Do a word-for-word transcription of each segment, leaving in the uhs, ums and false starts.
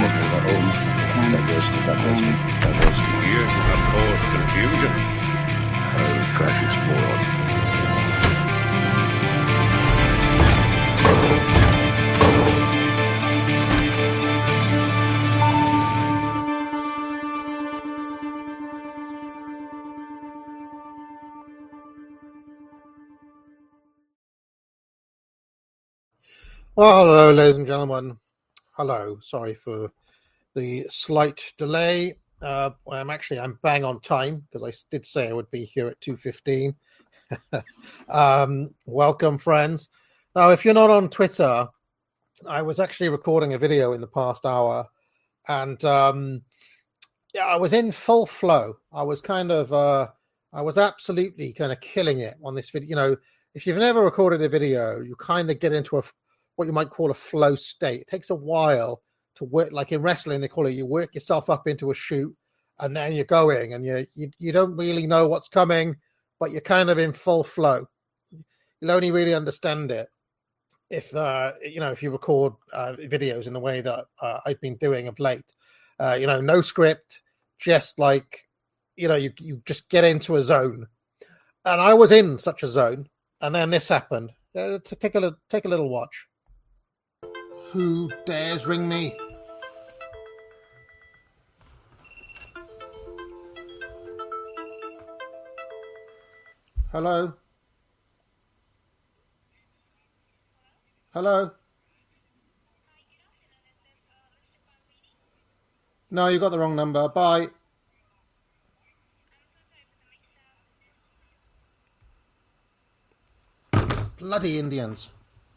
Diversity, diversity, diversity. Years have caused confusion. Oh, fascist moron. Well, hello, ladies and gentlemen. Hello. Sorry for the slight delay. Uh, I'm actually I'm bang on time because I did say I would be here at two fifteen. um, welcome, friends. Now, if you're not on Twitter, I was actually recording a video in the past hour, and um, yeah, I was in full flow. I was kind of, uh, I was absolutely kind of killing it on this video. You know, if you've never recorded a video, you kind of get into a what you might call a flow state. It takes a while to work, like in wrestling, they call it, you work yourself up into a shoot and then you're going and you, you, you don't really know what's coming, but you're kind of in full flow. You'll only really understand it if, uh, you know, if you record uh, videos in the way that uh, I've been doing of late. Uh, you know, no script, just like, you know, you, you just get into a zone. And I was in such a zone, and then this happened. Uh, to take a, take a little watch. Who dares ring me? Hello? Hello? No, you got the wrong number. Bye. Bloody Indians.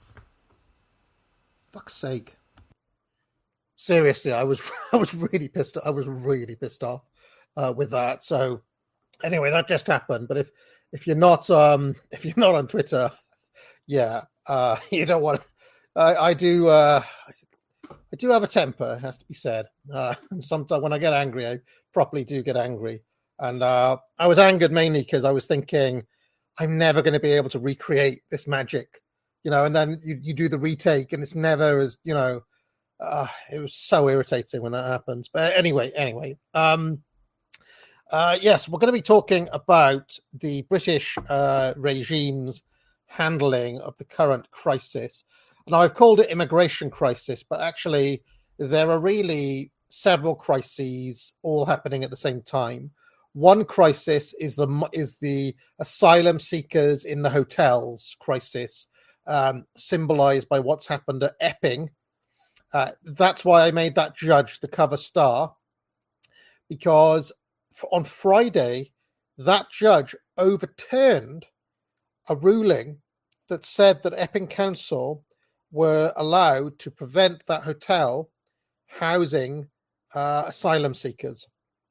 Fuck's sake. Seriously, I was I was really pissed. I was really pissed off uh, with that. So anyway, that just happened. But if if you're not um if you're not on Twitter, yeah, uh, you don't want to. I, I do uh, I do have a temper. It has to be said. Uh, sometimes when I get angry, I properly do get angry. And uh, I was angered mainly because I was thinking I'm never going to be able to recreate this magic. You know, and then you, you do the retake and it's never as, you know, uh, it was so irritating when that happens. But anyway, anyway, um, uh, yes, we're going to be talking about the British uh, regime's handling of the current crisis. Now, I've called it immigration crisis, but actually there are really several crises all happening at the same time. One crisis is the is the asylum seekers in the hotels crisis. Um, symbolized by what's happened at Epping. Uh, that's why I made that judge the cover star, because on Friday, that judge overturned a ruling that said that Epping Council were allowed to prevent that hotel housing uh, asylum seekers.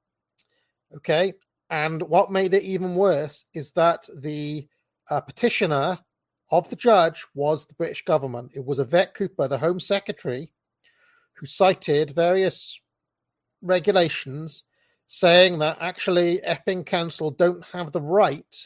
Okay, and what made it even worse is that the uh, petitioner of the judge was the British government. It was Yvette Cooper, the Home Secretary, who cited various regulations saying that actually Epping Council don't have the right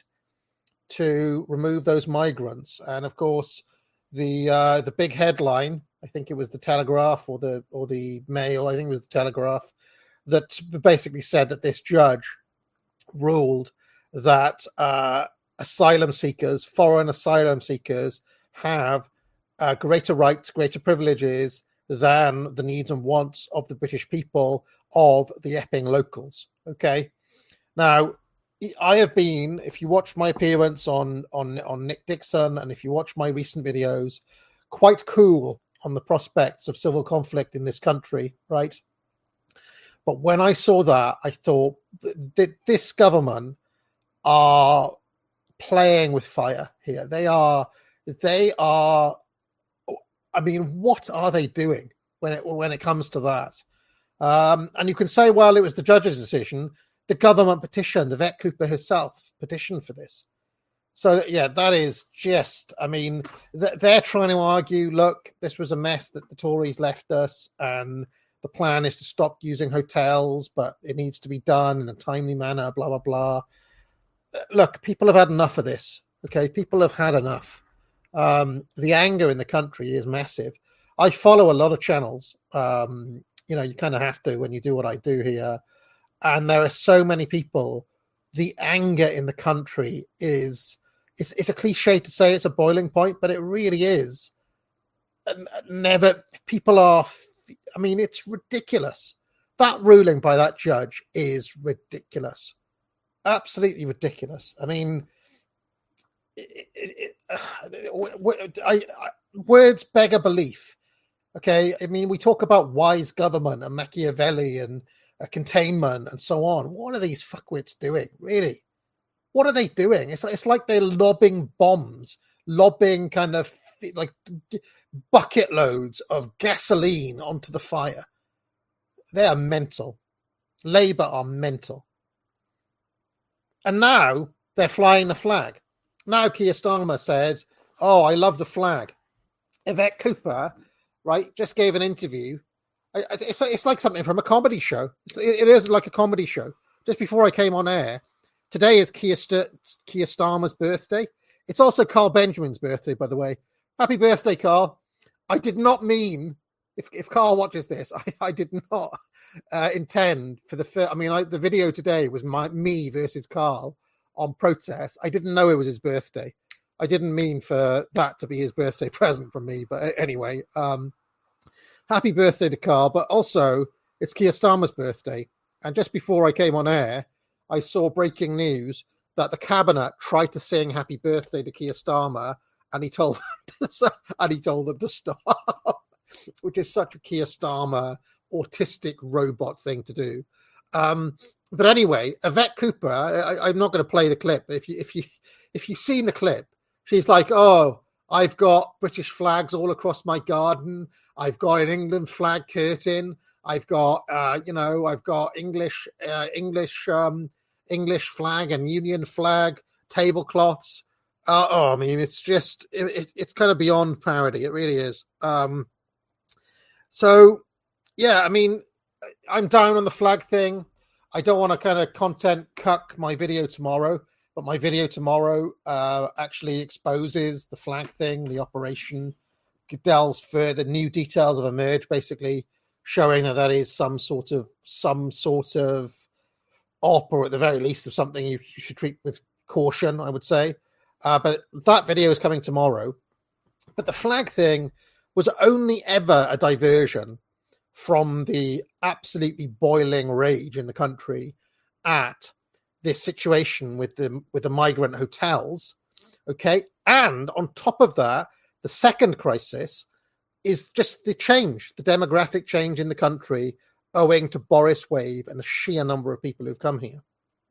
to remove those migrants. And of course, the uh, the big headline, I think it was the Telegraph or the or the Mail, I think it was the Telegraph, that basically said that this judge ruled that uh, asylum seekers, foreign asylum seekers, have uh, greater rights, greater privileges than the needs and wants of the British people, of the Epping locals. Okay. Now, I have been, if you watch my appearance on, on, on Nick Dixon, and if you watch my recent videos, quite cool on the prospects of civil conflict in this country, right? But when I saw that, I thought that this government are playing with fire here. They are, they are, I mean, what are they doing when it, when it comes to that? Um, and you can say, well, it was the judge's decision. The government petitioned, Yvette Cooper herself petitioned for this. So, yeah, that is just, I mean, they're trying to argue, look, this was a mess that the Tories left us, and the plan is to stop using hotels, but it needs to be done in a timely manner, blah, blah, blah. Look, people have had enough of this, okay? People have had enough. Um, the anger in the country is massive. I follow a lot of channels um, you know, you kind of have to when you do what I do here. And there are so many people. The anger in the country is, it's, it's a cliche to say it's a boiling point, but it really is. And never, people are, I mean, it's ridiculous. That ruling by that judge is ridiculous. Absolutely ridiculous. I mean, it, it, it, I, I, words beg a belief. Okay, I mean, we talk about wise government and Machiavelli and uh, containment and so on. What are these fuckwits doing, really? What are they doing? It's, it's like they're lobbing bombs, lobbing kind of like bucket loads of gasoline onto the fire. They are mental. Labour are mental. And now they're flying the flag. Now Keir Starmer says, oh, I love the flag. Yvette Cooper, right, just gave an interview. It's, it's like something from a comedy show. It's, it is like a comedy show. Just before I came on air, today is Keir, St- Keir Starmer's birthday. It's also Carl Benjamin's birthday, by the way. Happy birthday, Carl. I did not mean, if, if Carl watches this, I, I did not uh, intend for the first, I mean, I, the video today was my, me versus Carl on protest. I didn't know it was his birthday. I didn't mean for that to be his birthday present from me. But anyway, um, happy birthday to Carl. But also, it's Keir Starmer's birthday. And just before I came on air, I saw breaking news that the cabinet tried to sing happy birthday to Keir Starmer, and he told them to, and he told them to stop, which is such a Keir Starmer autistic robot thing to do. Um, but anyway, Yvette Cooper, I, I'm not going to play the clip. If you if you if you've seen the clip, she's like, "Oh, I've got British flags all across my garden. I've got an England flag curtain. I've got, uh, you know, I've got English uh, English um, English flag and Union flag tablecloths." Uh, oh, I mean, it's just it, it, it's kind of beyond parody. It really is. Um, so, yeah, I mean, I'm down on the flag thing. I don't want to kind of content cuck my video tomorrow, but my video tomorrow uh, actually exposes the flag thing, the operation, delves further. New details have emerged, basically showing that that is some sort of some sort of op, or at the very least of something you, you should treat with caution, I would say. Uh, but that video is coming tomorrow. But the flag thing was only ever a diversion from the absolutely boiling rage in the country at this situation with the with the migrant hotels. Okay. And on top of that, the second crisis is just the change, the demographic change in the country owing to Boris Wave and the sheer number of people who've come here.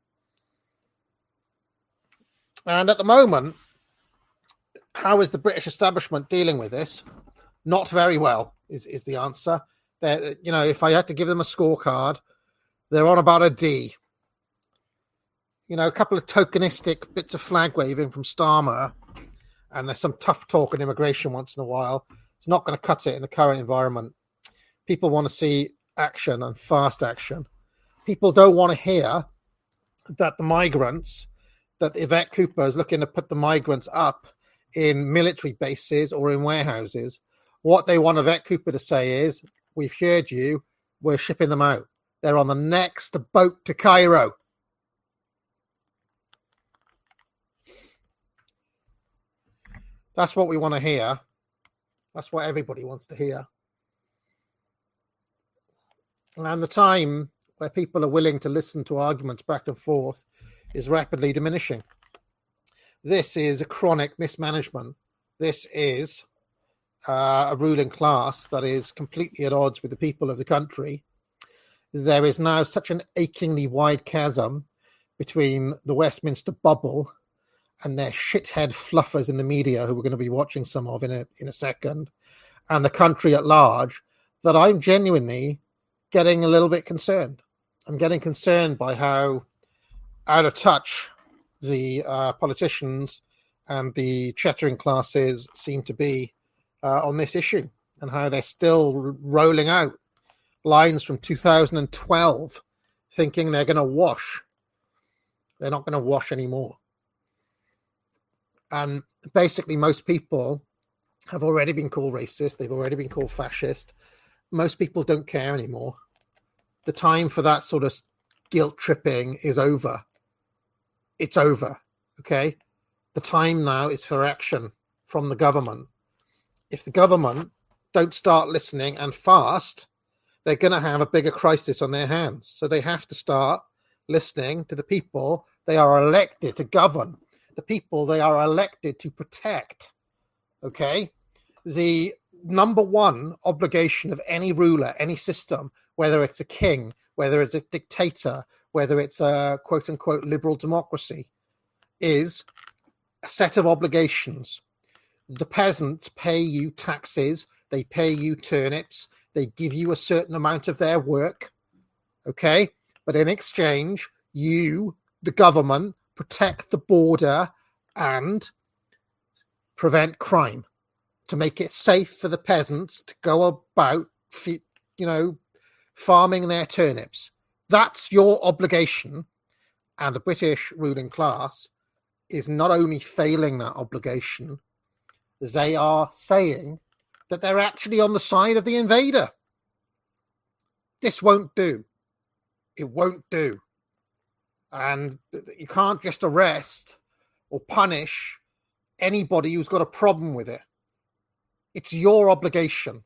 And at the moment, how is the British establishment dealing with this? Not very well, is, is the answer. They're, you know, if I had to give them a scorecard, they're on about a D. You know, a couple of tokenistic bits of flag waving from Starmer, and there's some tough talk on immigration once in a while. It's not going to cut it in the current environment. People want to see action and fast action. People don't want to hear that the migrants, that Yvette Cooper is looking to put the migrants up in military bases or in warehouses. What they want Yvette Cooper to say is, we've heard you, we're shipping them out. They're on the next boat to Cairo. That's what we want to hear. That's what everybody wants to hear. And the time where people are willing to listen to arguments back and forth is rapidly diminishing. This is a chronic mismanagement. This is uh, a ruling class that is completely at odds with the people of the country. There is now such an achingly wide chasm between the Westminster bubble and their shithead fluffers in the media, who we're going to be watching some of in a in a second, and the country at large, that I'm genuinely getting a little bit concerned. I'm getting concerned by how out of touch the uh, politicians and the chattering classes seem to be uh, on this issue, and how they're still r- rolling out lines from two thousand twelve thinking they're going to wash. They're not going to wash anymore. And basically most people have already been called racist. They've already been called fascist. most people don't care anymore. The time for that sort of guilt tripping is over. It's over, okay? The time now is for action from the government. If the government don't start listening and fast, they're going to have a bigger crisis on their hands. So they have to start listening to the people they are elected to govern, the people they are elected to protect, okay? The number one obligation of any ruler, any system, whether it's a king, whether it's a dictator, whether it's a quote-unquote liberal democracy, is a set of obligations. The peasants pay you taxes, they pay you turnips, they give you a certain amount of their work, okay? But in exchange, you, the government, protect the border and prevent crime, to make it safe for the peasants to go about, you know, farming their turnips. That's your obligation. And the British ruling class is not only failing that obligation, they are saying that they're actually on the side of the invader. This won't do. It won't do. And you can't just arrest or punish anybody who's got a problem with it. It's your obligation.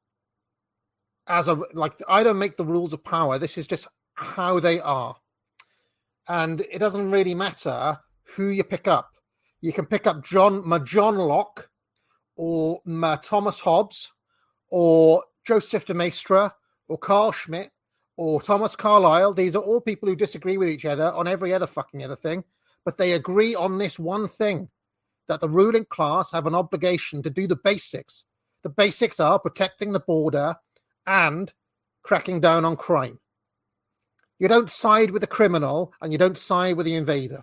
As a like, I don't make the rules of power. This is just how they are. And it doesn't really matter who you pick up. You can pick up John, my John Locke, or my Thomas Hobbes, or Joseph de Maistre, or Carl Schmitt, or Thomas Carlyle. These are all people who disagree with each other on every other fucking other thing, but they agree on this one thing, that the ruling class have an obligation to do the basics. The basics are protecting the border and cracking down on crime. You don't side with the criminal and you don't side with the invader.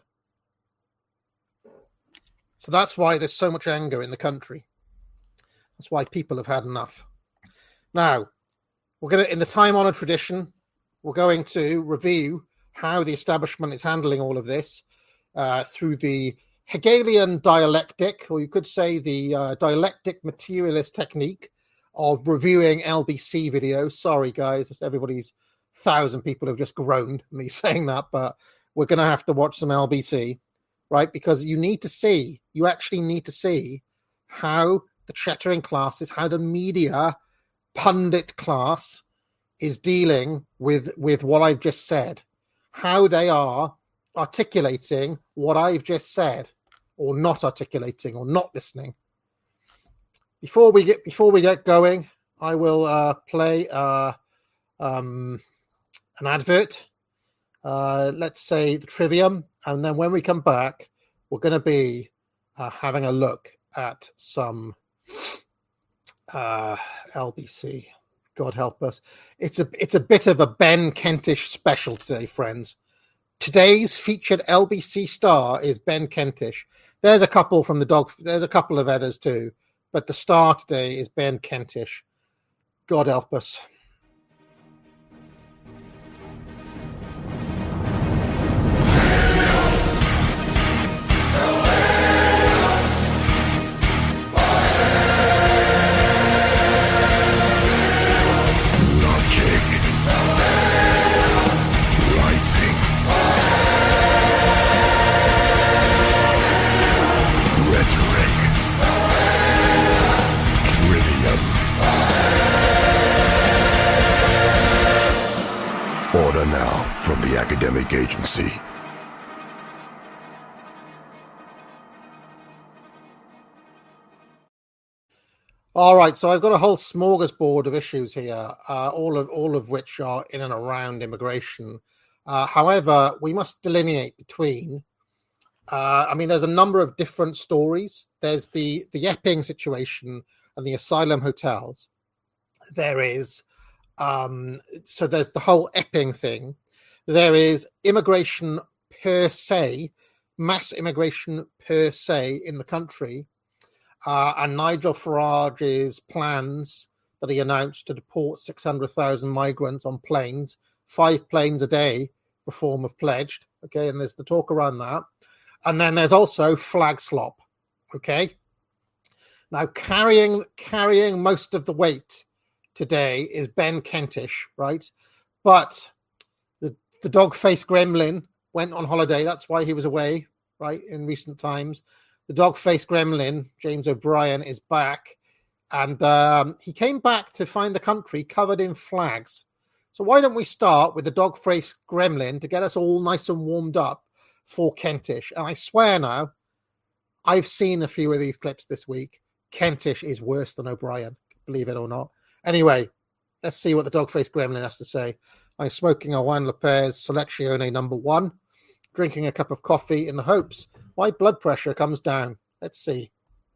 So that's why there's so much anger in the country. That's why people have had enough. Now, we're going to, in the time-honored tradition, we're going to review how the establishment is handling all of this uh, through the Hegelian dialectic, or you could say the uh, dialectic materialist technique of reviewing L B C videos. Sorry, guys, everybody's thousand people have just groaned me saying that, but we're going to have to watch some L B C, right? Because you need to see, you actually need to see how the chattering classes, how the media pundit class is dealing with, with what I've just said, how they are articulating what I've just said, or not articulating, or not listening. Before we get before we get going, I will uh, play uh, um, an advert. Uh, let's say the Trivium, and then when we come back, we're going to be uh, having a look at some uh, L B C. God help us. It's a it's a bit of a Ben Kentish special today, friends. Today's featured L B C star is Ben Kentish. There's a couple from the dog. There's a couple of others too, but the star today is Ben Kentish. God help us. Order now from the academic agency. All right, so I've got a whole smorgasbord of issues here, uh, all of all of which are in and around immigration. Uh, however, we must delineate between. Uh, I mean, there's a number of different stories. There's the the Epping situation and the asylum hotels. There is. Um, so there's the whole Epping thing. There is immigration per se, mass immigration per se in the country, uh, and Nigel Farage's plans that he announced to deport six hundred thousand migrants on planes, five planes a day, Reform have pledged. Okay, and there's the talk around that. And then there's also flag slop. Okay, now carrying carrying most of the weight today is Ben Kentish, right? But the the dog-faced gremlin went on holiday. That's why he was away, right, in recent times. The dog-faced gremlin, James O'Brien, is back. And um, he came back to find the country covered in flags. So why don't we start with the dog-faced gremlin to get us all nice and warmed up for Kentish? And I swear now, I've seen a few of these clips this week. Kentish is worse than O'Brien, believe it or not. Anyway, let's see what the dog-faced gremlin has to say. I'm smoking a Juan Lopez Selezione number one, drinking a cup of coffee in the hopes my blood pressure comes down. Let's see.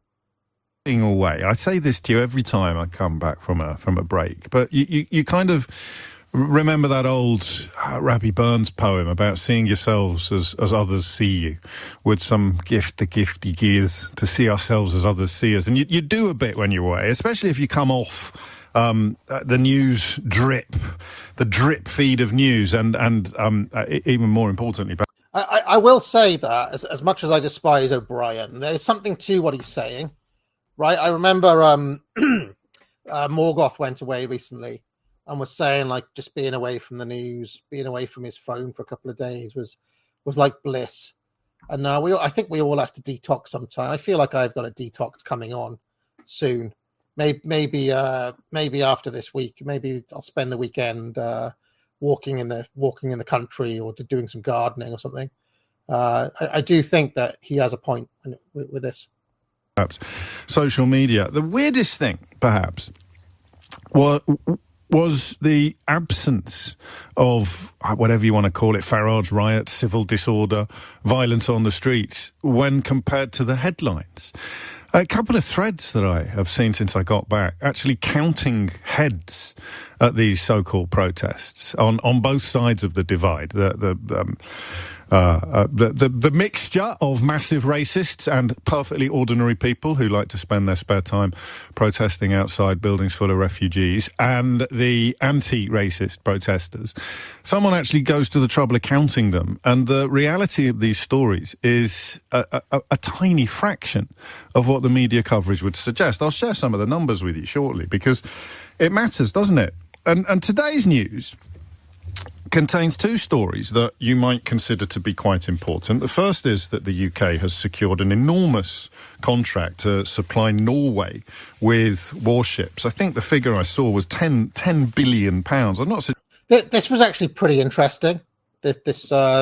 Away. I say this to you every time I come back from a from a break, but you, you, you kind of remember that old uh, Rabbie Burns poem about seeing yourselves as, as others see you, with some gift the gift he gives to see ourselves as others see us. And you, you do a bit when you're away, especially if you come off um, uh, the news drip, the drip feed of news, and, and um, uh, even more importantly... I, I will say that, as, as much as I despise O'Brien, there is something to what he's saying. Right, I remember um, uh, Morgoth went away recently and was saying, like, just being away from the news, being away from his phone for a couple of days was was like bliss. And now we, I think we all have to detox sometime. I feel like I've got a detox coming on soon. Maybe, maybe, uh, maybe after this week, maybe I'll spend the weekend uh, walking in the walking in the country or doing some gardening or something. Uh, I, I do think that he has a point with, with this. Perhaps social media. The weirdest thing, perhaps, was, was the absence of whatever you want to call it, Farage riots, civil disorder, violence on the streets, when compared to the headlines. A couple of threads that I have seen since I got back, actually counting heads at these so-called protests on, on both sides of the divide. The the um, uh, uh, the, the the mixture of massive racists and perfectly ordinary people who like to spend their spare time protesting outside buildings full of refugees, and the anti-racist protesters. Someone actually goes to the trouble of counting them, and the reality of these stories is a, a, a tiny fraction of what the media coverage would suggest. I'll share some of the numbers with you shortly because it matters, doesn't it? And, and today's news contains two stories that you might consider to be quite important. The first is that the U K has secured an enormous contract to supply Norway with warships. I think the figure I saw was ten, ten billion pounds. I'm not so... This was actually pretty interesting, this this, uh,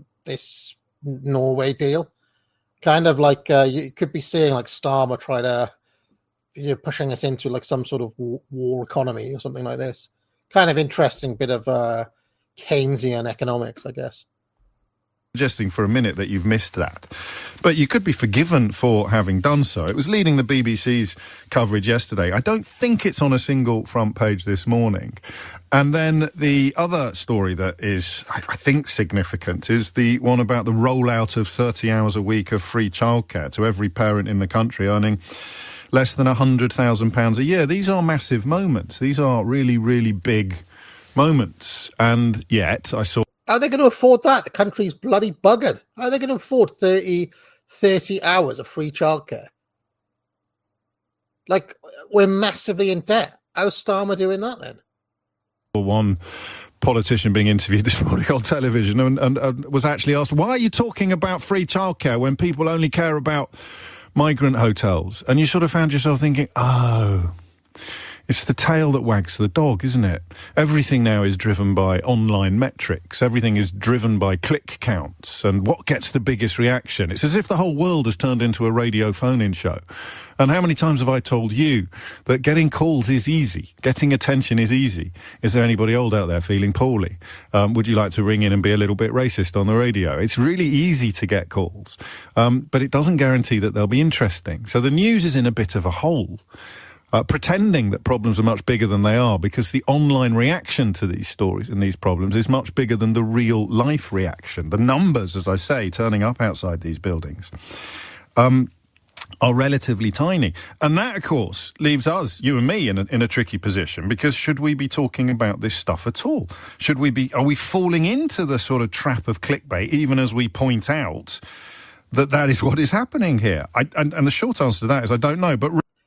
this Norway deal. Kind of like uh, you could be seeing like Starmer try to, you know, pushing us into like some sort of war, war economy or something like this. Kind of interesting bit of uh, Keynesian economics, I guess. Suggesting for a minute that you've missed that. But you could be forgiven for having done so. It was leading the B B C's coverage yesterday. I don't think it's on a single front page this morning. And then the other story that is, I think, significant is the one about the rollout of thirty hours a week of free childcare to every parent in the country earning less than one hundred thousand pounds a year. These are massive moments. These are really, really big moments. And yet, I saw... How are they going to afford that? The country's bloody buggered. How are they going to afford thirty, thirty hours of free childcare? Like, we're massively in debt. How's Starmer doing that then? One politician being interviewed this morning on television and, and, and was actually asked, why are you talking about free childcare when people only care about migrant hotels? And you sort of found yourself thinking, oh... It's the tail that wags the dog, isn't it? Everything now is driven by online metrics. Everything is driven by click counts and what gets the biggest reaction. It's as if the whole world has turned into a radio phone-in show. And how many times have I told you that getting calls is easy, getting attention is easy? Is there anybody old out there feeling poorly? Um, would you like to ring in and be a little bit racist on the radio? It's really easy to get calls, um, but it doesn't guarantee that they'll be interesting. So the news is in a bit of a hole. Uh, pretending that problems are much bigger than they are, because the online reaction to these stories and these problems is much bigger than the real life reaction. The numbers, as I say, turning up outside these buildings um, are relatively tiny. And that, of course, leaves us, you and me, in a, in a tricky position, because should we be talking about this stuff at all? Should we be, are we falling into the sort of trap of clickbait, even as we point out that that is what is happening here? I, and, and the short answer to that is I don't know, but...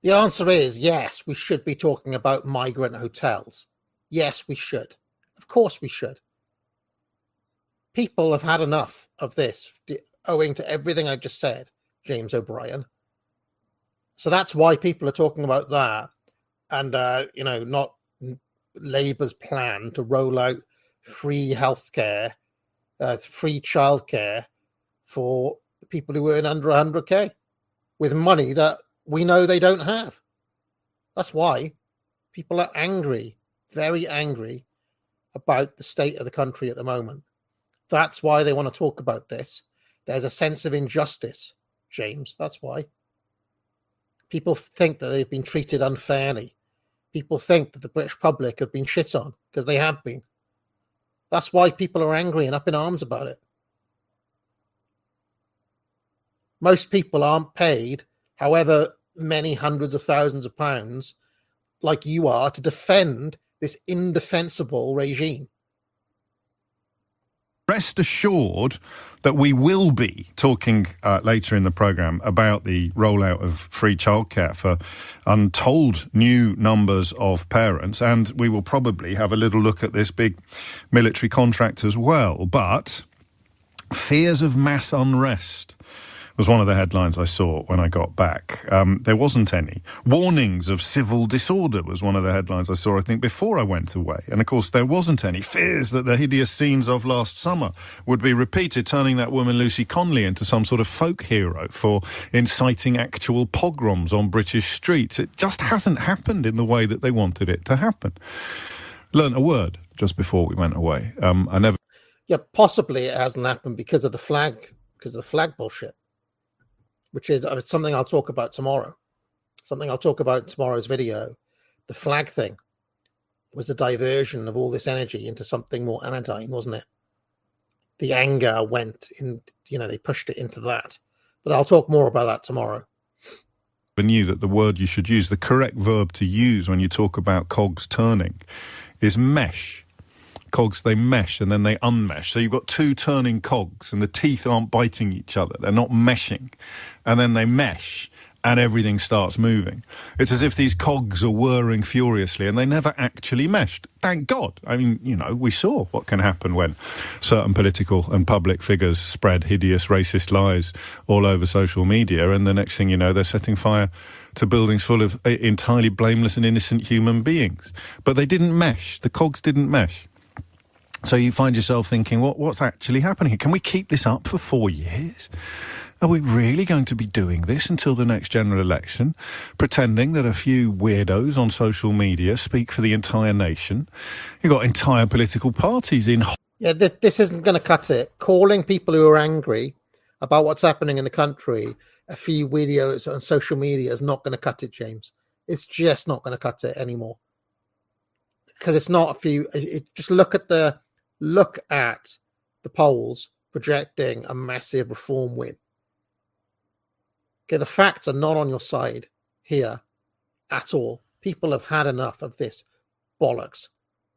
The answer is yes, we should be talking about migrant hotels. Yes, we should. Of course we should. People have had enough of this, owing to everything I've just said, James O'Brien. So that's why people are talking about that, and uh, you know, not Labour's plan to roll out free healthcare, uh, free childcare for people who earn under one hundred K with money that we know they don't have. That's why people are angry, very angry about the state of the country at the moment. That's why they want to talk about this. There's a sense of injustice, James. That's why. People think that they've been treated unfairly. People think that the British public have been shit on, because they have been. That's why people are angry and up in arms about it. Most people aren't paid however many hundreds of thousands of pounds like you are to defend this indefensible regime. Rest assured that we will be talking uh, later in the programme about the rollout of free childcare for untold new numbers of parents, and we will probably have a little look at this big military contract as well. But fears of mass unrest was one of the headlines I saw when I got back. Um, there wasn't any. Warnings of civil disorder was one of the headlines I saw, I think, before I went away. And, of course, there wasn't any. Fears that the hideous scenes of last summer would be repeated, turning that woman Lucy Conley into some sort of folk hero for inciting actual pogroms on British streets. It just hasn't happened in the way that they wanted it to happen. Learned a word just before we went away. Um, I never... Yeah, possibly it hasn't happened because of the flag, because of the flag bullshit, which is uh, something I'll talk about tomorrow. Something I'll talk about in tomorrow's video. The flag thing was a diversion of all this energy into something more anodyne, wasn't it? The anger went in, you know, they pushed it into that. But I'll talk more about that tomorrow. I knew that the word you should use, the correct verb to use when you talk about cogs turning, is mesh. Cogs, they mesh and then they unmesh. So you've got two turning cogs and the teeth aren't biting each other. They're not meshing. And then they mesh and everything starts moving. It's as if these cogs are whirring furiously and they never actually meshed. Thank God. I mean, you know, we saw what can happen when certain political and public figures spread hideous racist lies all over social media, and the next thing you know, they're setting fire to buildings full of entirely blameless and innocent human beings. But they didn't mesh. The cogs didn't mesh. So you find yourself thinking, what, what's actually happening? Can we keep this up for four years? Are we really going to be doing this until the next general election, pretending that a few weirdos on social media speak for the entire nation? You've got entire political parties in... Yeah, this, this isn't going to cut it. Calling people who are angry about what's happening in the country a few videos on social media is not going to cut it, James. It's just not going to cut it anymore. Because it's not a few... It, just look at the... Look at the polls projecting a massive reform win. Okay, the facts are not on your side here at all. People have had enough of this bollocks.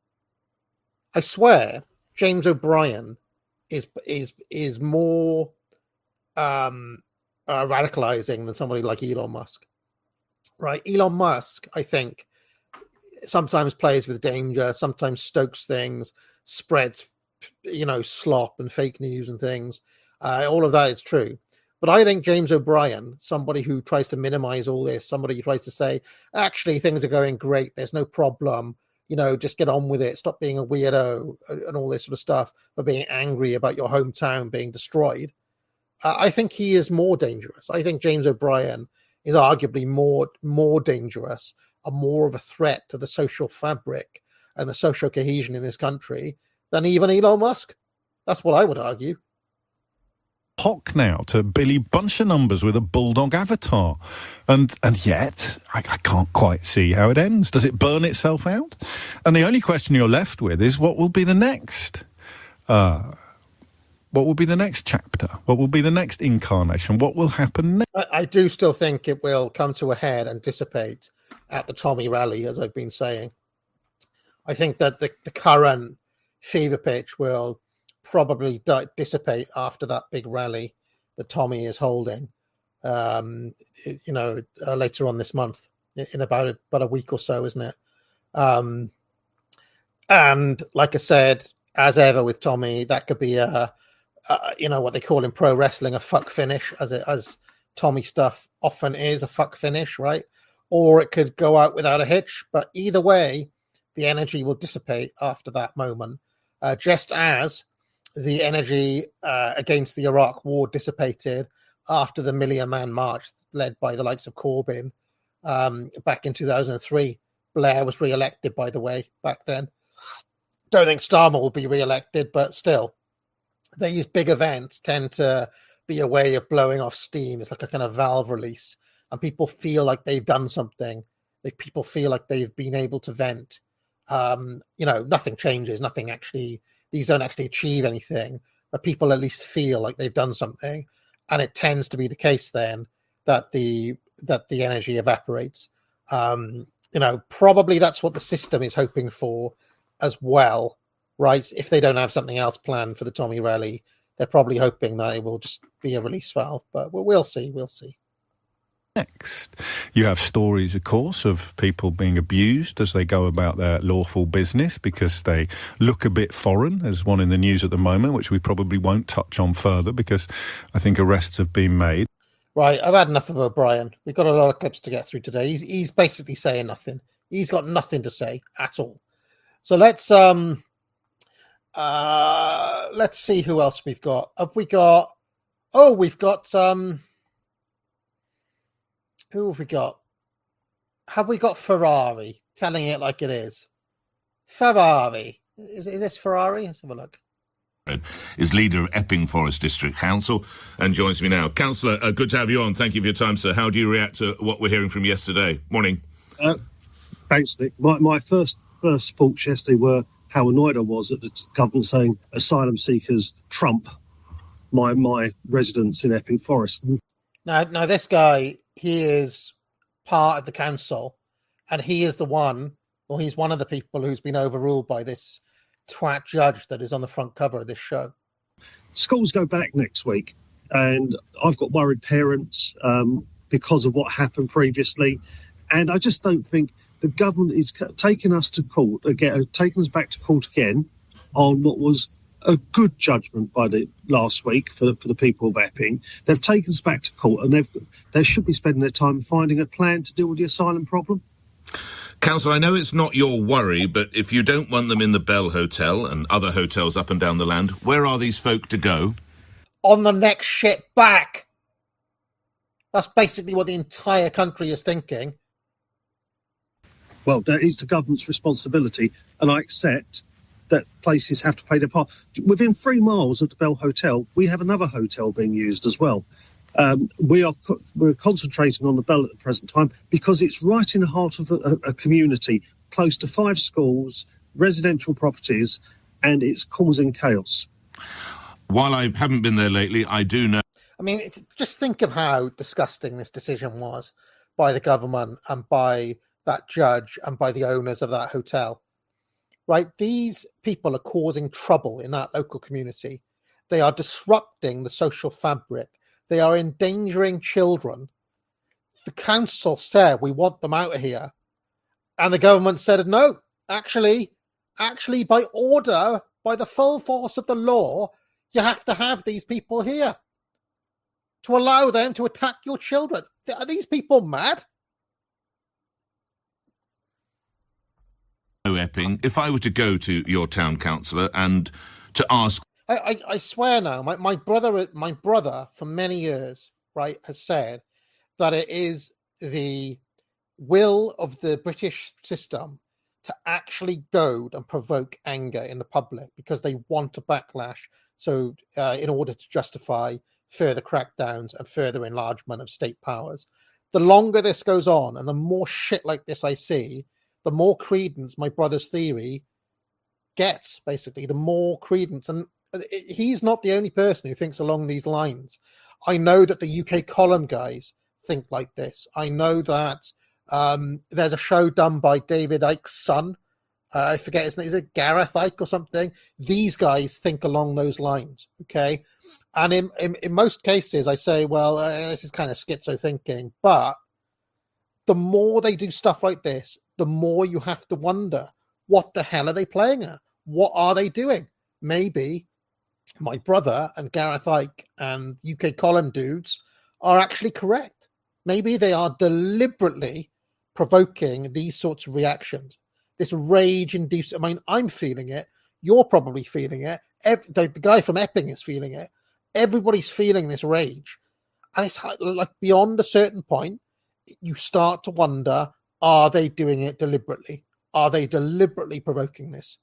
I swear, James O'Brien is is is more um, uh, radicalizing than somebody like Elon Musk. Right? Elon Musk, I think, sometimes plays with danger, sometimes stokes things, spreads, you know, slop and fake news and things. Uh, all of that is true. But I think James O'Brien, somebody who tries to minimize all this, somebody who tries to say, actually, things are going great, there's no problem, you know, just get on with it, stop being a weirdo and all this sort of stuff, for being angry about your hometown being destroyed. Uh, I think he is more dangerous. I think James O'Brien is arguably more, more dangerous and more of a threat to the social fabric and the social cohesion in this country than even Elon Musk. That's what I would argue. Hock now to Billy bunch of numbers with a bulldog avatar. And and yet, I, I can't quite see how it ends. Does it burn itself out? And the only question you're left with is, what will be the next? Uh, what will be the next chapter? What will be the next incarnation? What will happen next? I, I do still think it will come to a head and dissipate at the Tommy rally, as I've been saying. I think that the, the current fever pitch will probably di- dissipate after that big rally that Tommy is holding, um, you know, uh, later on this month. in about a, about a week or so, isn't it? Um, and like I said, as ever with Tommy, that could be a, a you know what they call in pro wrestling a fuck finish, as it, as Tommy stuff often is a fuck finish, right? Or it could go out without a hitch. But either way, the energy will dissipate after that moment, uh, just as the energy uh, against the Iraq War dissipated after the Million Man March, led by the likes of Corbyn, um, back in two thousand three. Blair was re-elected, by the way, back then. Don't think Starmer will be re-elected, but still, these big events tend to be a way of blowing off steam. It's like a kind of valve release, and people feel like they've done something. They, people feel like they've been able to vent. Um, you know, nothing changes. Nothing actually, these don't actually achieve anything, but people at least feel like they've done something. And it tends to be the case then that the that the energy evaporates. Um, you know, probably that's what the system is hoping for as well, right? If they don't have something else planned for the Tommy rally, they're probably hoping that it will just be a release valve. But we'll see, we'll see. Next, you have stories, of course, of people being abused as they go about their lawful business because they look a bit foreign. There's one in the news at the moment, which we probably won't touch on further because I think arrests have been made. Right, I've had enough of O'Brien. We've got a lot of clips to get through today. He's he's basically saying nothing. He's got nothing to say at all. So let's um uh let's see who else we've got. Have we got? Oh, we've got um. Who have we got? Have we got Ferrari telling it like it is? Ferrari. Is, is this Ferrari? Let's have a look. Is leader of Epping Forest District Council and joins me now. Councillor, uh, good to have you on. Thank you for your time, sir. How do you react to what we're hearing from yesterday? Morning. Uh, thanks, Nick. My, my first first thoughts yesterday were how annoyed I was at the government saying asylum seekers trump my my residents in Epping Forest. Now, now this guy, he is part of the council, and he is the one, or he's one of the people who's been overruled by this twat judge that is on the front cover of this show. Schools go back next week, and I've got worried parents um, because of what happened previously, and I just don't think the government is taking us to court again, taking us back to court again on what was a good judgment by the last week for, for the people of Epping. They've taken us back to court, and they've they should be spending their time finding a plan to deal with the asylum problem. Council, I know it's not your worry, but if you don't want them in the Bell Hotel and other hotels up and down the land, where are these folk to go? On the next ship back. That's basically what the entire country is thinking. Well, that is the government's responsibility, and I accept that places have to pay their part. Within three miles of the Bell Hotel, we have another hotel being used as well. Um, we are co- we're concentrating on the Bell at the present time because it's right in the heart of a, a community, close to five schools, residential properties, and it's causing chaos. While I haven't been there lately, I do know. I mean, it's, just think of how disgusting this decision was by the government and by that judge and by the owners of that hotel. Right, these people are causing trouble in that local community. They are disrupting the social fabric. They are endangering children. The council said, we want them out of here. And the government said, no, actually, actually, by order, by the full force of the law, you have to have these people here to allow them to attack your children. Are these people mad? Epping, if I were to go to your town councillor and to ask, I, I, I swear now, my, my brother, my brother, for many years, right, has said that it is the will of the British system to actually goad and provoke anger in the public because they want a backlash. So, uh, in order to justify further crackdowns and further enlargement of state powers, the longer this goes on, and the more shit like this I see, the more credence my brother's theory gets, basically, the more credence. And he's not the only person who thinks along these lines. I know that the U K column guys think like this. I know that um, there's a show done by David Icke's son. Uh, I forget his name. Is it Gareth Icke or something? These guys think along those lines, okay? And in, in, in most cases, I say, well, uh, this is kind of schizo thinking, but the more they do stuff like this, the more you have to wonder, what the hell are they playing at? What are they doing? Maybe my brother and Gareth Icke and U K Colin dudes are actually correct. Maybe they are deliberately provoking these sorts of reactions. This rage-induced, I mean, I'm feeling it. You're probably feeling it. Every, the, the guy from Epping is feeling it. Everybody's feeling this rage. And it's like beyond a certain point, you start to wonder, are they doing it deliberately? Are they deliberately provoking this?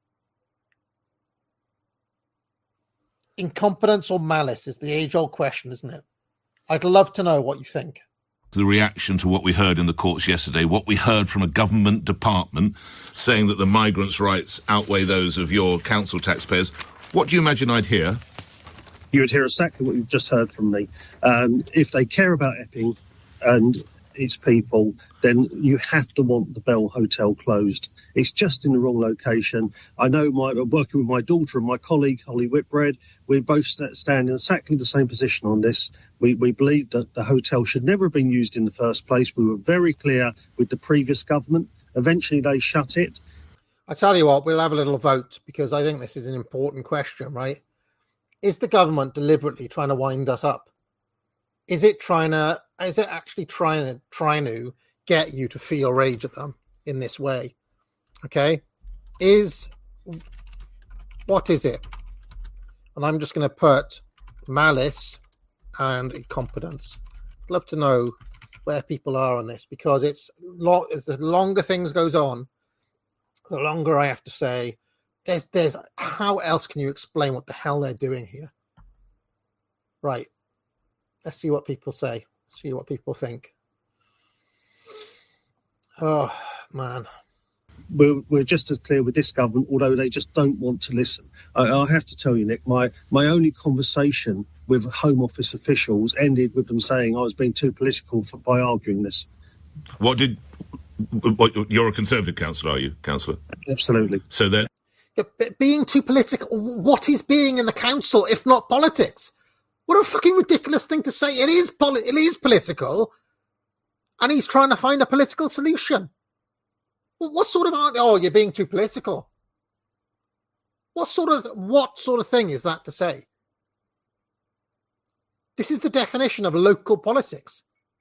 Incompetence or malice is the age-old question, isn't it? I'd love to know what you think. The reaction to what we heard in the courts yesterday, what we heard from a government department saying that the migrants' rights outweigh those of your council taxpayers. What do you imagine I'd hear? You would hear exactly what you've just heard from me. Um, if they care about Epping and its people, then you have to want the Bell Hotel closed. It's just in the wrong location. I know, my working with my daughter and my colleague, Holly Whitbread, we're both stand in exactly the same position on this. We, we believe that the hotel should never have been used in the first place. We were very clear with the previous government. Eventually, they shut it. I tell you what, we'll have a little vote because I think this is an important question, right? Is the government deliberately trying to wind us up? Is it trying to? Is it actually trying to trying to get you to feel rage at them in this way? Okay, is what is it? And I'm just going to put malice and incompetence. I'd love to know where people are on this because it's lo- as the longer things goes on, the longer I have to say, there's there's how else can you explain what the hell they're doing here? Right. Let's see what people say. See what people think. Oh, man. We're, we're just as clear with this government, although they just don't want to listen. I, I have to tell you, Nick, my, my only conversation with Home Office officials ended with them saying I was being too political for, by arguing this. What did... What, you're a Conservative councillor, are you, councillor? Absolutely. So that... Being too political... What is being in the council if not politics? What a fucking ridiculous thing to say. It is poli- it is political, and he's trying to find a political solution. Well, what sort of... Oh, you're being too political. What sort of... What sort of thing is that to say? This is the definition of local politics.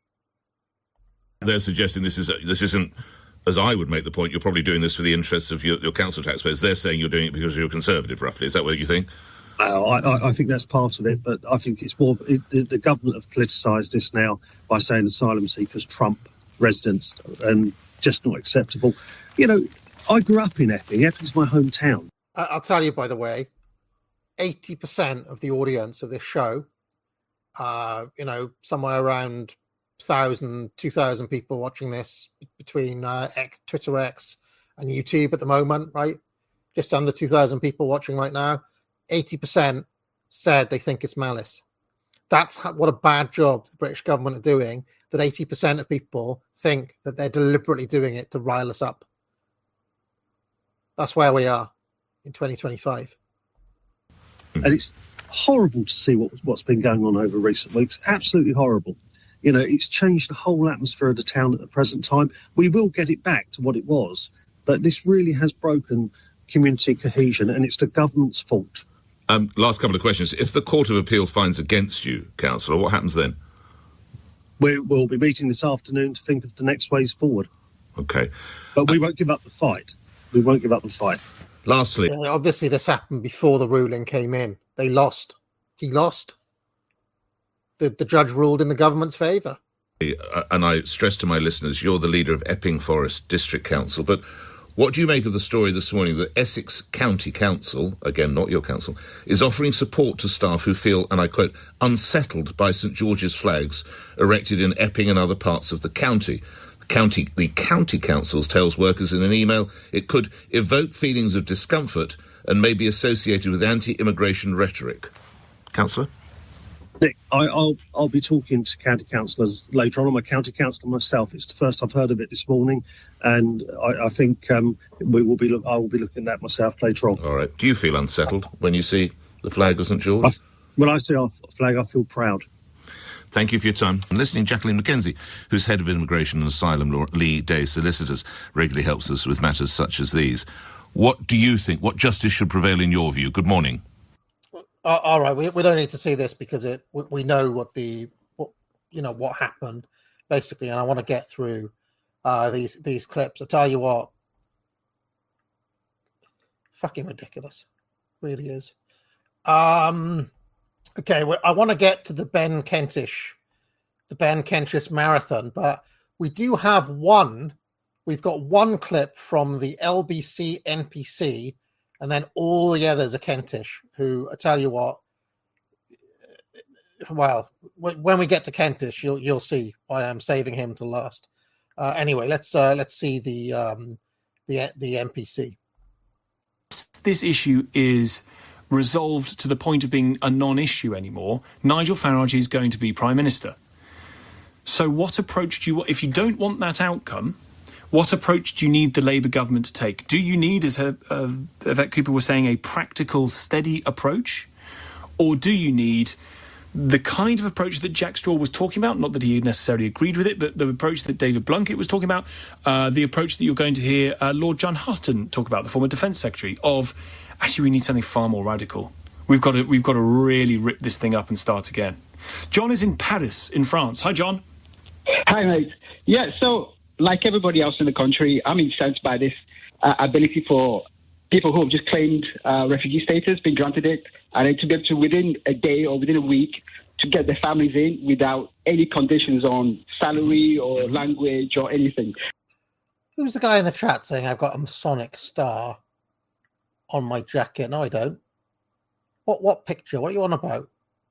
They're suggesting this is this isn't, as I would make the point, you're probably doing this for the interests of your, your council taxpayers. They're saying you're doing it because you're Conservative, roughly. Is that what you think? Uh, I, I think that's part of it, but I think it's more... It, the, the government have politicised this now by saying asylum seekers trump residents and just not acceptable. You know, I grew up in Epping. Epping's my hometown. I'll tell you, by the way, eighty percent of the audience of this show, uh, you know, somewhere around one thousand, two thousand people watching this between uh, X, Twitter X and YouTube at the moment, right? Just under two thousand people watching right now. eighty percent said they think it's malice. That's how, what a bad job the British government are doing, that eighty percent of people think that they're deliberately doing it to rile us up. That's where we are in twenty twenty-five. And it's horrible to see what, what's been going on over recent weeks. Absolutely horrible. You know, it's changed the whole atmosphere of the town at the present time. We will get it back to what it was, but this really has broken community cohesion, and it's the government's fault. Um, last couple of questions. If the Court of Appeal finds against you, councillor, what happens then? We, we'll be meeting this afternoon to think of the next ways forward. Okay. But we uh, won't give up the fight. We won't give up the fight. Lastly... Yeah, obviously, this happened before the ruling came in. They lost. He lost. The, the judge ruled in the government's favour. And I stress to my listeners, you're the leader of Epping Forest District Council, but what do you make of the story this morning that Essex County Council, again, not your council, is offering support to staff who feel, and I quote, unsettled by St George's flags erected in Epping and other parts of the county? The county, the county council tells workers in an email it could evoke feelings of discomfort and may be associated with anti-immigration rhetoric. Councillor? Nick, I, I'll I'll be talking to county councillors later on. I'm a county councillor myself. It's the first I've heard of it this morning, and I, I think um, we will be. Look, I will be looking at that myself later on. All right. Do you feel unsettled when you see the flag of St George? I, when I see our flag, I feel proud. Thank you for your time. I'm listening, Jacqueline McKenzie, who's Head of Immigration and Asylum Law at Lee Day Solicitors, regularly helps us with matters such as these. What do you think? What justice should prevail in your view? Good morning. Uh, all right, we we don't need to see this because it we, we know what the what, you know what happened basically, and I want to get through uh, these these clips. I tell you what, fucking ridiculous, really is. Um, okay, well, I want to get to the Ben Kentish, the Ben Kentish marathon, but we do have one. We've got one clip from the L B C N P C. And then all the others are Kentish, who, I tell you what, well, when we get to Kentish, you'll you'll see why I'm saving him to last. Uh, anyway, let's uh, let's see the um, the the N P C. This issue is resolved to the point of being a non-issue anymore. Nigel Farage is going to be Prime Minister. So what approach do you, if you don't want that outcome, what approach do you need the Labour government to take? Do you need, as her, uh, Yvette Cooper was saying, a practical, steady approach? Or do you need the kind of approach that Jack Straw was talking about, not that he necessarily agreed with it, but the approach that David Blunkett was talking about, uh, the approach that you're going to hear uh, Lord John Hutton talk about, the former Defence Secretary, of actually we need something far more radical. We've got to, we've got to really rip this thing up and start again. John is in Paris, in France. Hi, John. Hi, mate. Yeah, so... like everybody else in the country, I'm incensed by this uh, ability for people who have just claimed uh, refugee status, been granted it, and to be able to, within a day or within a week, to get their families in without any conditions on salary or language or anything. Who's the guy in the chat saying I've got a Masonic star on my jacket? No, I don't. What what picture? What are you on about?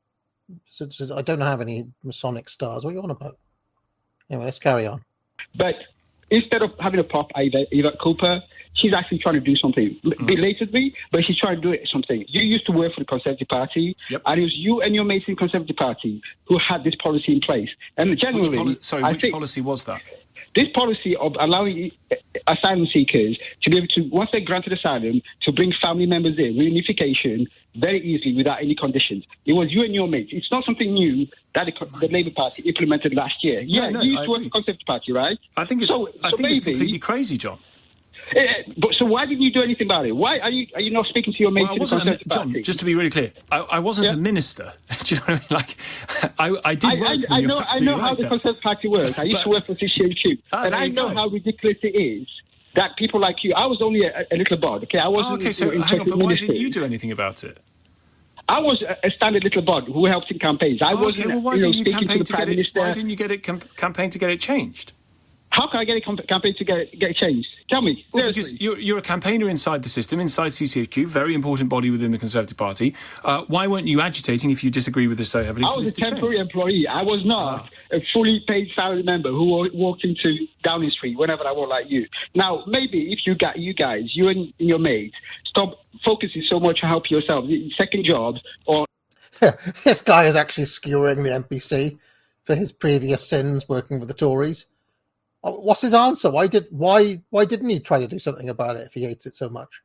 So, so I don't have any Masonic stars. What are you on about? Anyway, let's carry on. But instead of having a pop Eva, Eva Cooper, she's actually trying to do something. Mm. Belatedly, but she's trying to do something. You used to work for the Conservative Party, yep. and it was you and your mates in the Conservative Party who had this policy in place. And generally... Which poli- sorry, I which think policy was that? This policy of allowing asylum seekers to be able to, once they're granted asylum, to bring family members in, reunification, very easily without any conditions. It was you and your mates. It's not something new that the, the Labour Party implemented last year. Yeah, no, no, you used I to work agree. for the Conservative Party, right? I think it's, so, I so think maybe, it's completely crazy, John. Uh, but so why didn't you do anything about it? Why are you are you not speaking to your mates Well, I in the wasn't a, Conservative John, Party? just to be really clear, I, I wasn't Yeah. a minister. Do you know what I mean? Like, I, I did I, work I, for I you. know, I know how the Conservative Party works. I used But- to work for C C H Q, Ah, and there I you know go. how ridiculous it is that people like you. I was only a, a little bod, okay? I wasn't. Oh, okay, so you know, hang on, but why ministers. didn't you do anything about it? I was a, a standard little bod who helped in campaigns. I Oh, wasn't, okay, well, why you know, didn't you speaking to campaign the to, Prime get it? Minister. Why didn't you get it com- campaign to get it changed? How can I get a com- campaign to get it, get it changed? Tell me. Well, seriously. because you're, you're a campaigner inside the system, inside C C H Q, very important body within the Conservative Party. Uh, why weren't you agitating if you disagree with this so heavily? I for was this a to temporary change? employee. I was not Ah. a fully paid salary member who wa- walked into Downing Street whenever I want, like you. Now, maybe if you got you guys, you and your mates, stop focusing so much on help yourself, second jobs, or This guy is actually skewering the N P C for his previous sins working with the Tories. Oh, what's his answer? Why did why why didn't he try to do something about it if he hates it so much?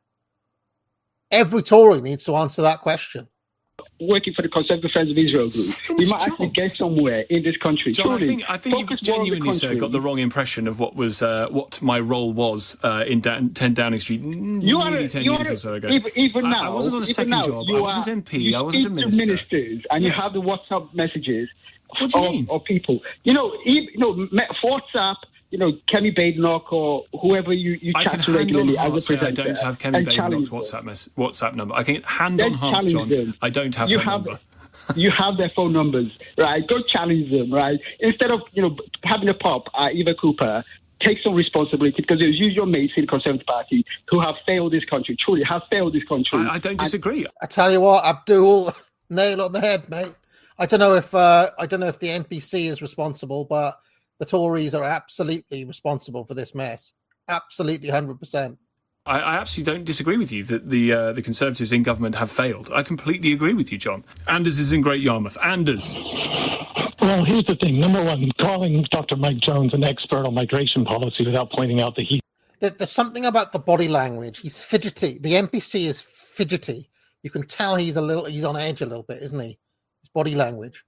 Every Tory needs to answer that question. working for the Conservative Friends of Israel group, Second we might actually jobs. get somewhere in this country. John, Truly, I think I think you've focus more on the genuinely, sir, country. got the wrong impression of what was uh, what my role was uh, in da- ten Downing Street mm, You are, nearly a, ten you years are or so ago. even, even I- now. I wasn't on a even second now, job. You I wasn't are, M P. You I wasn't a speak to minister. ministers, and Yes. you have the WhatsApp messages What do you of, mean? of people. You know, even, you know, me- WhatsApp. You know, Kemi Badenoch or whoever you, you I chat can to hand on regularly heart as say a I presenter. don't have Kevin and Badenoch's challenge them. WhatsApp mess, WhatsApp number. I can hand Then on heart, challenge John. them. I don't have you her have, number. You have their phone numbers, right? Go challenge them, right? Instead of, you know, having a pop at Eva Cooper, take some responsibility because it was you, your mates in the Conservative Party who have failed this country, truly have failed this country. I, I don't disagree. I tell you what, Abdul, nail on the head, mate. I don't know if uh, I don't know if the N P C is responsible, but the Tories are absolutely responsible for this mess. Absolutely, one hundred percent. I, I absolutely don't disagree with you that the uh, the Conservatives in government have failed. I completely agree with you, John. Anders is in Great Yarmouth. Anders. Well, here's the thing. Number one, calling Doctor Mike Jones an expert on migration policy without pointing out that he... There- There's something about the body language. He's fidgety. The N P C is fidgety. You can tell he's a little, he's on edge a little bit, isn't he? His body language.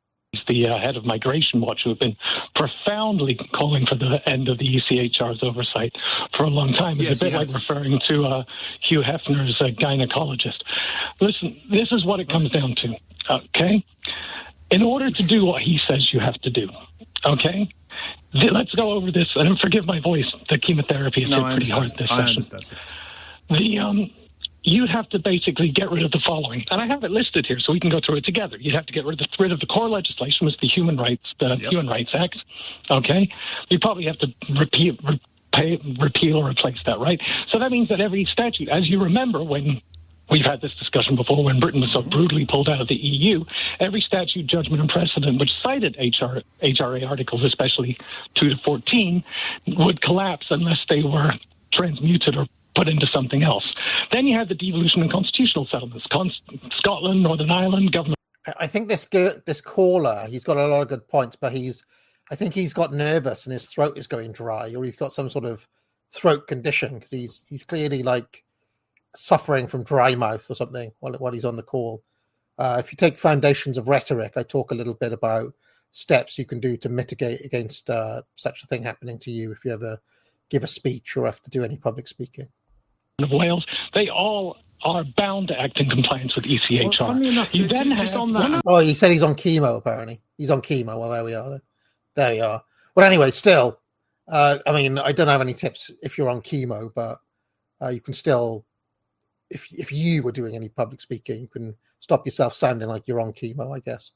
the uh, head of Migration Watch, who have been profoundly calling for the end of the E C H R's oversight for a long time. It's Yes, a bit he like has. referring to uh, Hugh Hefner's uh, gynecologist. Listen, this is what it comes down to, okay? In order to do what he says you have to do, okay? Th- Let's go over this, and forgive my voice, the chemotherapy is No, hit I pretty hard understand. this I session. understand. sir. The um, you'd have to basically get rid of the following, and I have it listed here, so we can go through it together. You'd have to get rid of the, rid of the core legislation, which is the Human Rights, the Yep. Human Rights Act. Okay, you probably have to repeal, repay, repeal or replace that, right? So that means that every statute, as you remember, when we've had this discussion before, when Britain was so brutally pulled out of the E U, every statute, judgment, and precedent which cited H R, H R A articles, especially two to fourteen, would collapse unless they were transmuted or put into something else. Then you have the devolution and constitutional settlements. Con- Scotland, Northern Ireland, government. I- I think this g- this caller, he's got a lot of good points, but he's, I think he's got nervous and his throat is going dry, or he's got some sort of throat condition because he's he's clearly like suffering from dry mouth or something while while he's on the call. Uh, if you take Foundations of Rhetoric, I talk a little bit about steps you can do to mitigate against uh, such a thing happening to you if you ever give a speech or have to do any public speaking. of Wales, they all are bound to act in compliance with E C H R. Well, funnily enough, you ju- then just have, on that- Oh, he said he's on chemo, apparently. He's on chemo. Well, there we are. Then. There you are. Well, anyway, still, uh, I mean, I don't have any tips if you're on chemo, but uh, you can still, if if you were doing any public speaking, you can stop yourself sounding like you're on chemo, I guess.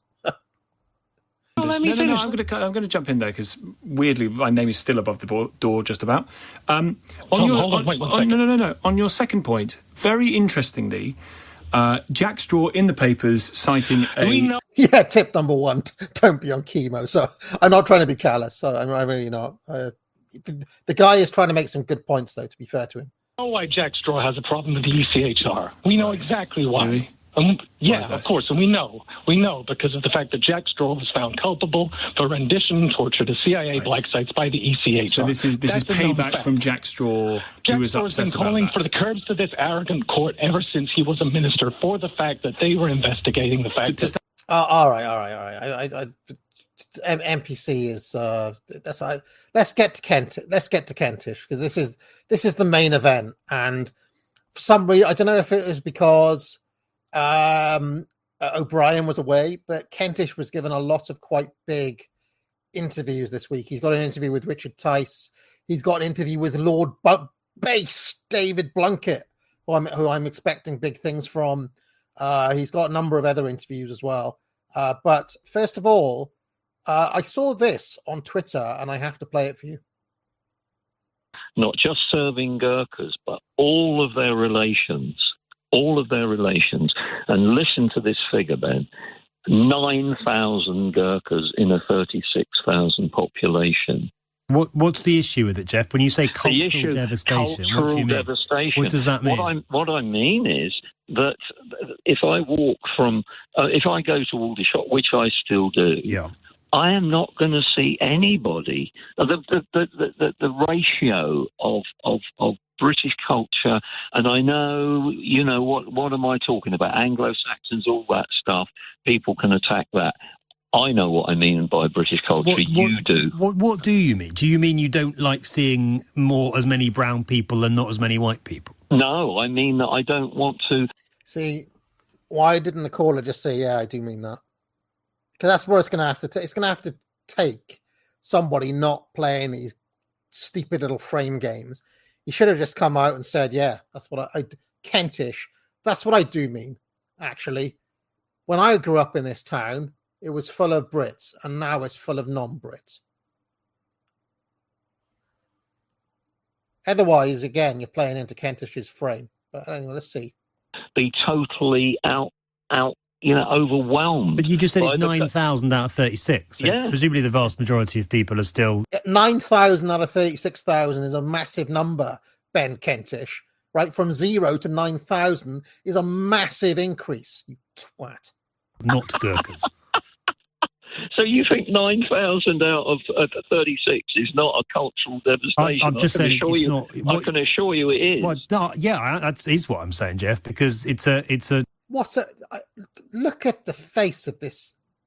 Well, let No, me no, no. finish. I'm going to I'm going to jump in there because weirdly my name is still above the bo- door, just about. Um, on Hold- your hold on, on- wait one on- second. no, no, no, no. On your second point, very interestingly, uh, Jack Straw in the papers citing a. We know Yeah, tip number one: don't be on chemo. So I'm not trying to be callous. So I'm, I'm really not. Uh, the, the guy is trying to make some good points, though. To be fair to him. why Jack Straw has a problem with the E C H R. We know exactly Do why. we? Um, yeah, is that? of course, and we know. We know because of the fact that Jack Straw was found culpable for rendition, torture to C I A Right. black sites by the E C H R. So this is this That's is a known payback fact. from Jack Straw, Jack who was Straw has been upset about calling that. for the curbs to this arrogant court ever since he was a minister for the fact that they were investigating the fact Does that Uh, all right, all right, all right. I, I, I, M- N P C is uh, that's. I, let's get to Kent. Let's get to Kentish because this is this is the main event, and for some reason, I don't know if it was because um, uh, O'Brien was away, but Kentish was given a lot of quite big interviews this week. He's got an interview with Richard Tice. He's got an interview with Lord Bu- Base David Blunkett, who I'm, who I'm expecting big things from. Uh, he's got a number of other interviews as well. Uh, but first of all, uh, I saw this on Twitter, and I have to play it for you. Not just serving Gurkhas, but all of their relations, all of their relations. And listen to this figure, Ben. nine thousand Gurkhas in a thirty-six thousand population. What What's the issue with it, Jeff? When you say The cultural issue, devastation, cultural what do you mean? devastation. What does that mean? What, I'm, what I mean is that if I walk from, uh, if I go to Aldershot, which I still do, Yeah. I am not going to see anybody. The the the, the, the, the ratio of, of of British culture, and I know, you know, what what am I talking about? Anglo-Saxons, all that stuff. People can attack that. I know what I mean by British culture. What, you what, do. What What do you mean? Do you mean you don't like seeing more as many brown people and not as many white people? No, I mean that I don't want to. See, why didn't the caller just say, "Yeah, I do mean that"? Because that's where it's going to have to. T- it's going to have to take somebody not playing these stupid little frame games. He should have just come out and said, "Yeah, that's what I, I Kentish. That's what I do mean." Actually, when I grew up in this town, it was full of Brits, and now it's full of non-Brits. Otherwise, again, you're playing into Kentish's frame. But anyway, let's see. Be totally out, out, you know, overwhelmed. But you just said by it's the nine thousand out of thirty-six. So Yeah. presumably the vast majority of people are still... nine thousand out of thirty-six thousand is a massive number, Ben Kentish. Right? From zero to nine thousand is a massive increase, you twat. not Gurkhas. So you think nine thousand out of uh, thirty-six is not a cultural devastation? I- I'm just I can saying assure it's you, not- I what- can assure you it is. Well, no, yeah, that is what I'm saying, Jeff, because it's a... it's a. What's a I- look at the face of this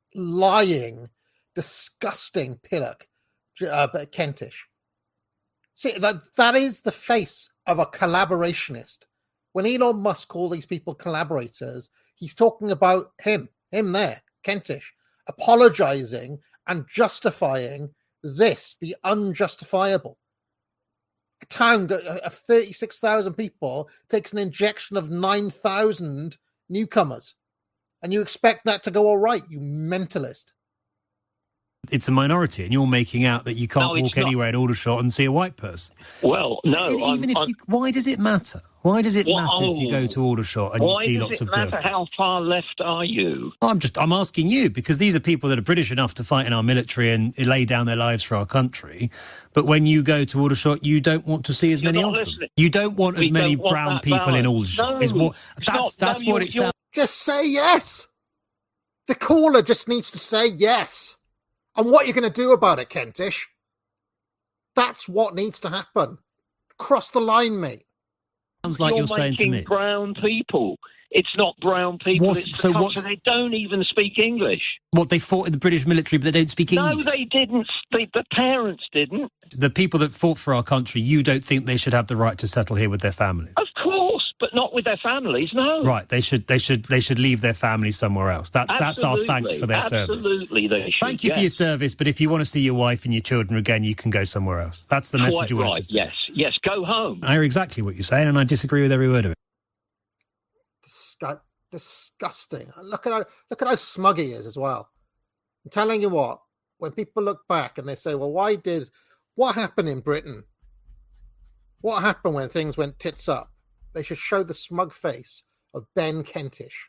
lying, disgusting pillock, uh, Kentish. See, that that is the face of a collaborationist. When Elon Musk called these people collaborators, he's talking about him, him there, Kentish, apologizing and justifying this, the unjustifiable. A town of thirty-six thousand people takes an injection of nine thousand newcomers, and you expect that to go all right, you mentalist. It's a minority, and you're making out that you can't No, walk not. anywhere in Aldershot and see a white person. Well, no. And even I'm, if I'm, you, why does it matter? Why does it Well, matter if you go to Aldershot and why you see does lots it of matter Gurkhas? how far left are you? I'm just, I'm asking you, because these are people that are British enough to fight in our military and lay down their lives for our country. But when you go to Aldershot, you don't want to see as You're many not of them. listening. You don't want as We many don't want brown that people in balance. Aldershot. No, is what, it's that's not- that's no, what you- it you're- sounds. Just say yes. The caller just needs to say yes. And what you're going to do about it, Kentish? That's what needs to happen. Cross the line, mate. Sounds like you're, saying to making me. brown people. It's not brown people. What- It's the so culture. what's- They don't even speak English. What, they fought in the British military, but they don't speak English? No, they didn't. They, the parents didn't. The people that fought for our country, you don't think they should have the right to settle here with their families? Of course, but not with their families. No. Right, they should, they should, they should leave their families somewhere else. That, that's our Absolutely. thanks for their service. Absolutely, they should. Thank you yes. for your service, but if you want to see your wife and your children again, you can go somewhere else. That's the message Quite you want right. us to say. Yes, yes. Go home. I hear exactly what you're saying, and I disagree with every word of it. Disgu- disgusting. Look at how look at how smug he is as well. I'm telling you what, when people look back and they say, well, why did what happened in Britain? What happened when things went tits up? They should show the smug face of Ben Kentish.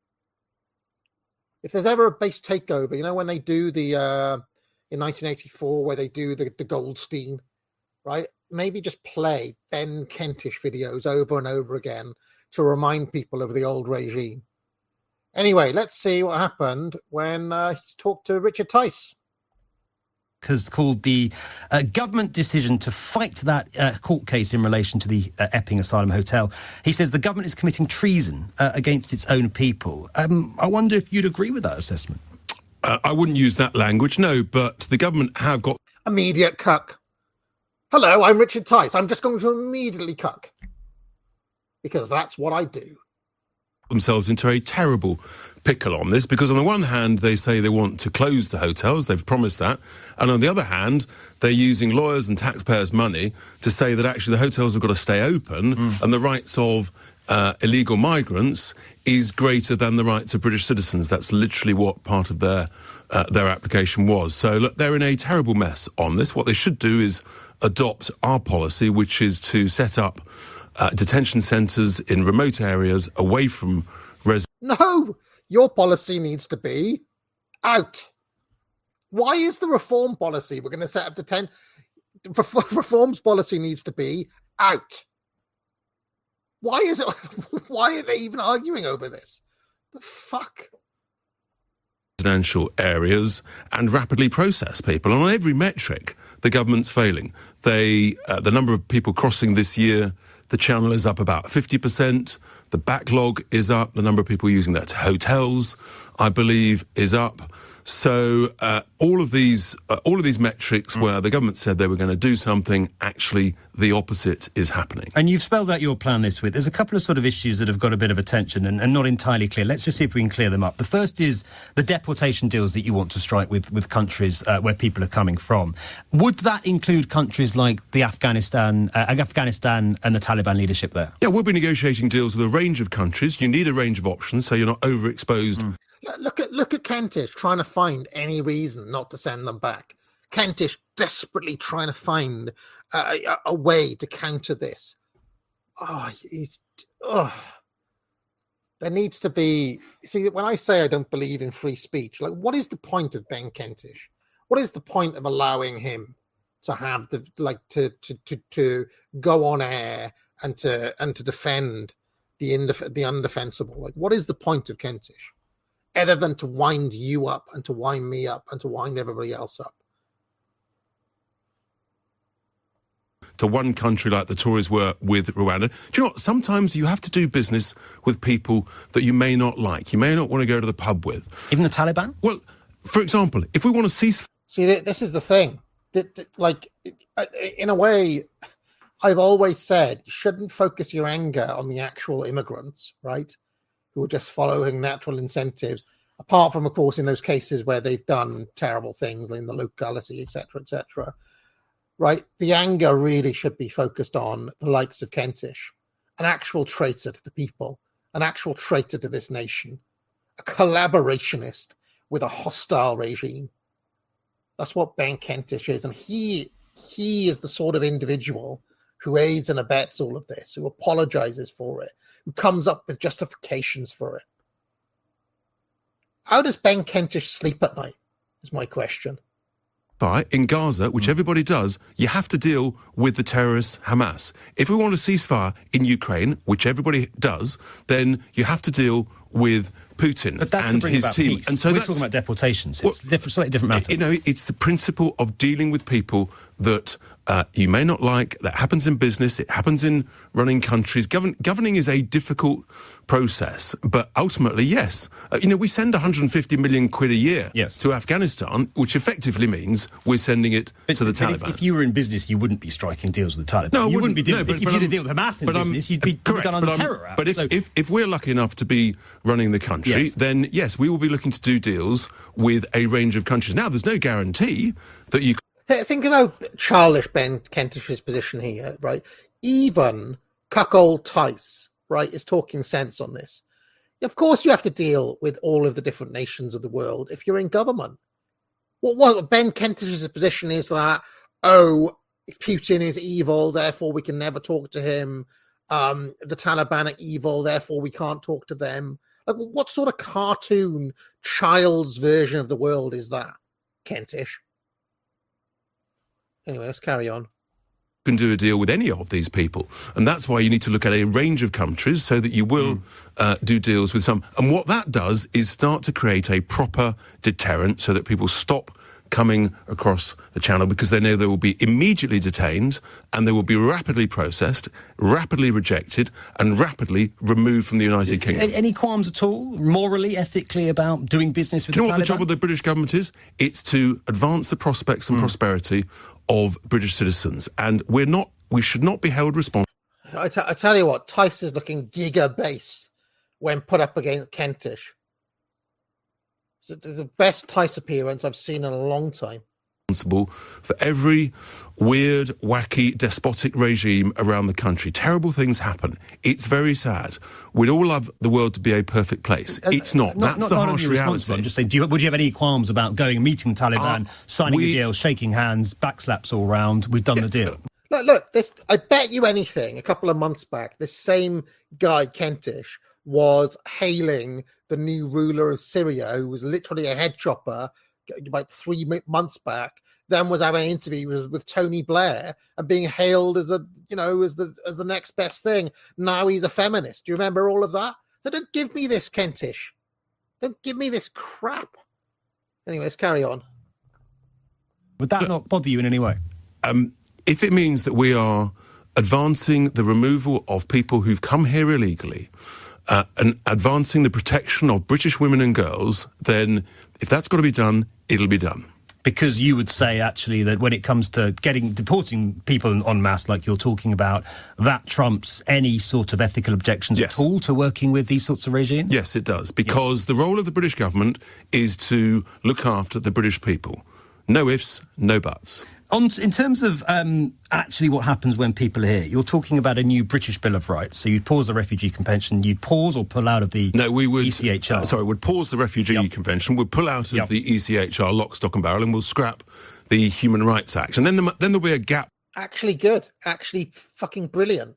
If there's ever a base takeover, you know, when they do the uh in nineteen eighty-four where they do the, the Goldstein, right? Maybe just play Ben Kentish videos over and over again to remind people of the old regime. Anyway, let's see what happened when uh, he talked to Richard Tice. Has called the uh, government decision to fight that uh, court case in relation to the uh, Epping Asylum Hotel. He says the government is committing treason uh, against its own people. Um, I wonder if you'd agree with that assessment. Uh, I wouldn't use that language, no, but the government have got... Immediate cuck. Hello, I'm Richard Tice. I'm just going to immediately cuck. Because that's what I do. themselves into a terrible pickle on this, because on the one hand they say they want to close the hotels, they've promised that, and on the other hand they're using lawyers and taxpayers' money to say that actually the hotels have got to stay open mm. and the rights of uh, illegal migrants is greater than the rights of British citizens. That's literally what part of their uh, their application was. So look, they're in a terrible mess on this. What they should do is adopt our policy, which is to set up Uh, detention centres in remote areas away from residents. No, your policy needs to be out. Why is the reform policy? We're going to set up detention. Reform's policy needs to be out. Why is it? Why are they even arguing over this? The fuck? Residential areas and rapidly process people. And on every metric, the government's failing. They, uh, the number of people crossing this year, the channel is up about fifty percent. The backlog is up. The number of people using that to hotels, I believe, is up. So uh, all of these, uh, all of these metrics mm. where the government said they were going to do something, actually the opposite is happening. And you've spelled out your plan this week. There's a couple of sort of issues that have got a bit of attention and, and not entirely clear. Let's just see if we can clear them up. The first is the deportation deals that you want to strike with, with countries uh, where people are coming from. Would that include countries like the Afghanistan, uh, Afghanistan and the Taliban leadership there? Yeah, we'll be negotiating deals with a range of countries. You need a range of options so you're not overexposed. Mm. Look at look at Kentish trying to find any reason not to send them back. Kentish desperately trying to find uh, a, a way to counter this. Oh, he's oh. There needs to be. See, when I say I don't believe in free speech, like, what is the point of Ben Kentish? What is the point of allowing him to have the like to to to, to go on air and to and to defend the indef- the undefensible? Like, what is the point of Kentish? Other than to wind you up and to wind me up and to wind everybody else up. To one country like the Tories were with Rwanda. Do you know what? Sometimes you have to do business with people that you may not like. You may not want to go to the pub with. Even the Taliban? Well, for example, if we want to cease... See, this is the thing. Like, in a way, I've always said you shouldn't focus your anger on the actual immigrants, right, who are just following natural incentives, apart from, of course, in those cases where they've done terrible things in the locality, et cetera, et cetera, right? The anger really should be focused on the likes of Kentish, an actual traitor to the people, an actual traitor to this nation, a collaborationist with a hostile regime. That's what Ben Kentish is. And he he is the sort of individual who aids and abets all of this, who apologizes for it, who comes up with justifications for it. How does Ben Kentish sleep at night, is my question. In Gaza, which everybody does, you have to deal with the terrorist Hamas. If we want a ceasefire in Ukraine, which everybody does, then you have to deal with Putin but that's and the his about team. Peace. And so we're talking about deportations. It's well, different, slightly different matter. You know, it's the principle of dealing with people that uh, you may not like. That happens in business. It happens in running countries. Govern- governing is a difficult process, but ultimately, yes. Uh, you know, we send one hundred fifty million quid a year yes. to Afghanistan, which effectively means we're sending it but, to the but Taliban. If, if you were in business, you wouldn't be striking deals with the Taliban. No, you wouldn't, wouldn't be doing. No, but, if but you had a I'm, deal with Hamas in but business, I'm, you'd be correct, done on the but Terror Act. But if, so. if if we're lucky enough to be running the country, yes. then yes, we will be looking to do deals with a range of countries. Now, there's no guarantee that you. Think about childish Ben Kentish's position here, right? Even cuckold Tice, right, is talking sense on this. Of course, you have to deal with all of the different nations of the world if you're in government. What, what Ben Kentish's position is that, oh, Putin is evil, therefore we can never talk to him. Um, the Taliban are evil, therefore we can't talk to them. Like, what sort of cartoon child's version of the world is that, Kentish? Anyway, let's carry on. Can do a deal with any of these people, and that's why you need to look at a range of countries so that you will mm. uh, do deals with some. And what that does is start to create a proper deterrent so that people stop coming across the channel, because they know they will be immediately detained and they will be rapidly processed, rapidly rejected, and rapidly removed from the United Kingdom. Any qualms at all, morally, ethically, about doing business with Do you the know Taliban? what the job of the British government is? It's to advance the prospects and mm. prosperity of British citizens, and we're not. We should not be held responsible. I, t- I tell you what, Tice is looking giga-based when put up against Kentish. It's the best Tice appearance I've seen in a long time. Responsible for every weird, wacky, despotic regime around the country. Terrible things happen. It's very sad. We'd all love the world to be a perfect place. It's not. not That's not, the not harsh reality. I'm just saying, do you, would you have any qualms about going and meeting the Taliban, uh, signing we, a deal, shaking hands, backslaps all round? We've done yeah, the deal. Look, look, this. I bet you anything, a couple of months back, this same guy, Kentish, was hailing the new ruler of Syria, who was literally a head chopper about three months back, then was having an interview with, with Tony Blair and being hailed as the, you know, as the as the next best thing. Now he's a feminist. Do you remember all of that? So don't give me this, Kentish. Don't give me this crap. Anyway, let's carry on. Would that not bother you in any way? Um, if it means that we are advancing the removal of people who've come here illegally, Uh, and advancing the protection of British women and girls, then if that's got to be done, it'll be done. Because you would say, actually, that when it comes to getting deporting people en masse, like you're talking about, that trumps any sort of ethical objections yes. at all to working with these sorts of regimes? Yes, it does. Because yes. the role of the British government is to look after the British people. No ifs, no buts. On, in terms of um, actually what happens when people are here, you're talking about a new British Bill of Rights. So you'd pause the Refugee Convention, you'd pause or pull out of the no, we would, E C H R. Uh, sorry, we'd pause the Refugee yep. Convention, we'd pull out of yep. the E C H R lock, stock and barrel, and we'll scrap the Human Rights Act. And then, the, then there'll be a gap. Actually good. Actually fucking brilliant.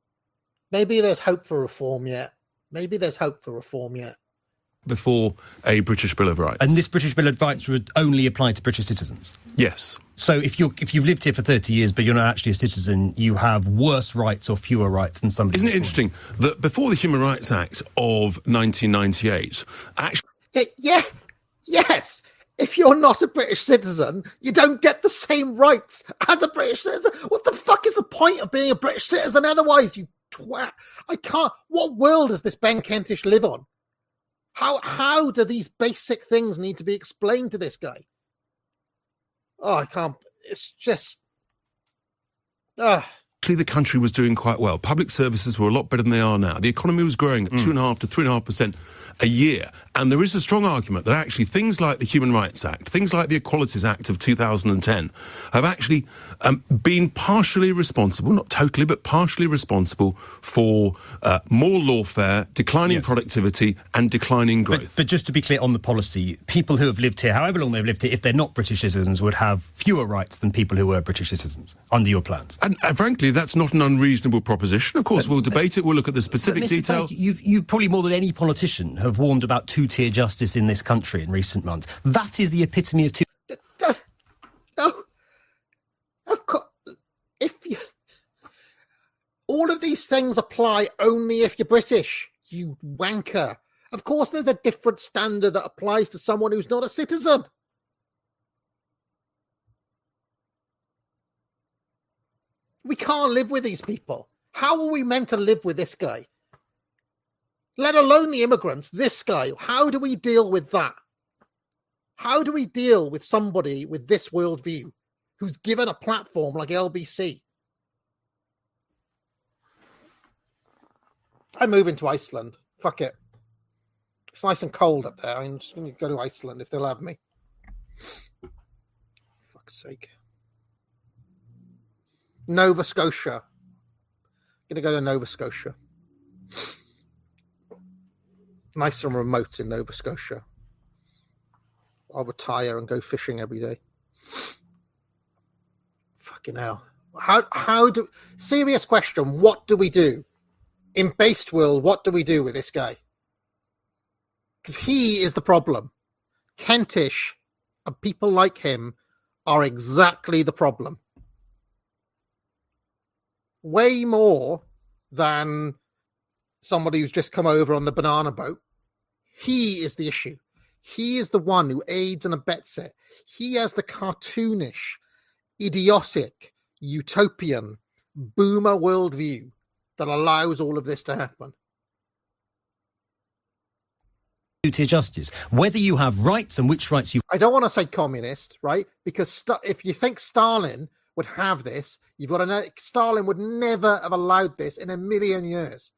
Maybe there's hope for reform yet. Maybe there's hope for reform yet. Before a British Bill of Rights. And this British Bill of Rights would only apply to British citizens? Yes. So if you're if you've lived here for thirty years but you're not actually a citizen, you have worse rights or fewer rights than somebody. Isn't it interesting that before the Human Rights Act of nineteen ninety-eight, actually... It, yeah, yes. If you're not a British citizen, you don't get the same rights as a British citizen. What the fuck is the point of being a British citizen otherwise, you twat? I can't... What world does this Ben Kentish live on? How how do these basic things need to be explained to this guy? Oh, I can't. It's just. Uh, Actually, the country was doing quite well. Public services were a lot better than they are now. The economy was growing at mm. two and a half to three and a half percent a year. And there is a strong argument that actually things like the Human Rights Act, things like the Equalities Act of two thousand ten have actually um, been partially responsible, not totally, but partially responsible for uh, more lawfare, declining yes. productivity and declining growth. But, but just to be clear on the policy, people who have lived here, however long they've lived here, if they're not British citizens, would have fewer rights than people who were British citizens under your plans. And, and frankly, that's not an unreasonable proposition. Of course, but, we'll debate it. We'll look at the specific details. You've, you've probably more than any politician have warned about two-tier justice in this country in recent months. That is the epitome of two. No, of course. If you, all of these things apply only if you're British, you wanker. Of course, there's a different standard that applies to someone who's not a citizen. We can't live with these people. How are we meant to live with this guy? Let alone the immigrants, this guy. How do we deal with that? How do we deal with somebody with this worldview who's given a platform like L B C? I'm moving to Iceland. Fuck it. It's nice and cold up there. I'm just going to go to Iceland if they'll have me. Fuck's sake. Nova Scotia. I'm going to go to Nova Scotia. Nice and remote in Nova Scotia. I'll retire and go fishing every day. Fucking hell. How, how do... Serious question. What do we do? In Based World, what do we do with this guy? Because he is the problem. Kentish and people like him are exactly the problem. Way more than somebody who's just come over on the banana boat. He is the issue. He is the one who aids and abets it. He has the cartoonish, idiotic, utopian, boomer worldview that allows all of this to happen. Two-tier justice. Whether you have rights and which rights you... I don't want to say communist, right? Because st- if you think Stalin would have this, you've got to know Stalin would never have allowed this in a million years.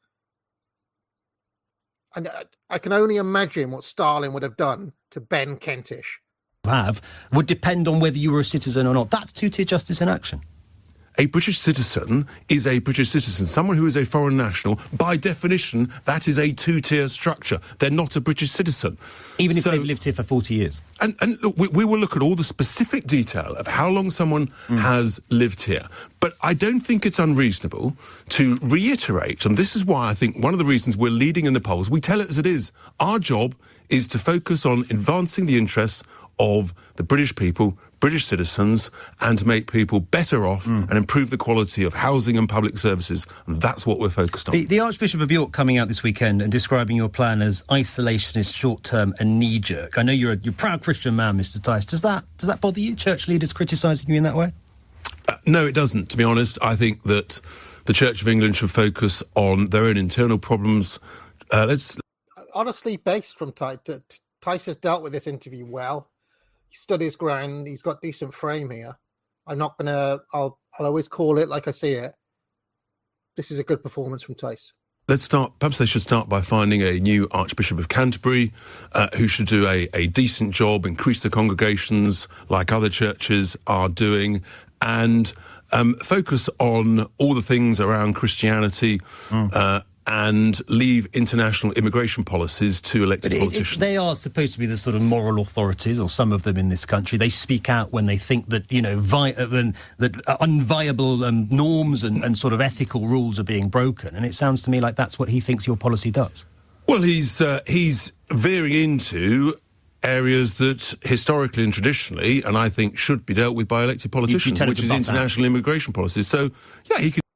And I can only imagine what Stalin would have done to Ben Kentish. Have would depend on whether you were a citizen or not. That's two-tier justice in action. A British citizen is a British citizen. Someone who is a foreign national, by definition, that is a two-tier structure. They're not a British citizen. Even if so, they've lived here for forty years. And, and look, we, we will look at all the specific detail of how long someone mm. has lived here. But I don't think it's unreasonable to reiterate, and this is why I think one of the reasons we're leading in the polls, we tell it as it is. Our job is to focus on advancing the interests of the British people, British citizens, and to make people better off mm. and improve the quality of housing and public services. And that's what we're focused on. The, the Archbishop of York coming out this weekend and describing your plan as isolationist, short-term and knee-jerk. I know you're a you're a proud Christian man, Mister Tice. Does that, does that bother you, church leaders criticising you in that way? Uh, no, it doesn't, to be honest. I think that the Church of England should focus on their own internal problems. Uh, let's... Honestly, based from Tice, Tice has dealt with this interview well. He stood his ground. He's got decent frame here. I'm not going to... I'll I'll always call it like I see it. This is a good performance from Tice. Let's start... Perhaps they should start by finding a new Archbishop of Canterbury uh, who should do a, a decent job, increase the congregations like other churches are doing, and um, focus on all the things around Christianity mm. uh, and leave international immigration policies to elected but it, politicians. It, they are supposed to be the sort of moral authorities, or some of them in this country. They speak out when they think that, you know, vi- uh, that unviable um, norms and, and sort of ethical rules are being broken. And it sounds to me like that's what he thinks your policy does. Well, he's uh, he's veering into areas that historically and traditionally, and I think should be dealt with by elected politicians, you, you which is international out. immigration policies. So, yeah, he could...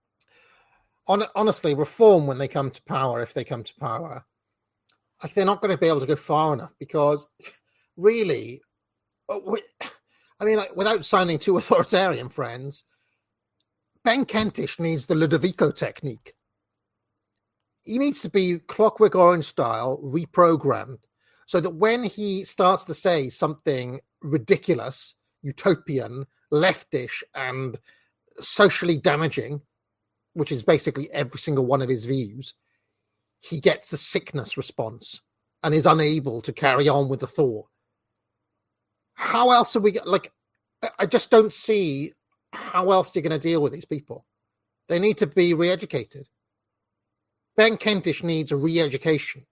Honestly, reform when they come to power, if they come to power, like they're not going to be able to go far enough because, really, I mean, without sounding too authoritarian, friends, Ben Kentish needs the Ludovico technique. He needs to be Clockwork Orange style reprogrammed so that when he starts to say something ridiculous, utopian, leftish, and socially damaging, which is basically every single one of his views, he gets a sickness response and is unable to carry on with the thought. How else are we like? I just don't see how else you're going to deal with these people. They need to be re-educated. Ben Kentish needs a re-education.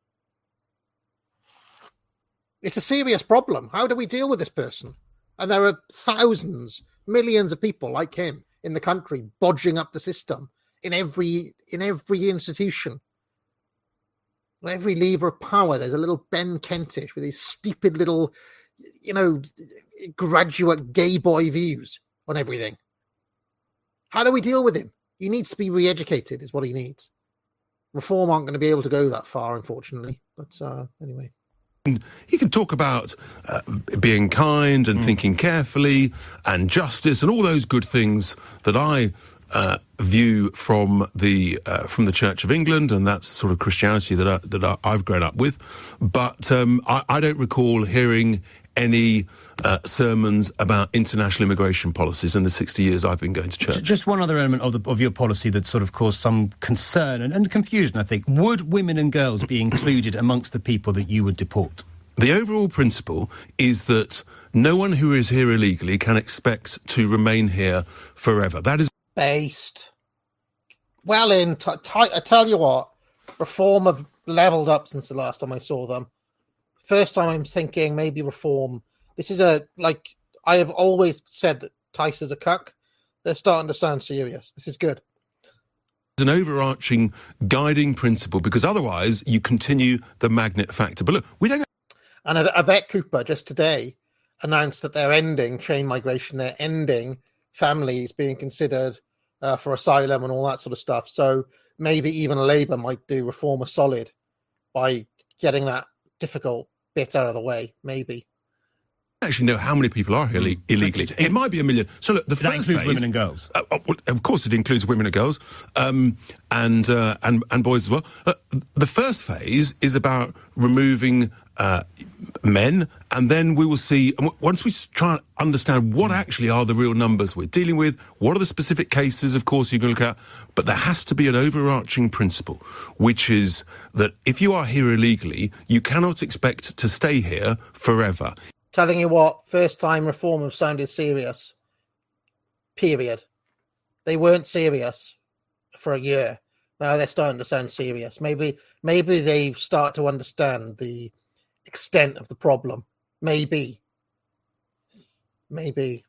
It's a serious problem. How do we deal with this person? And there are thousands, millions of people like him in the country bodging up the system in every in every institution. Every lever of power, there's a little Ben Kentish with his stupid little, you know, graduate gay boy views on everything. How do we deal with him? He needs to be re-educated, is what he needs. Reform aren't going to be able to go that far, unfortunately. But uh, anyway. He can talk about uh, being kind and mm. thinking carefully and justice and all those good things that I uh, view from the uh, from the Church of England, and that's sort of Christianity that I, that I, I've grown up with. But um, I, I don't recall hearing any uh, sermons about international immigration policies in the sixty years I've been going to church. Just one other element of, the, of your policy that sort of caused some concern and, and confusion, I think. Would women and girls be included amongst the people that you would deport? The overall principle is that no one who is here illegally can expect to remain here forever. That is based. Well, in t- t- I tell you what, Reform have levelled up since the last time I saw them. First time I'm thinking maybe Reform. This is a, like, I have always said that Tice is a cuck. They're starting to sound serious. This is good. It's an overarching guiding principle, because otherwise you continue the magnet factor. But look, we don't. And Yvette Cooper just today announced that they're ending chain migration. They're ending families being considered uh, for asylum and all that sort of stuff. So maybe even Labour might do Reform a solid by getting that difficult bit out of the way, maybe. I actually know how many people are here mm. illegally. It, it might be a million. So look, the that first includes phase, women and girls. Uh, well, of course, it includes women and girls, um, and uh, and and boys as well. Uh, the first phase is about removing uh, men, and then we will see. Once we try and understand what actually are the real numbers we're dealing with, what are the specific cases, of course, you can look at. But there has to be an overarching principle, which is that if you are here illegally, you cannot expect to stay here forever. Telling you what, first time Reform have sounded serious. Period. They weren't serious for a year. Now they're starting to sound serious. Maybe maybe they start to understand the extent of the problem. Maybe. Maybe.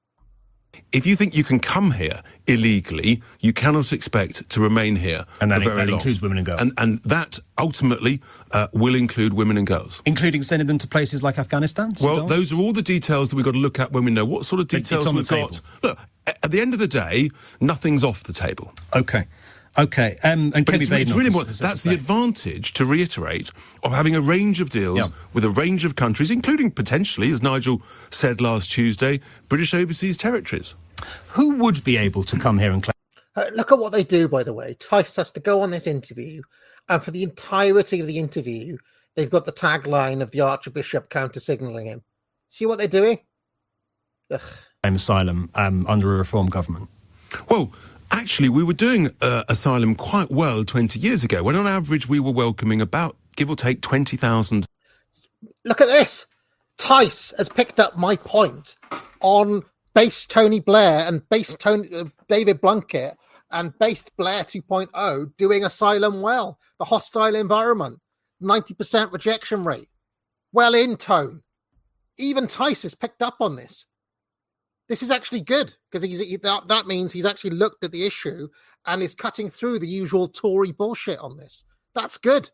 If you think you can come here illegally, you cannot expect to remain here and that, for very that long. includes women and girls. And, and that ultimately uh, will include women and girls. Including sending them to places like Afghanistan? Well, Sudan? those are all the details that we've got to look at when we know what sort of details we've got. Look, at the end of the day, nothing's off the table. Okay. Okay, um, and but Kemi it's, it's really important. That's the advantage, to reiterate, of having a range of deals yeah. with a range of countries, including potentially, as Nigel said last Tuesday, British overseas territories. Who would be able to come here and claim? Uh, look at what they do, by the way. Tice has to go on this interview, and for the entirety of the interview, they've got the tagline of the Archbishop counter-signalling him. See what they're doing? Ugh. Asylum um, under a Reform government. Well, actually, we were doing uh, asylum quite well twenty years ago, when on average we were welcoming about, give or take, twenty thousand. Look at this. Tice has picked up my point on base Tony Blair and base Tony, uh, David Blunkett and base Blair two point oh doing asylum well. The hostile environment, ninety percent rejection rate. Well in, Tone. Even Tice has picked up on this. This is actually good, because he's he, that, that means he's actually looked at the issue and is cutting through the usual Tory bullshit on this. That's good.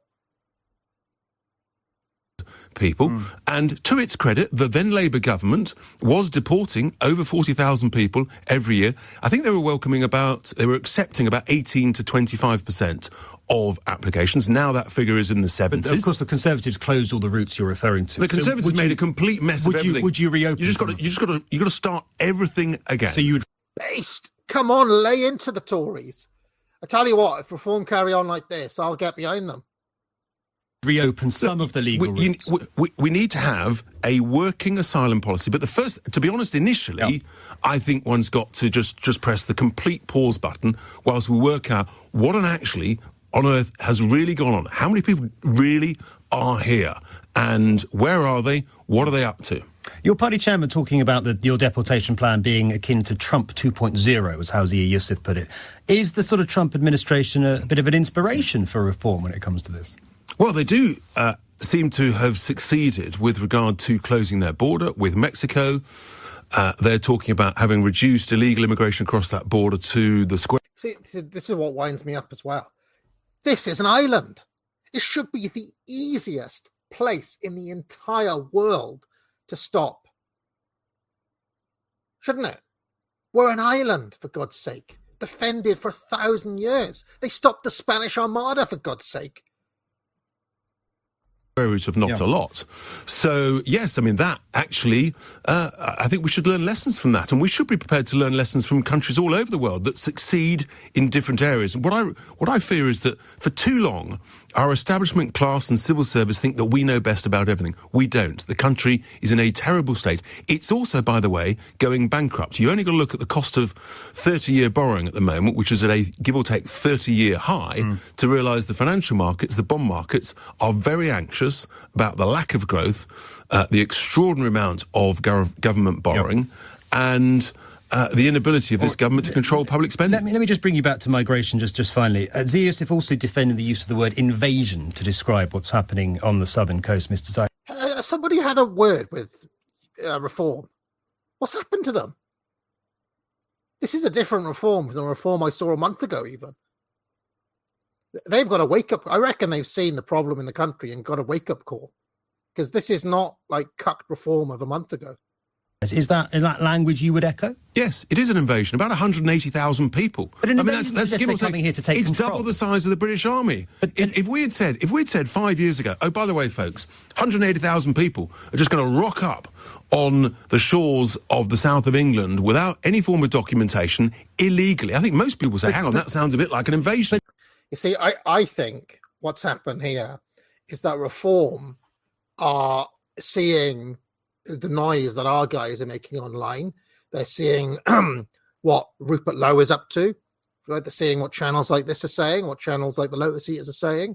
People, mm. and to its credit, the then Labour government was deporting over forty thousand people every year. I think they were welcoming about, they were accepting about eighteen to twenty-five percent of applications. Now that figure is in the seventies. But of course, the Conservatives closed all the routes you're referring to. The Conservatives so made you, a complete mess would of everything. You, would you reopen? You just got to, you just got to, you got to start everything again. So you would based. Come on, lay into the Tories. I tell you what, if Reform carry on like this, I'll get behind them. reopen some Look, of the legal we, routes. You, we, we need to have a working asylum policy. But the first, to be honest, initially, yep. I think one's got to just, just press the complete pause button whilst we work out what on actually on earth has really gone on. How many people really are here? And where are they? What are they up to? Your party chairman talking about the, your deportation plan being akin to Trump two point oh, as Housia Yousaf put it. Is the sort of Trump administration a bit of an inspiration for reform when it comes to this? Well, they do uh, seem to have succeeded with regard to closing their border with Mexico. Uh, they're talking about having reduced illegal immigration across that border to the square. See, this is what winds me up as well. This is an island. It should be the easiest place in the entire world to stop. Shouldn't it? We're an island, for God's sake. Defended for a thousand years. They stopped the Spanish Armada, for God's sake. Of not yeah. a lot. So, yes, I mean, that actually, uh, I think we should learn lessons from that. And we should be prepared to learn lessons from countries all over the world that succeed in different areas. And what I, what I fear is that for too long, our establishment class and civil service think that we know best about everything. We don't. The country is in a terrible state. It's also, by the way, going bankrupt. You only got to look at the cost of thirty-year borrowing at the moment, which is at a give or take thirty-year high, mm. to realise the financial markets, the bond markets, are very anxious about the lack of growth, uh, the extraordinary amount of go- government borrowing, yep. and Uh, the inability of this government to control public spending. Let me, let me just bring you back to migration just, just finally. Uh, Zia Yousaf also defended the use of the word invasion to describe what's happening on the southern coast, Mister Stein. Uh, somebody had a word with uh, reform. What's happened to them? This is a different reform than the reform I saw a month ago, even. They've got a wake-up... I reckon they've seen the problem in the country and got a wake-up call. Because this is not like cucked reform of a month ago. Is that is that language you would echo? Yes, it is an invasion. About one hundred eighty thousand people. But an I mean, that's, that's give or take, coming here to take It's control. double the size of the British Army. But if, if we had said, if we'd said five years ago, oh, by the way, folks, one hundred eighty thousand people are just going to rock up on the shores of the south of England without any form of documentation, illegally, I think most people say, but, hang on, but, that sounds a bit like an invasion. But, you see, I, I think what's happened here is that reform are seeing the noise that our guys are making online. They're seeing what Rupert Lowe is up to. Right? They're seeing what channels like this are saying, what channels like the Lotus Eaters are saying,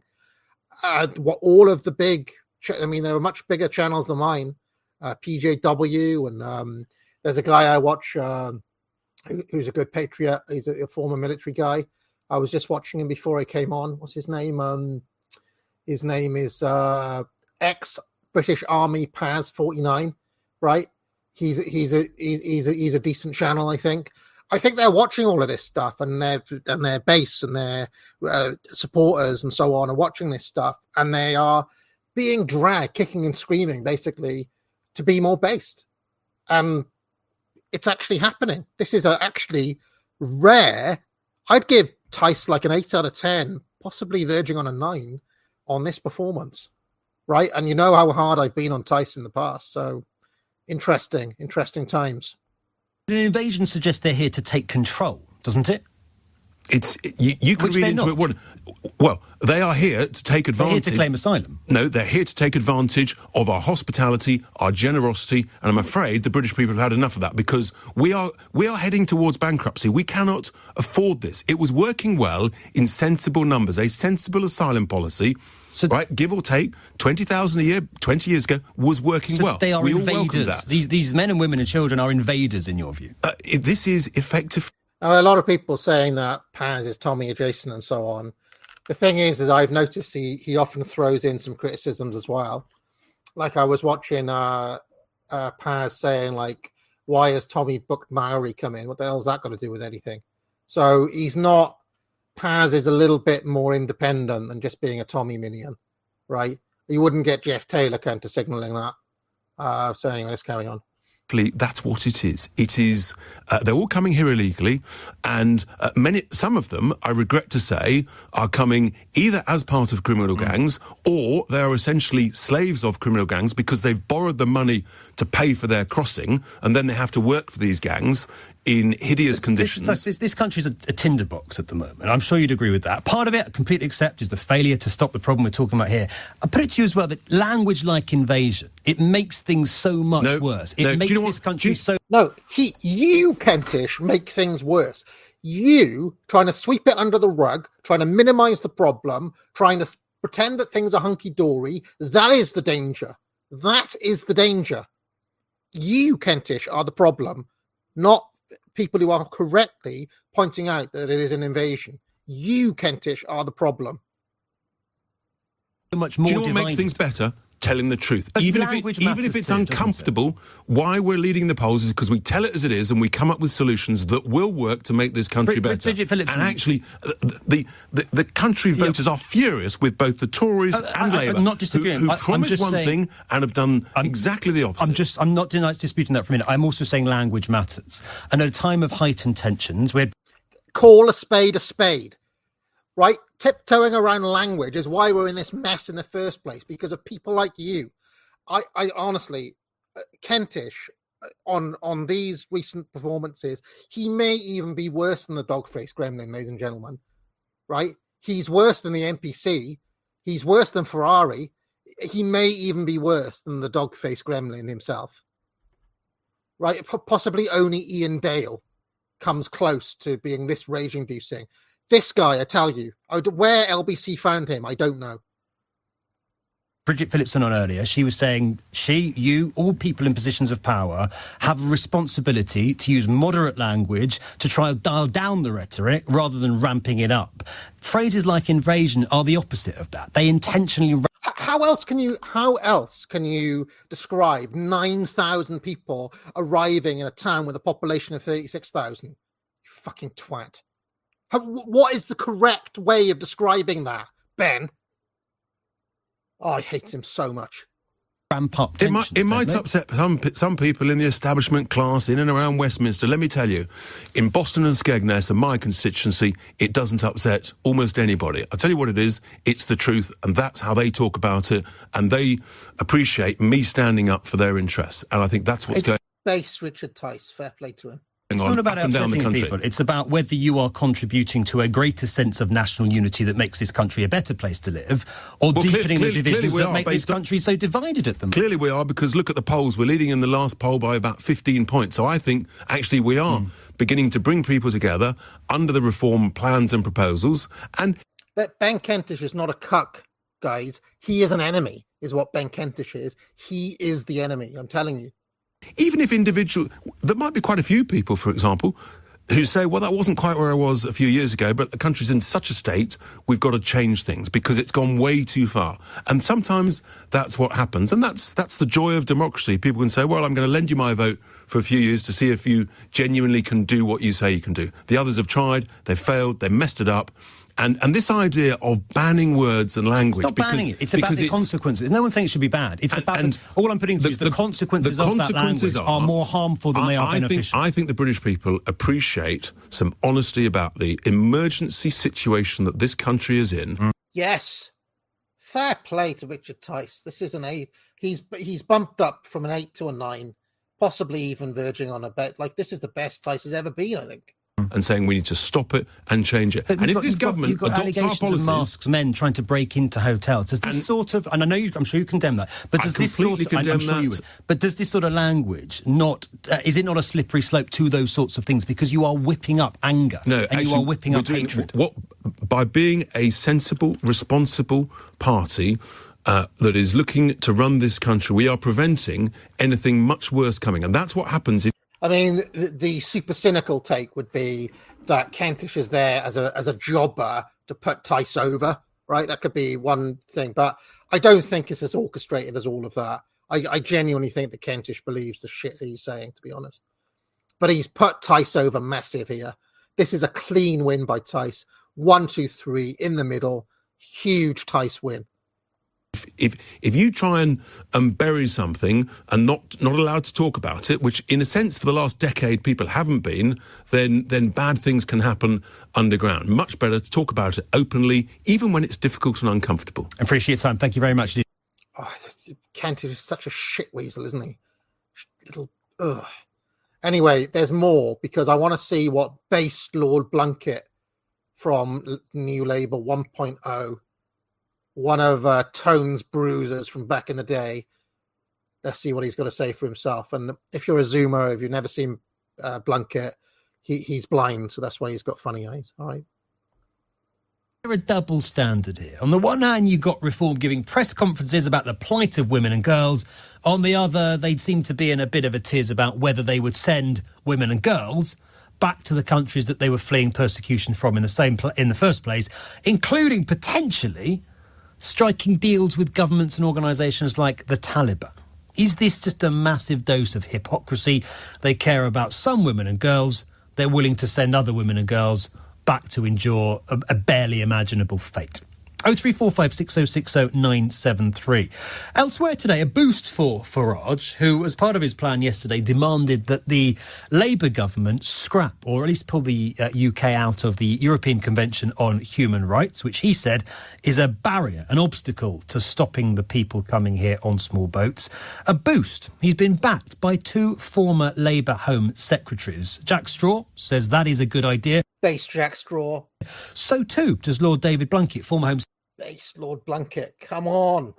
uh, what all of the big, I mean, there are much bigger channels than mine, uh, P J W, and um, there's a guy I watch um, who, who's a good patriot. He's a, a former military guy. I was just watching him before he came on. What's his name? Um, his name is uh, X British Army Paz forty-nine, right? He's he's a he's a he's a decent channel, I think. I think they're watching all of this stuff, and their and their base and their uh, supporters and so on are watching this stuff, and they are being dragged, kicking and screaming, basically, to be more based. And it's actually happening. This is a, actually rare. I'd give Tice like an eight out of ten, possibly verging on a nine on this performance. Right, and you know how hard I've been on Tice in the past, so interesting, interesting times. An invasion suggests they're here to take control, doesn't it? It's you, you can read into it. What, well, they are here to take advantage. They're here to claim asylum. No, they're here to take advantage of our hospitality, our generosity, and I'm afraid the British people have had enough of that because we are we are heading towards bankruptcy. We cannot afford this. It was working well in sensible numbers, a sensible asylum policy. So, right, give or take, twenty thousand a year, twenty years ago, was working so well. They are we invaders. That. These these men and women and children are invaders, in your view. Uh, this is effective. Now, a lot of people saying that Paz is Tommy adjacent and so on. The thing is, is I've noticed he, he often throws in some criticisms as well. Like I was watching uh, uh, Paz saying, like, why has Tommy booked Maori come in? What the hell's that got to do with anything? So he's not, Paz is a little bit more independent than just being a Tommy minion, right? You wouldn't get Jeff Taylor counter signaling that. Uh, so anyway, let's carry on. That's what it is. It is. Uh, they're all coming here illegally, and uh, many, some of them, I regret to say, are coming either as part of criminal gangs or they are essentially slaves of criminal gangs because they've borrowed the money to pay for their crossing, and then they have to work for these gangs in hideous conditions. This, this, this country's a, a tinderbox at the moment. I'm sure you'd agree with that. Part of it, I completely accept, is the failure to stop the problem we're talking about here. I put it to you as well that language like invasion, it makes things so much No, worse. It no, do makes you know this what- country do you- so... No, he, you, Kentish, make things worse. You trying to sweep it under the rug, trying to minimise the problem, trying to pretend that things are hunky-dory. That is the danger. That is the danger. You, Kentish, are the problem, not people who are correctly pointing out that it is an invasion. You, Kentish, are the problem. So much more Do you know what makes divided. things better? Telling the truth. But Even if, it, language even if matters it's too, doesn't it? uncomfortable, why we're leading the polls is because we tell it as it is and we come up with solutions that will work to make this country Brid- better. Bridget Phillipson. And actually, uh, the, the, the country voters are furious with both the Tories Uh, and I- I'm Labour, not disagreeing. who, I- who I'm promised just one saying- thing and have done I'm- exactly the opposite. I'm just, I'm not denying, disputing that for a minute. I'm also saying language matters. And at a time of heightened tensions, where Call a spade a spade, right? Tiptoeing around language is why we're in this mess in the first place, because of people like you. I, I honestly, uh, Kentish, uh, on on these recent performances, he may even be worse than the dog-faced gremlin, ladies and gentlemen, right? He's worse than the N P C. He's worse than Ferrari. He may even be worse than the dog-faced gremlin himself, right? P- possibly only Ian Dale comes close to being this rage-inducing. This guy, I tell you, I, where L B C found him, I don't know. Bridget Phillipson on earlier, she was saying she, you, all people in positions of power have a responsibility to use moderate language to try and dial down the rhetoric rather than ramping it up. Phrases like invasion are the opposite of that. They intentionally... Ra- H- How else can you? How else can you describe nine thousand people arriving in a town with a population of thirty-six thousand? You fucking twat! How, wh- what is the correct way of describing that, Ben? Oh, I hate him so much. ramp up It tensions, might, it don't might they? upset some, pe- some people in the establishment class in and around Westminster. Let me tell you, in Boston and Skegness and my constituency, it doesn't upset almost anybody. I'll tell you what it is, it's the truth, and that's how they talk about it, and they appreciate me standing up for their interests. And I think that's what's It's going base Richard Tice. Fair play to him. It's on not about up and down the upsetting country. people. It's about whether you are contributing to a greater sense of national unity that makes this country a better place to live, or Well, clear- deepening clearly- the divisions clearly we that are, make this based on- country so divided at the moment. Clearly we are, because look at the polls. We're leading in the last poll by about fifteen points. So I think actually we are Mm. beginning to bring people together under the reform plans and proposals. And But Ben Kentish is not a cuck, guys. He is an enemy, is what Ben Kentish is. He is the enemy, I'm telling you. even if individual, there might be quite a few people, for example, who say, well, that wasn't quite where I was a few years ago, but the country's in such a state, we've got to change things because it's gone way too far. And sometimes that's what happens. And that's that's the joy of democracy. People can say, well, I'm going to lend you my vote for a few years to see if you genuinely can do what you say you can do. The others have tried, they've failed, they messed it up. And and this idea of banning words and language... It's not because, banning it. It's about because the it's, consequences. No one's saying it should be bad. It's And- about and the, all I'm putting to the- you is the, the- consequences the of consequences that language are, are- more harmful than I, they are I beneficial. Think, I think the British people appreciate some honesty about the emergency situation that this country is in. Yes. Fair play to Richard Tice. This is an eight. He's he's bumped up from an eight to a nine, possibly even verging on a bet. Like, this is the best Tice has ever been, I think. And saying we need to stop it and change it. But And you've if got- this you've got- government you've got adopts our allegations policies... of masks, men trying to break into hotels. Does this And- sort of, and I know you, I'm sure you condemn that, but I does this sort completely of, I'm, I'm condemn sure you that. would, but does this sort of language not, uh, is it not a slippery slope to those sorts of things? Because you are whipping up anger No, and actually, you are whipping we're up doing- hatred. What, by being a sensible, responsible party uh, that is looking to run this country, we are preventing anything much worse coming. And that's what happens if... I mean, the, the super cynical take would be that Kentish is there as a as a jobber to put Tice over, right? That could be one thing, but I don't think it's as orchestrated as all of that. I, I genuinely think that Kentish believes the shit he's saying, to be honest. But he's put Tice over massive here. This is a clean win by Tice. One, two, three in the middle. Huge Tice win. If if you try and um, bury something and not not allowed to talk about it, which in a sense for the last decade people haven't been, then then bad things can happen underground. Much better to talk about it openly, even when it's difficult and uncomfortable. Appreciate your time. Thank you very much. Oh, Kent is such a shit weasel, isn't he? Little. Ugh. Anyway, there's more because I want to see what base Lord Blunkett from New Labour one point oh. One of uh, Tone's bruisers from back in the day. Let's see what he's got to say for himself. And if you're a Zoomer, if you've never seen uh, Blunkett, he, he's blind, so that's why he's got funny eyes. All right. A double standard here. On the one hand, you got Reform giving press conferences about the plight of women and girls. On the other, they seem to be in a bit of a tiz about whether they would send women and girls back to the countries that they were fleeing persecution from in the same pl- in the first place, including potentially striking deals with governments and organisations like the Taliban. Is this just a massive dose of hypocrisy? They care about some women and girls. They're willing to send other women and girls back to endure a, a barely imaginable fate. oh three four five six oh six oh nine seven three. Elsewhere today, a boost for Farage, who, as part of his plan yesterday, demanded that the Labour government scrap, or at least pull the uh, U K out of the European Convention on Human Rights, which he said is a barrier, an obstacle to stopping the people coming here on small boats. A boost. He's been backed by two former Labour Home Secretaries. Jack Straw says that is a good idea. Base Jack Straw. So too does Lord David Blunkett, former Home Base Lord Blunkett. Come on.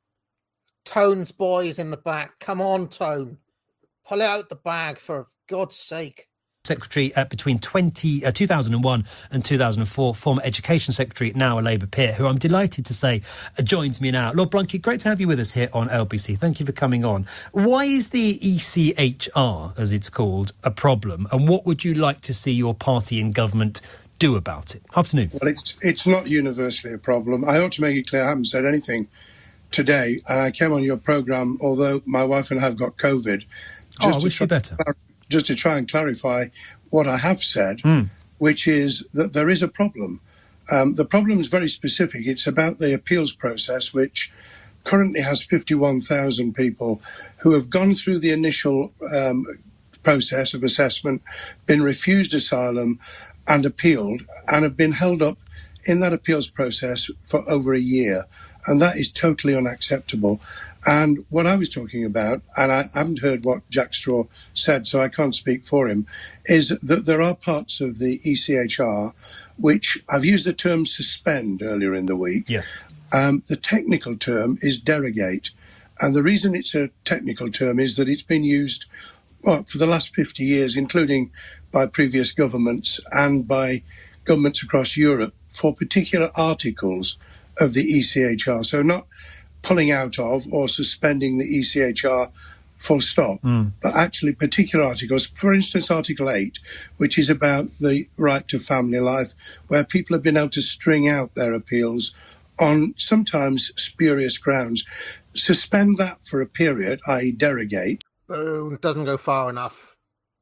Tone's boys in the back. Come on, Tone. Pull out the bag for God's sake. Secretary uh, between twenty, uh, two thousand one and two thousand four, former Education Secretary, now a Labour peer, who I'm delighted to say uh, joins me now. Lord Blunkett, great to have you with us here on L B C. Thank you for coming on. Why is the E C H R, as it's called, a problem? And what would you like to see your party in government do about it? Afternoon. Well, it's it's not universally a problem. I ought to make it clear I haven't said anything today. And I came on your programme, although my wife and I have got COVID. Just oh, I wish you better. Just to try and clarify what I have said, mm. which is that there is a problem. Um, the problem is very specific. It's about the appeals process, which currently has fifty-one thousand people who have gone through the initial um, process of assessment, been refused asylum and appealed, and have been held up in that appeals process for over a year. And that is totally unacceptable. And what I was talking about, and I haven't heard what Jack Straw said, so I can't speak for him, is that there are parts of the E C H R which I've used the term suspend earlier in the week. Yes. Um, the technical term is derogate. And the reason it's a technical term is that it's been used well, for the last fifty years, including by previous governments and by governments across Europe for particular articles of the E C H R. So not pulling out of or suspending the E C H R full stop, mm. but actually particular articles. For instance, Article eight, which is about the right to family life, where people have been able to string out their appeals on sometimes spurious grounds. Suspend that for a period, that is derogate. Boom, doesn't go far enough.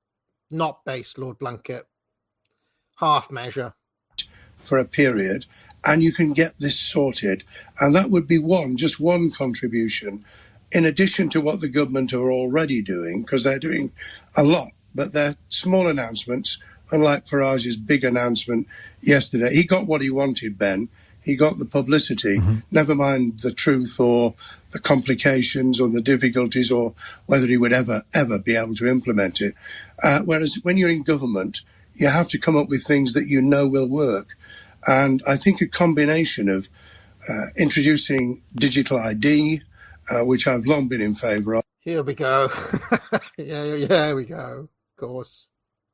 Not based, Lord Blunkett. Half measure. For a period, and you can get this sorted. And that would be one, just one contribution, in addition to what the government are already doing, because they're doing a lot, but they're small announcements, unlike Farage's big announcement yesterday. He got what he wanted, Ben. He got the publicity, mm-hmm. never mind the truth or the complications or the difficulties or whether he would ever, ever be able to implement it. Uh, whereas when you're in government, you have to come up with things that you know will work. And I think a combination of uh, introducing digital I D, uh, which I've long been in favour of. Here we go. yeah, yeah, here we go. Of course.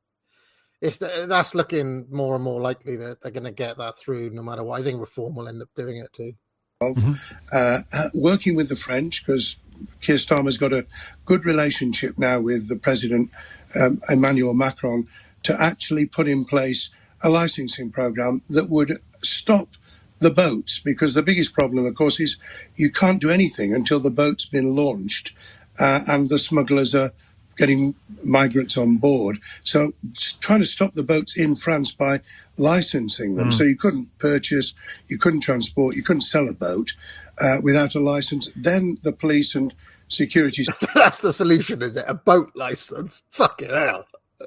It's the, that's looking more and more likely that they're going to get that through no matter what. I think Reform will end up doing it too. Mm-hmm. Uh, working with the French, because Keir Starmer's got a good relationship now with the President, um, Emmanuel Macron, to actually put in place a licensing program that would stop the boats, because the biggest problem, of course, is you can't do anything until the boat's been launched uh, and the smugglers are getting migrants on board. So trying to stop the boats in France by licensing them. Mm. So you couldn't purchase, you couldn't transport, you couldn't sell a boat uh, without a license, then the police and security. That's the solution, is it? A boat license? Fucking hell.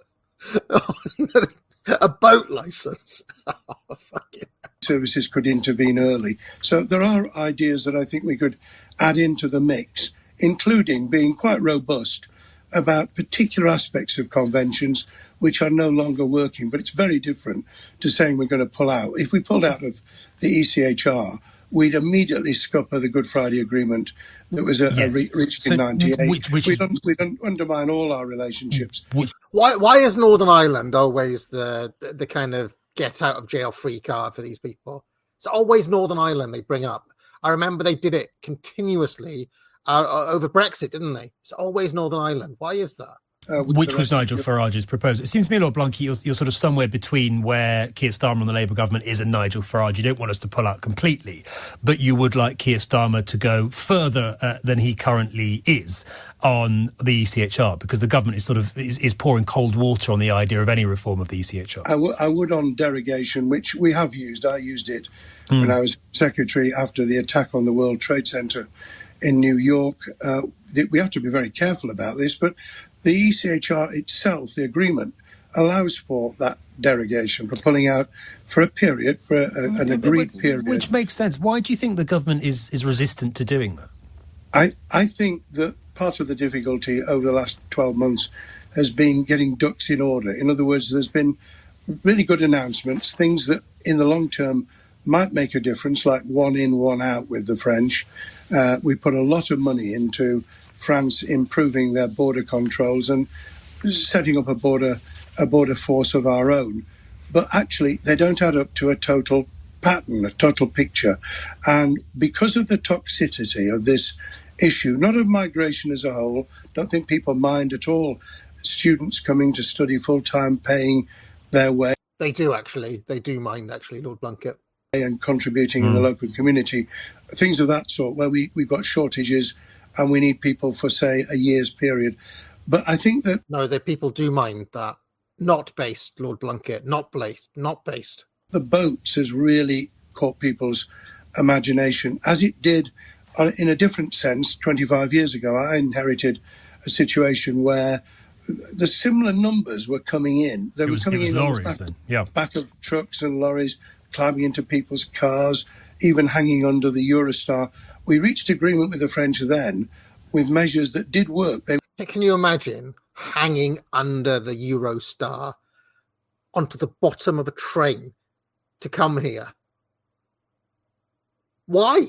A boat license. Oh, fucking services could intervene early. So there are ideas that I think we could add into the mix, including being quite robust about particular aspects of conventions which are no longer working. But it's very different to saying we're going to pull out. If we pulled out of the E C H R, we'd immediately scupper the Good Friday Agreement that was a, yes. a re- reached so in ninety-eight. Which, which we'd, is... un- we'd un- undermine all our relationships. Why Why is Northern Ireland always the, the, the kind of get-out-of-jail-free card for these people? It's always Northern Ireland they bring up. I remember they did it continuously uh, over Brexit, didn't they? It's always Northern Ireland. Why is that? Uh, Which was Nigel Farage's proposal. It seems to me, Lord Blunkett, you're, you're sort of somewhere between where Keir Starmer and the Labour government is and Nigel Farage. You don't want us to pull out completely, but you would like Keir Starmer to go further uh, than he currently is on the E C H R, because the government is sort of is, is pouring cold water on the idea of any reform of the E C H R. I, w- I would on derogation, which we have used. I used it mm. when I was secretary after the attack on the World Trade Center in New York. Uh, we have to be very careful about this, but the E C H R itself, the agreement, allows for that derogation, for pulling out for a period, for a, a, an agreed period. Which makes sense. Why do you think the government is, is resistant to doing that? I, I think that part of the difficulty over the last twelve months has been getting ducks in order. In other words, there's been really good announcements, things that in the long term might make a difference, like one in, one out with the French. Uh, we put a lot of money into France improving their border controls and setting up a border a border force of our own. But actually, they don't add up to a total pattern, a total picture. And because of the toxicity of this issue, not of migration as a whole, don't think people mind at all students coming to study full-time, paying their way. They do, actually. They do mind, actually, Lord Blunkett. And contributing mm. in the local community. Things of that sort, where we, we've got shortages and we need people for, say, a year's period. But I think that... No, the people do mind that. Not based, Lord Blunkett. Not based. Not based. The boats has really caught people's imagination, as it did in a different sense twenty-five years ago. I inherited a situation where the similar numbers were coming in. They it was, were coming it was in lorries, back, then. Yeah. back of trucks and lorries, climbing into people's cars, even hanging under the Eurostar. We reached agreement with the French then with measures that did work. They... Can you imagine hanging under the Eurostar onto the bottom of a train to come here? Why?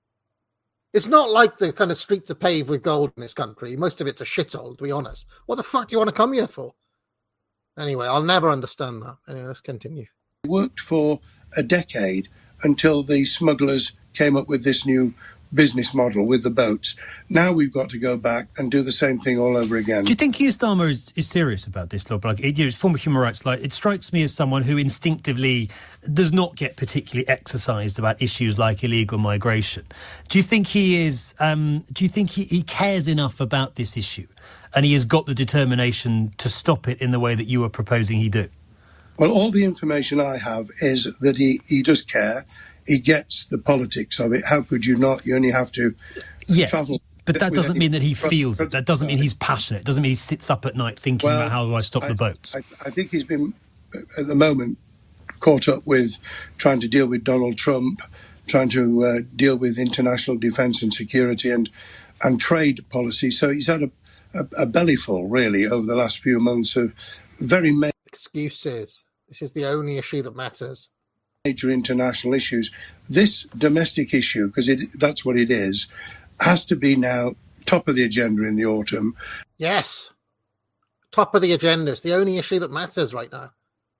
It's not like the kind of streets are paved with gold in this country. Most of it's a shithole, to be honest. What the fuck do you want to come here for? Anyway, I'll never understand that. Anyway, let's continue. It worked for a decade until the smugglers came up with this new business model with the boats. Now we've got to go back and do the same thing all over again. Do you think Keir Starmer is, is serious about this, Lord Blunkett? Like, former human rights lawyer, it strikes me as someone who instinctively does not get particularly exercised about issues like illegal migration. Do you think he is? Um, do you think he, he cares enough about this issue, and he has got the determination to stop it in the way that you are proposing he do? Well, all the information I have is that he, he does care. He gets the politics of it. How could you not? You only have to yes, travel. But that doesn't mean that he feels it. That doesn't mean he's passionate. It doesn't mean he sits up at night thinking well, about how do I stop I, the boats. I, I think he's been, at the moment, caught up with trying to deal with Donald Trump, trying to uh, deal with international defence and security and and trade policy. So he's had a, a, a bellyful, really, over the last few months of very major... Excuses. This is the only issue that matters. Major international issues. This domestic issue, because it, that's what it is, has to be now top of the agenda in the autumn. Yes. Top of the agenda. It's the only issue that matters right now.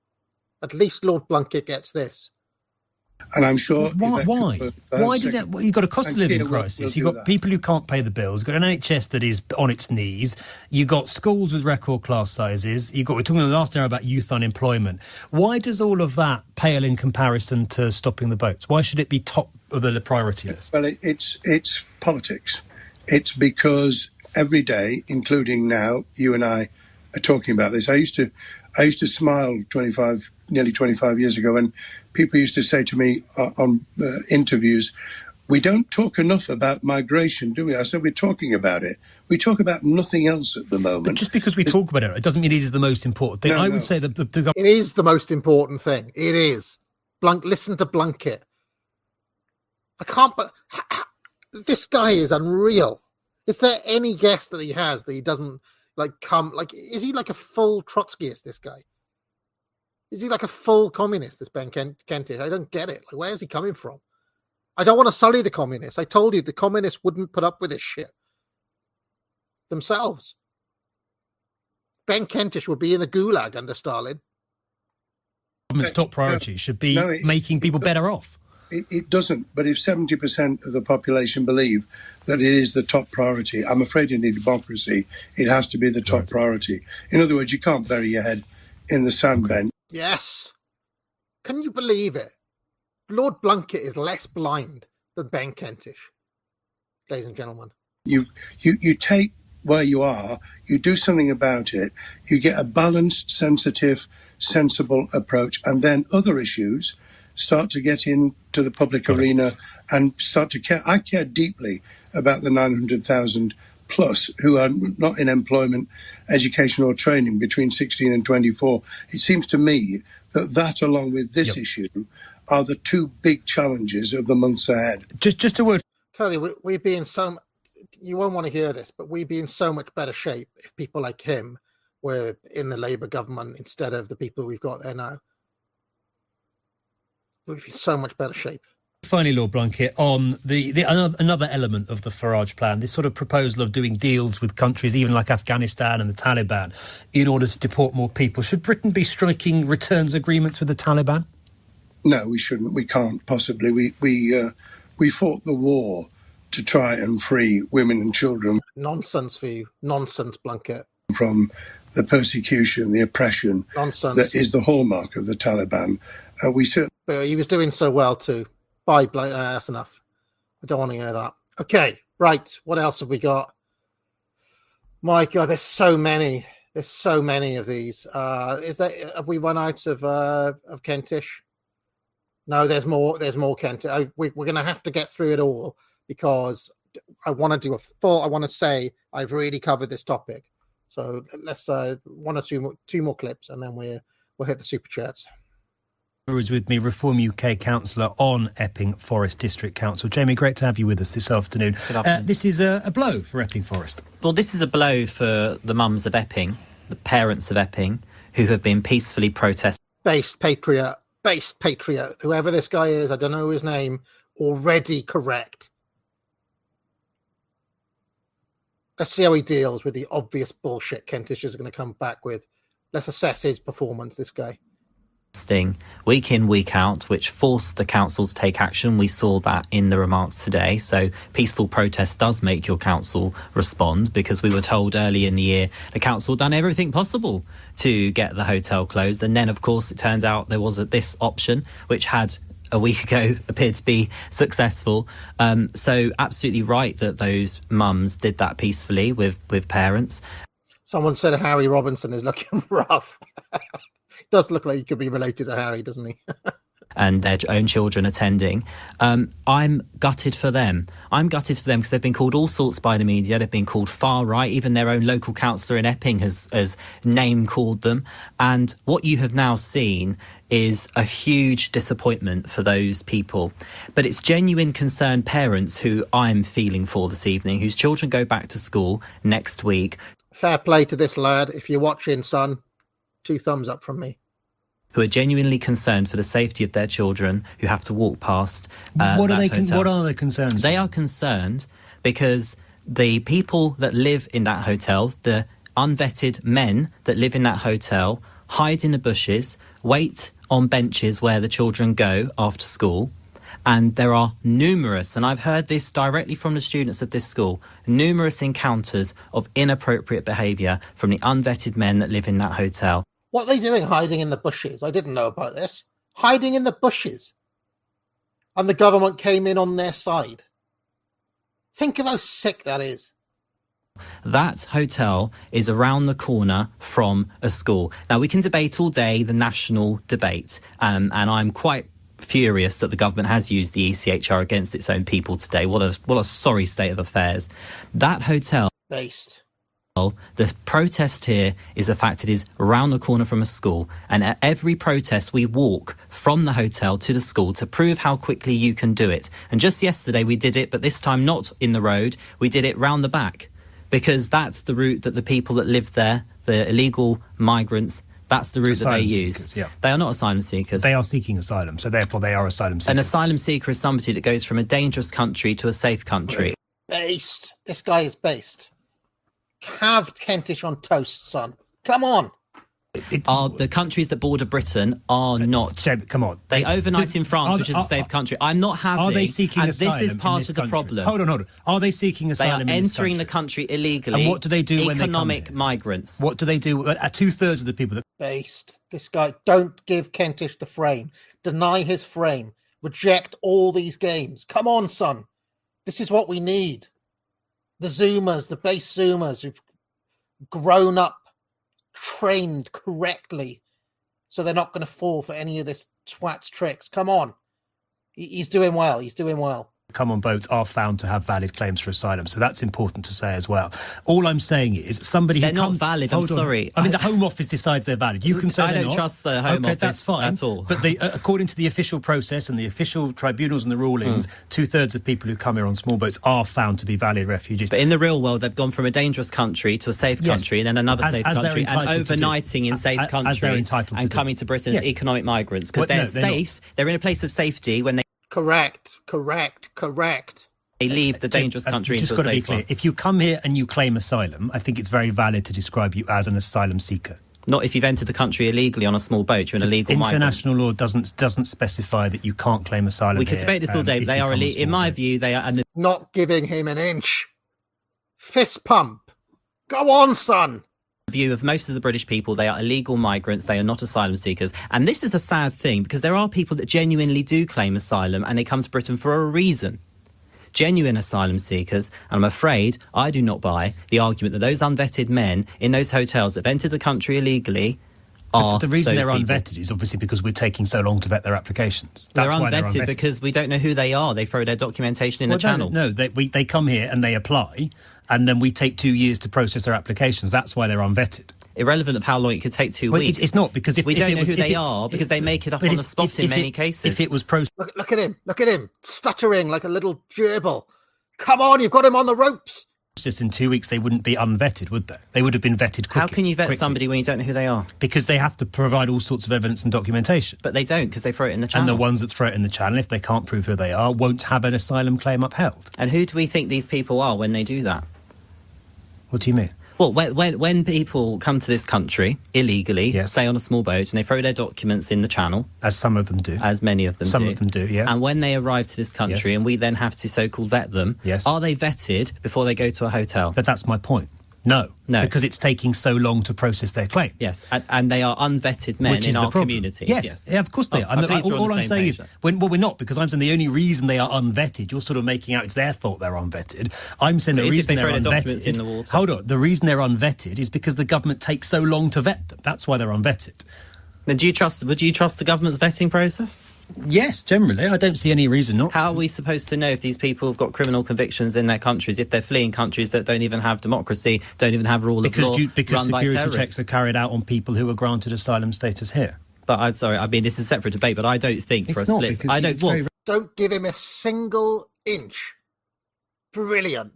At least Lord Blunkett gets this. And I'm sure... Why? Why, uh, why does that... Well, you've got a cost of living crisis. You've got that. People who can't pay the bills. You've got an N H S that is on its knees. You've got schools with record class sizes. You've got... We're talking last hour about youth unemployment. Why does all of that pale in comparison to stopping the boats? Why should it be top of the priority list? Well, it, it's it's politics. It's because every day, including now, you and I are talking about this. I used to... I used to smile twenty-five, nearly twenty-five years ago, and people used to say to me uh, on uh, interviews, We don't talk enough about migration, do we? I said we're talking about it. We talk about nothing else at the moment. But just because we talk about it, it doesn't mean it is the most important thing. No, I no. would say that the, the It is the most important thing. It is. Blunk. Listen to Blunkett. I can't. But this guy is unreal. Is there any guess that he has that he doesn't like come? Like, is he like a full Trotskyist? This guy. Is he like a full communist? This Ben Kent- Kentish. I don't get it. Like, where is he coming from? I don't want to sully the communists. I told you the communists wouldn't put up with this shit themselves. Ben Kentish would be in the gulag under Stalin. government's top priority should be No, it- making people better off. It, it doesn't. But if seventy percent of the population believe that it is the top priority, I'm afraid in a democracy, it has to be the top priority. In other words, you can't bury your head in the sand, Ben. Yes. Can you believe it? Lord Blunkett is less blind than Ben Kentish, ladies and gentlemen. You, you, you take where you are, you do something about it, you get a balanced, sensitive, sensible approach, and then other issues start to get into the public arena and start to care. I care deeply about the nine hundred thousand plus who are not in employment, education or training between sixteen and twenty-four. It seems to me that that, along with this Yep. issue, are the two big challenges of the months ahead. Just, just a word. Tell you, we, we'd be in so. You won't want to hear this, but we'd be in so much better shape if people like him were in the Labour government instead of the people we've got there now. We'd be in so much better shape. Finally, Lord Blunkett, on the, the another, another element of the Farage plan, this sort of proposal of doing deals with countries, even like Afghanistan and the Taliban, in order to deport more people. Should Britain be striking returns agreements with the Taliban? No, we shouldn't. We can't possibly. We we uh, we fought the war to try and free women and children Nonsense for you. Nonsense, Blunkett. from the persecution, the oppression Nonsense. that is the hallmark of the Taliban. Uh, we certainly. But he was doing so well too. Bye, Blank. Uh, that's enough. I don't want to hear that. Okay, right. What else have we got? My God, there's so many. There's so many of these. Uh, is that have we run out of uh, of Kentish? No, there's more. There's more Kentish. I, we, we're going to have to get through it all because I want to do a full. I want to say I've really covered this topic. So let's uh, one or two more, two more clips, and then we we'll hit the super chats. Is with me, Reform U K councillor on Epping Forest District Council. Jamie, great to have you with us this afternoon. Good afternoon. Uh, this is a, a blow for Epping Forest. Well, this is a blow for the mums of Epping, the parents of Epping, who have been peacefully protesting. Based patriot, based patriot, whoever this guy is, I don't know his name, already correct. Let's see how he deals with the obvious bullshit Kentish is going to come back with. Let's assess his performance, this guy. Week in, week out, which forced the council to take action. We saw that in the remarks today. So peaceful protest does make your council respond, because we were told early in the year the council done everything possible to get the hotel closed. And then, of course, it turns out there was a, this option, which had a week ago appeared to be successful. Um, so absolutely right that those mums did that peacefully with, with parents. Someone said Harry Robinson is looking rough. Does look like he could be related to Harry, doesn't he? And their own children attending. Um, I'm gutted for them. I'm gutted for them because they've been called all sorts by the media. They've been called far right. Even their own local councillor in Epping has, has name called them. And what you have now seen is a huge disappointment for those people. But it's genuine concerned parents who I'm feeling for this evening, whose children go back to school next week. Fair play to this lad. If you're watching, son, two thumbs up from me. Who are genuinely concerned for the safety of their children who have to walk past uh, what are that they? Con- hotel. what are their concerns? They are concerned because the people that live in that hotel, the unvetted men that live in that hotel, hide in the bushes, wait on benches where the children go after school. And there are numerous, and I've heard this directly from the students of this school, numerous encounters of inappropriate behaviour from the unvetted men that live in that hotel. What are they doing hiding in the bushes? I didn't know about this. Hiding in the bushes. And the government came in on their side. Think of how sick that is. That hotel is around the corner from a school. Now, we can debate all day the national debate, um, and I'm quite furious that the government has used the E C H R against its own people today. What a what a sorry state of affairs. That hotel... Based. The protest here is the fact it is around the corner from a school, and at every protest we walk from the hotel to the school to prove how quickly you can do it. And just yesterday we did it, but this time not in the road, we did it round the back, because that's the route that the people that live there, the illegal migrants, that's the route Asylum that they seekers, use. yeah. They are not asylum seekers. They are seeking asylum, so therefore they are asylum seekers. An asylum seeker is somebody that goes from a dangerous country to a safe country. Based. This guy is based. Have Kentish on toast, son. Come on. It, are the countries that border Britain are not. Seb, come on. They overnight Do, in France, are, which is are, a safe country. I'm not having. Are they seeking and asylum? This is part in this of the country? problem. Hold on, hold on. Are they seeking asylum? They are in this entering country? the country illegally. And what do they do when they come Economic here? migrants. What do they do? Uh, two thirds of the people that. Based. This guy. Don't give Kentish the frame. Deny his frame. Reject all these games. Come on, son. This is what we need. The Zoomers, the base Zoomers who've grown up, trained correctly, so they're not going to fall for any of this twat's tricks. Come on. He's doing well. He's doing well. Come on boats are found to have valid claims for asylum, so that's important to say as well. All I'm saying is somebody they're who not comes, valid. I'm hold on. sorry. I mean, the Home Office decides they're valid. You can say I they're don't not. trust the Home okay, Office that's fine at all. But they, uh, according to the official process and the official tribunals and the rulings, mm. two thirds of people who come here on small boats are found to be valid refugees. But in the real world, they've gone from a dangerous country to a safe yes. country, and then another as, safe as country, and overnighting in safe as, countries, as they're entitled and to coming do. to Britain yes. as economic migrants because well, they're no, they're safe. Not. They're in a place of safety when they correct, correct, correct. They leave the dangerous uh, country just into got a to be safe clear. one. If you come here and you claim asylum, I think it's very valid to describe you as an asylum seeker. Not if you've entered the country illegally on a small boat. You're an illegal migrant. International law doesn't doesn't specify that you can't claim asylum. We could here, debate this all um, day. But they are, ille- in my boats. view, they are not giving him an inch. Fist pump. Go on, son. View of most of the British people, they are illegal migrants. They are not asylum seekers, and this is a sad thing because there are people that genuinely do claim asylum and they come to Britain for a reason. Genuine asylum seekers, and I'm afraid I do not buy the argument that those unvetted men in those hotels that have entered the country illegally are but the reason those they're people. unvetted is obviously because we're taking so long to vet their applications. That's they're why unvetted they're unvetted because we don't know who they are. They throw their documentation in well, the channel. No, no they, we, they come here and they apply, and then we take two years to process their applications. That's why they're unvetted. Irrelevant of how long it could take two well, weeks. It's, it's not because if we if don't it know was, who they it, are because it, they make it up on the spot if, in if many it, cases. If it was processed, look, look at him, look at him, stuttering like a little gerbil. Come on, you've got him on the ropes. Just in two weeks, they wouldn't be unvetted, would they? They would have been vetted quickly. How can you vet quickly. somebody when you don't know who they are? Because they have to provide all sorts of evidence and documentation. But they don't, because they throw it in the channel. And the ones that throw it in the channel, if they can't prove who they are, won't have an asylum claim upheld. And who do we think these people are when they do that? What do you mean? Well, when, when, when people come to this country illegally, yes. say on a small boat, and they throw their documents in the channel. As some of them do. As many of them some do. Some of them do, yes. And when they arrive to this country, yes. and we then have to so-called vet them, yes. are they vetted before they go to a hotel? But that's my point. No. No. Because it's taking so long to process their claims. Yes, and, and they are unvetted men Which in is our the problem. community. Yes. yes, yeah, of course they oh, are. And oh, the, all, all I'm saying is, when, well, we're not, because I'm saying the only reason they are unvetted, you're sort of making out it's their fault they're unvetted. I'm saying but the reason they they're throw the documents unvetted. in the water? Hold on. The reason they're unvetted is because the government takes so long to vet them. That's why they're unvetted. Then do you trust? Would you trust the government's vetting process? Yes, generally. I don't see any reason not How to. are we supposed to know if these people have got criminal convictions in their countries, if they're fleeing countries that don't even have democracy, don't even have rule because of law, you, because run by security terrorists? checks are carried out on people who are granted asylum status here. But I'm sorry, I mean, this is a separate debate, but I don't think for it's a not, split... because I don't, it's well, very... Don't give him a single inch. Brilliant.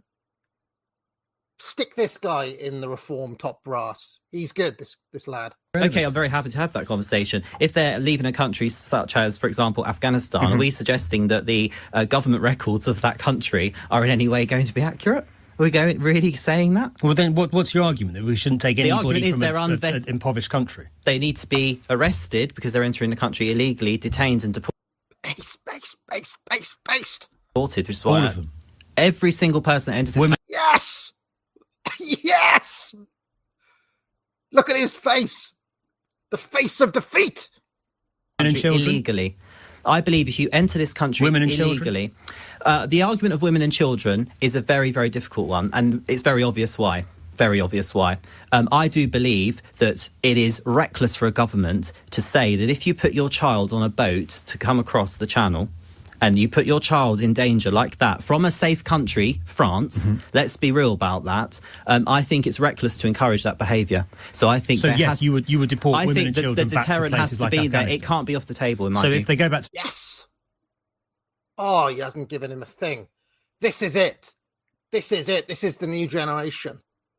Stick this guy in the reform top brass. He's good, this this lad. Okay, I'm very happy to have that conversation. If they're leaving a country such as, for example, Afghanistan, mm-hmm. are we suggesting that the uh, government records of that country are in any way going to be accurate? Are we going, really saying that? Well, then what, what's your argument? That we shouldn't take the anybody from they're a, unvet- a, an impoverished country? They need to be arrested because they're entering the country illegally, detained and deported. Paste, paste, paste, paste, paste. Deported, which is why All I, of them. Every single person that enters this Women- country... Yes! Yes! Look at his face. The face of defeat. Women and children? Illegally. I believe if you enter this country Women and illegally... children? Uh, the argument of women and children is a very, very difficult one, and it's very obvious why. Very obvious why. Um, I do believe that it is reckless for a government to say that if you put your child on a boat to come across the channel and you put your child in danger like that from a safe country, France, mm-hmm. let's be real about that, um, I think it's reckless to encourage that behaviour. So I think So there yes, has, you would you would deport I women think and the, children the back to deterrent places has to like be there. Afghanistan. It can't be off the table, in my So view. if they go back to... Yes! Oh, he hasn't given him a thing. This is it. This is it. This is the new generation.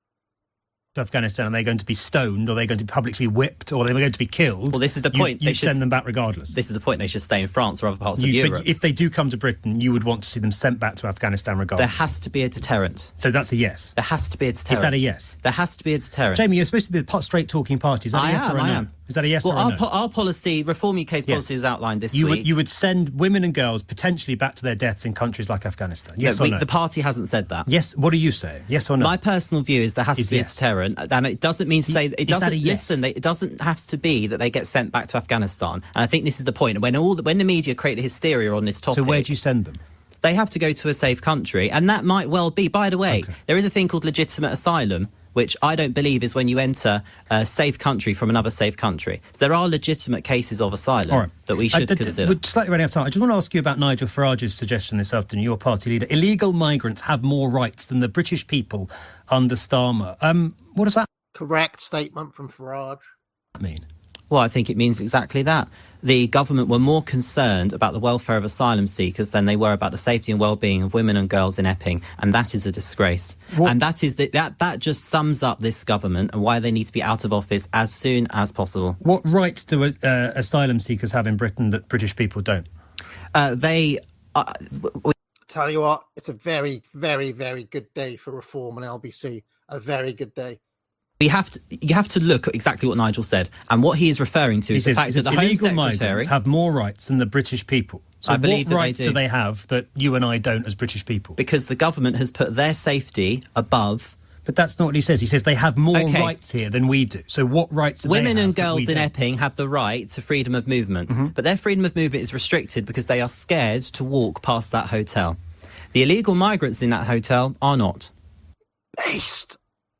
to Afghanistan, are they going to be stoned, or are they going to be publicly whipped, or are they going to be killed? Well, this is the you, point. You They send should, them back regardless. This is the point. They should stay in France or other parts you, of Europe. But if they do come to Britain, you would want to see them sent back to Afghanistan regardless. There has to be a deterrent. So that's a yes. There has to be a deterrent. Is that a yes? There has to be a deterrent. Jamie, you're supposed to be the straight talking party. Is that I a yes am, or a no? I am. Is that a yes well, or a our, no? po- our policy, Reform U K's Yes. policy was outlined this you week. Would, you would send women and girls potentially back to their deaths in countries like Afghanistan. Yes no, or we, no? The party hasn't said that. Yes. What do you say? Yes or no? My personal view is there has Is to be yes. a deterrent, and it doesn't mean to say that it Is that doesn't a yes? listen. They, it doesn't have to be that they get sent back to Afghanistan. And I think this is the point. When all the, when the media created hysteria on this topic, So where do you send them? They have to go to a safe country, and that might well be. By the way, okay. there is a thing called legitimate asylum, which I don't believe is when you enter a safe country from another safe country. So there are legitimate cases of asylum All right. that we should uh, consider. We're slightly running out of time. I just want to ask you about Nigel Farage's suggestion this afternoon, your party leader. Illegal migrants have more rights than the British people under Starmer. Um, what does that Correct statement from Farage. mean? Well, I think it means exactly that. The government were more concerned about the welfare of asylum seekers than they were about the safety and well-being of women and girls in Epping, and that is a disgrace. What? And that is the, that that just sums up this government and why they need to be out of office as soon as possible. What rights do uh, asylum seekers have in Britain that British people don't? Uh, they. Uh, w- Tell you what, it's a very, very, very good day for Reform and L B C. A very good day. We have to. You have to look at exactly what Nigel said, and what he is referring to He is says, the fact he that says the Home illegal Secretary migrants have more rights than the British people. So I believe what that they rights do. do they have that you and I don't as British people? Because the government has put their safety above. But that's not what he says. He says they have more Okay. rights here than we do. So what rights do Women they have and that girls we in don't? Epping have the right to freedom of movement, Mm-hmm. but their freedom of movement is restricted because they are scared to walk past that hotel. The illegal migrants in that hotel are not. Based.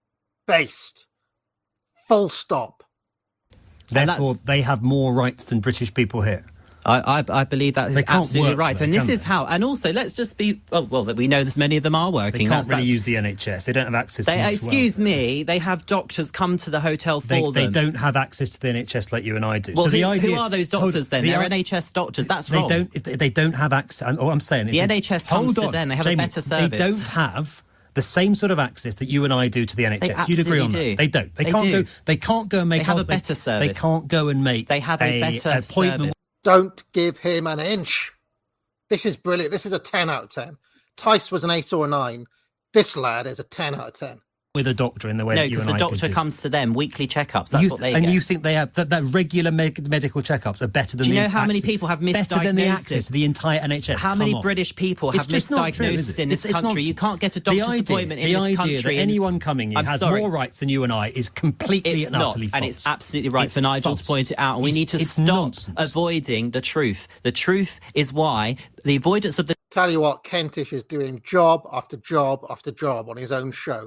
Based. Full stop. Therefore, they have more rights than British people here. I, I, I believe that is They can't absolutely work, right. though, and this can is they? how. And also, let's just be. Oh, well, that we know that many of them are working. They can't That's- really that's- use the N H S. They don't have access to They, much excuse welfare. me, they have doctors come to the hotel for They, them. they don't have access to the N H S like you and I do. Well, so the who, idea, who are those hold doctors on, then? the They're i- N H S doctors. That's they wrong. don't. If they, they don't have access. All I'm saying is The that- N H S comes hold to on, them. They have a Jamie, better service. They don't have the same sort of access that you and I do to the N H S. They You'd agree on absolutely that? do. They don't. They, They can't do. go. They can't go and make. They have us- a better They service. can't go and make. They have a better appointment. service. Don't give him an inch. This is brilliant. This is a ten out of ten. Tice was an eight or a nine. This lad is a ten out of ten. With a doctor in the way No, that you because and the I could doctor do. comes to them, weekly checkups. That's You what th- they and get. you think they have that, that regular med- medical checkups are better than Do you the know how many access- people have better than the misdiagnosis? access to the entire N H S? How Come many on. British people have It's just not true, is misdiagnosis it? in this It's- it's country? You nonsense. can't get a The doctor's idea- appointment in the this idea country. that and- anyone coming here I'm has sorry. more rights than you and I is completely It's and not, utterly false. and it's absolutely right It's for Nigel false. to point it out. And we It's- need to it's stop nonsense. avoiding the truth. The truth is why the avoidance of the Tell you what, Kentish is doing job after job after job on his own show.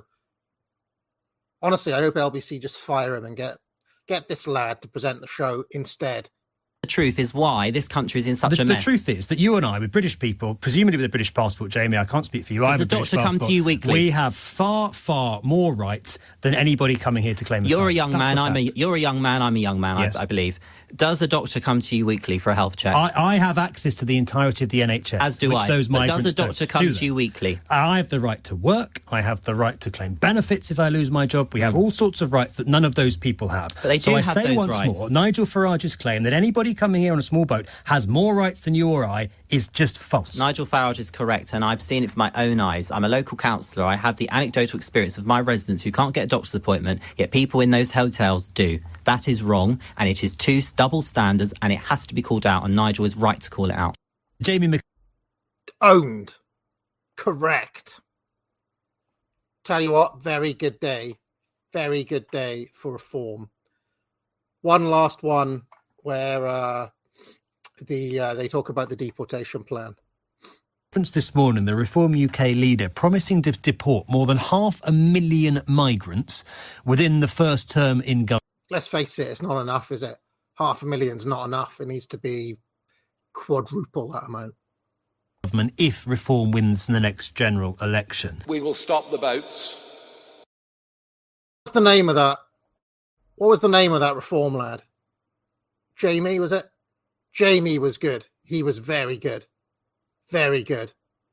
Honestly, I hope L B C just fire him and get get this lad to present the show instead. The truth is why this country is in such The, a the mess. truth is that you and I, with British people, presumably with a British passport, Jamie, I can't speak for you. Does I have the a British doctor come to passport. you weekly? We have far, far more rights than anybody coming here to claim asylum. You're a young That's man. the I'm a. fact. You're a young man. I'm a young man. Yes. I, I believe. Does a doctor come to you weekly for a health check? I, I have access to the entirety of the N H S, As do which I. those But migrants does a doctor don't. come Do to they? you weekly? I have the right to work. I have the right to claim benefits if I lose my job. We have all sorts of rights that none of those people have. But they so do I have say those once rights. more, Nigel Farage's claim that anybody coming here on a small boat has more rights than you or I is just false. Nigel Farage is correct, and I've seen it with my own eyes. I'm a local councillor. I had the anecdotal experience of my residents who can't get a doctor's appointment, yet people in those hotels do. That is wrong, and it is two double standards, and it has to be called out, and Nigel is right to call it out. Jamie Mc- Owned. Correct. Tell you what, very good day. Very good day for Reform. One last one where uh, the uh, they talk about the deportation plan. This morning, the Reform U K leader promising to deport more than half a million migrants within the first term in government. Let's face it, it's not enough, is it? Half a million's not enough. It needs to be quadruple that amount. If Reform wins the next general election. We will stop the boats. What's the name of that? What was the name of that Reform lad? Jamie, was it? Jamie was good. He was very good. Very good.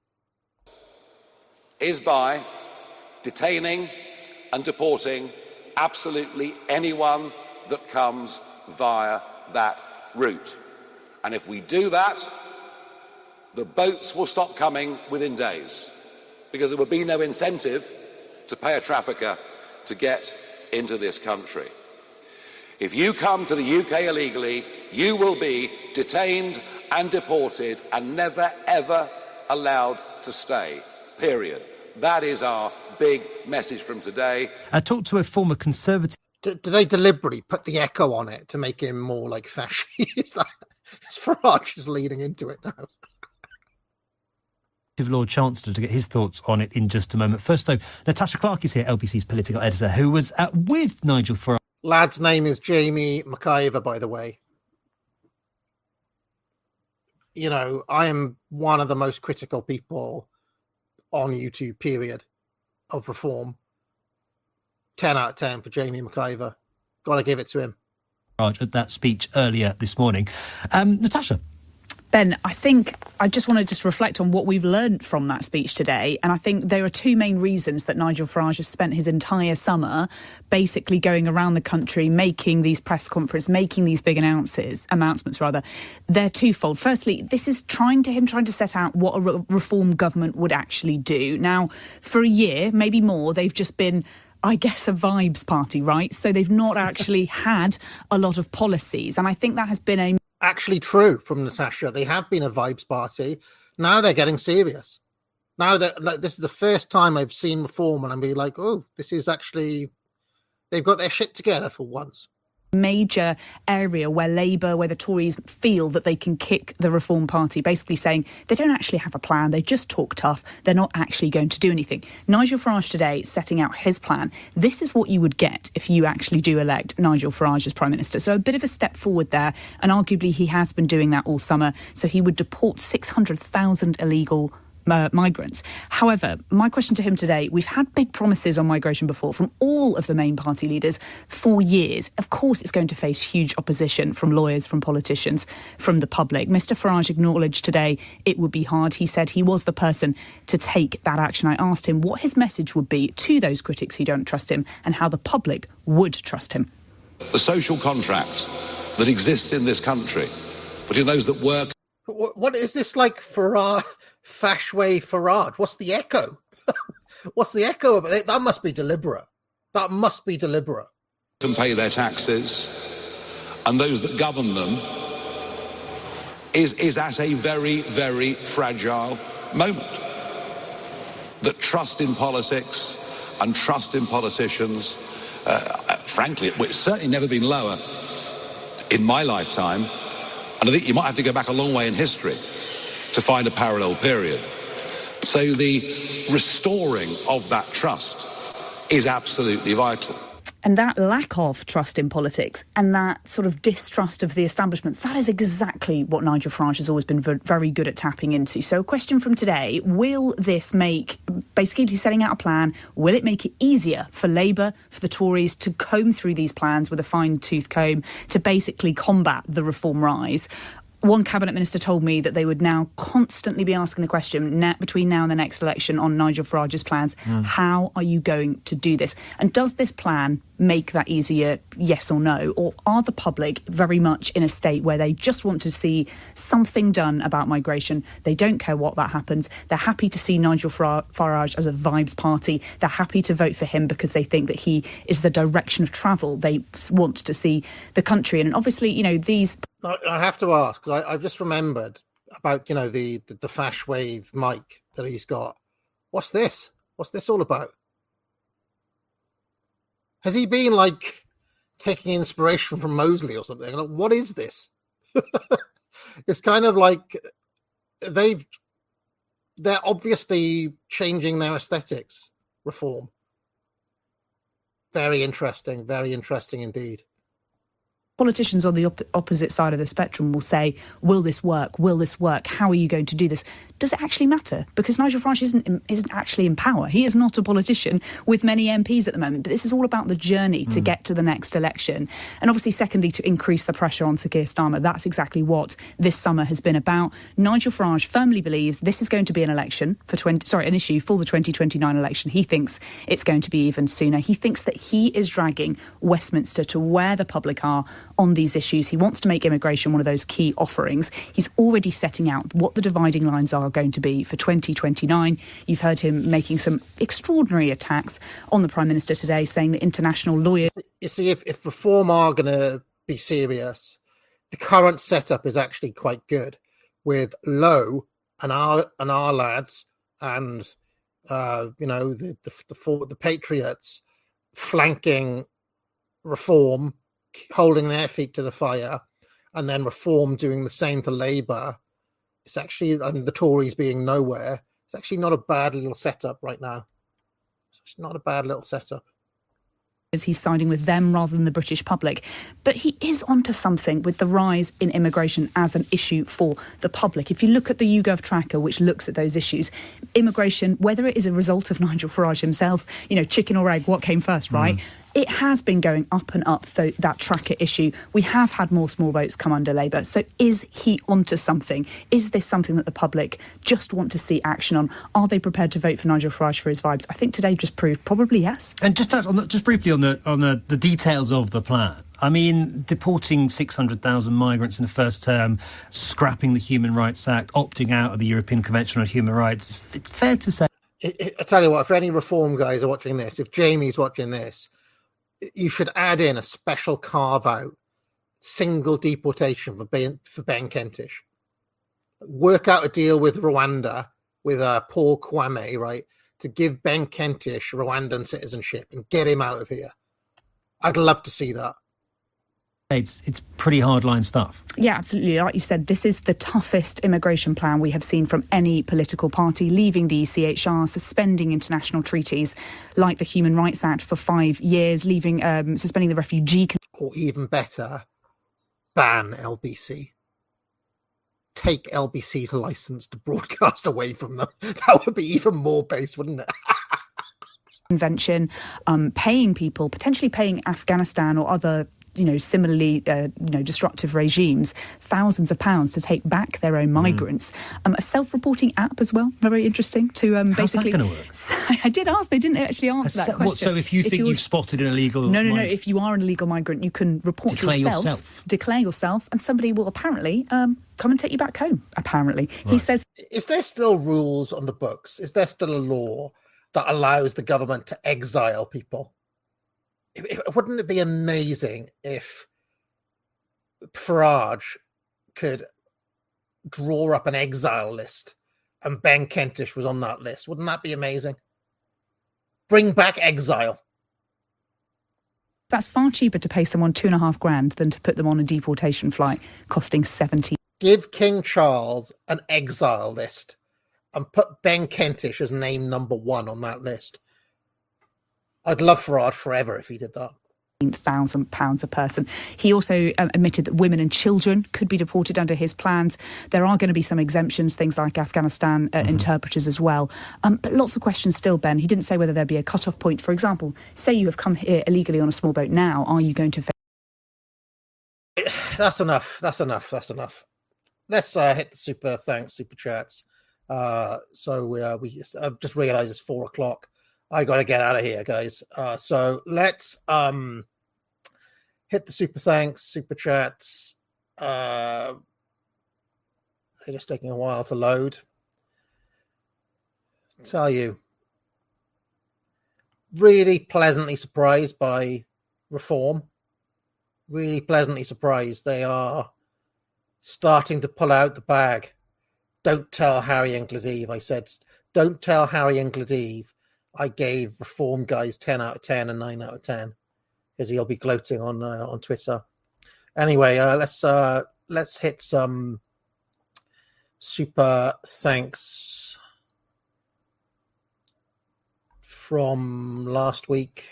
Is by detaining and deporting absolutely anyone that comes via that route. And if we do that, the boats will stop coming within days, because there will be no incentive to pay a trafficker to get into this country. If you come to the U K illegally, you will be detained and deported and never, ever allowed to stay, period. That is our big message from today. I talked to a former Conservative... Do, do they deliberately put the echo on it to make him more like fascist? Is that... Is Farage is leading into it now? Lord Chancellor to get his thoughts on it in just a moment. First, though, Natasha Clark is here, L B C's political editor, who was uh, with Nigel Farage. Lad's name is Jamie McIver, by the way. You know, I am one of the most critical people on YouTube, period, of Reform. ten out of ten for Jamie McIver. Got to give it to him. At that speech earlier this morning. Um, Natasha. Ben, I think I just want to just reflect on what we've learned from that speech today. And I think there are two main reasons that Nigel Farage has spent his entire summer basically going around the country, making these press conferences, making these big announces, announcements rather. They're twofold. Firstly, this is trying to him trying to set out what a re- reform government would actually do. Now, for a year, maybe more, they've just been, I guess, a vibes party, right? So they've not actually had a lot of policies. And I think that has been a... Actually true from Natasha. They have been a vibes party. Now they're getting serious. Now that like, this is the first time I've seen Reform and I'm being like, oh, this is actually... They've got their shit together for once. Major area where Labour, where the Tories feel that they can kick the Reform Party, basically saying they don't actually have a plan, they just talk tough, they're not actually going to do anything. Nigel Farage today setting out his plan. This is what you would get if you actually do elect Nigel Farage as Prime Minister. So a bit of a step forward there, and arguably he has been doing that all summer. So he would deport six hundred thousand illegal Uh, migrants. However, my question to him today, we've had big promises on migration before from all of the main party leaders for years. Of course, it's going to face huge opposition from lawyers, from politicians, from the public. Mister Farage acknowledged today it would be hard. He said he was the person to take that action. I asked him what his message would be to those critics who don't trust him and how the public would trust him. The social contract that exists in this country between those that work... What, what is this like Farage? Fashway Farage. What's the echo? What's the echo of it? That must be deliberate. That must be deliberate. Can pay their taxes, and those that govern them is, is at a very, very fragile moment. That trust in politics and trust in politicians, uh, frankly, it's certainly never been lower in my lifetime, and I think you might have to go back a long way in history to find a parallel period. So the restoring of that trust is absolutely vital. And that lack of trust in politics and that sort of distrust of the establishment, that is exactly what Nigel Farage has always been very good at tapping into. So a question from today, will this make, basically setting out a plan, will it make it easier for Labour, for the Tories to comb through these plans with a fine-tooth comb to basically combat the reform rise? One cabinet minister told me that they would now constantly be asking the question na- between now and the next election on Nigel Farage's plans, mm. how are you going to do this? And does this plan make that easier, yes or no? Or are the public very much in a state where they just want to see something done about migration? They don't care what that happens. They're happy to see Nigel Farage as a vibes party. They're happy to vote for him because they think that he is the direction of travel they want to see the country in. And obviously, you know, these... I have to ask, because I've just remembered about, you know, the, the, the Fash Wave mic that he's got. What's this? What's this all about? Has he been, like, taking inspiration from Mosley or something? Like, what is this? It's kind of like they've they're obviously changing their aesthetics. Reform. Very interesting. Very interesting indeed. Politicians on the op- opposite side of the spectrum will say, will this work? Will this work? How are you going to do this? Does it actually matter? Because Nigel Farage isn't, isn't actually in power. He is not a politician with many M Ps at the moment. But this is all about the journey to mm. get to the next election. And obviously, secondly, to increase the pressure on Sir Keir Starmer. That's exactly what this summer has been about. Nigel Farage firmly believes this is going to be an election for twenty sorry, an issue for the twenty twenty-nine election. He thinks it's going to be even sooner. He thinks that he is dragging Westminster to where the public are on these issues. He wants to make immigration one of those key offerings. He's already setting out what the dividing lines are going to be for twenty twenty-nine. You've heard him making some extraordinary attacks on the Prime Minister today, saying that international lawyers... You see, if, if Reform are going to be serious, the current setup is actually quite good, with Lowe and our and our lads and, uh, you know, the, the, the, the Patriots flanking Reform, holding their feet to the fire, and then Reform doing the same to Labour. It's actually, and the Tories being nowhere, it's actually not a bad little setup right now. It's actually not a bad little setup. He's siding with them rather than the British public. But he is onto something with the rise in immigration as an issue for the public. If you look at the YouGov tracker, which looks at those issues, immigration, whether it is a result of Nigel Farage himself, you know, chicken or egg, what came first, right? Mm. It has been going up and up, though, that tracker issue. We have had more small votes come under Labour. So is he onto something? Is this something that the public just want to see action on? Are they prepared to vote for Nigel Farage for his vibes? I think today just proved probably yes. And just on the, just briefly on the on the, the details of the plan. I mean, deporting six hundred thousand migrants in the first term, scrapping the Human Rights Act, opting out of the European Convention on Human Rights. It's fair to say. I, I, I tell you what, if any Reform guys are watching this, if Jamie's watching this, you should add in a special carve-out, single deportation for Ben, for Ben Kentish. Work out a deal with Rwanda, with uh, Paul Kwame, right, to give Ben Kentish Rwandan citizenship and get him out of here. I'd love to see that. It's it's pretty hardline stuff. Yeah, absolutely. Like you said, this is the toughest immigration plan we have seen from any political party, leaving the E C H R, suspending international treaties like the Human Rights Act for five years, leaving um, suspending the refugee... Or even better, ban L B C. Take L B C's licence to broadcast away from them. That would be even more base, wouldn't it? Convention, um, paying people, potentially paying Afghanistan or other... you know, similarly, uh, you know, destructive regimes, thousands of pounds to take back their own migrants. Mm. Um, a self-reporting app as well, very interesting to um, How's basically... How's that going to work? So, I did ask, they didn't actually answer a that se- question. What, so if you if think you've spotted an illegal... No, no, no, migrant. if you are an illegal migrant, you can report Declare yourself, yourself. Declare yourself, and somebody will apparently um, come and take you back home, apparently. Right. He says... Is there still rules on the books? Is there still a law that allows the government to exile people? It, it, wouldn't it be amazing if Farage could draw up an exile list and Ben Kentish was on that list? Wouldn't that be amazing? Bring back exile. That's far cheaper to pay someone two and a half grand than to put them on a deportation flight costing seventy. Give King Charles an exile list and put Ben Kentish as name number one on that list. I'd love Farage forever if he did that. thousand pounds a person. He also um, admitted that women and children could be deported under his plans. There are going to be some exemptions, things like Afghanistan uh, mm-hmm. interpreters as well. Um, but lots of questions still, Ben. He didn't say whether there'd be a cut-off point. For example, say you have come here illegally on a small boat now, are you going to... That's enough. That's enough. That's enough. Let's uh, hit the super thanks, super chats. Uh, so uh, we just, I've just realised it's four o'clock. I got to get out of here, guys. Uh, so let's um, hit the super thanks, super chats. Uh, they're just taking a while to load. I'll tell you, really pleasantly surprised by Reform. Really pleasantly surprised. They are starting to pull out the bag. Don't tell Harry and Gladive. I said, don't tell Harry and Gladive. I gave Reform guys ten out of ten and nine out of ten because he'll be gloating on uh, on Twitter. Anyway, uh, let's uh, let's hit some super thanks. from last week.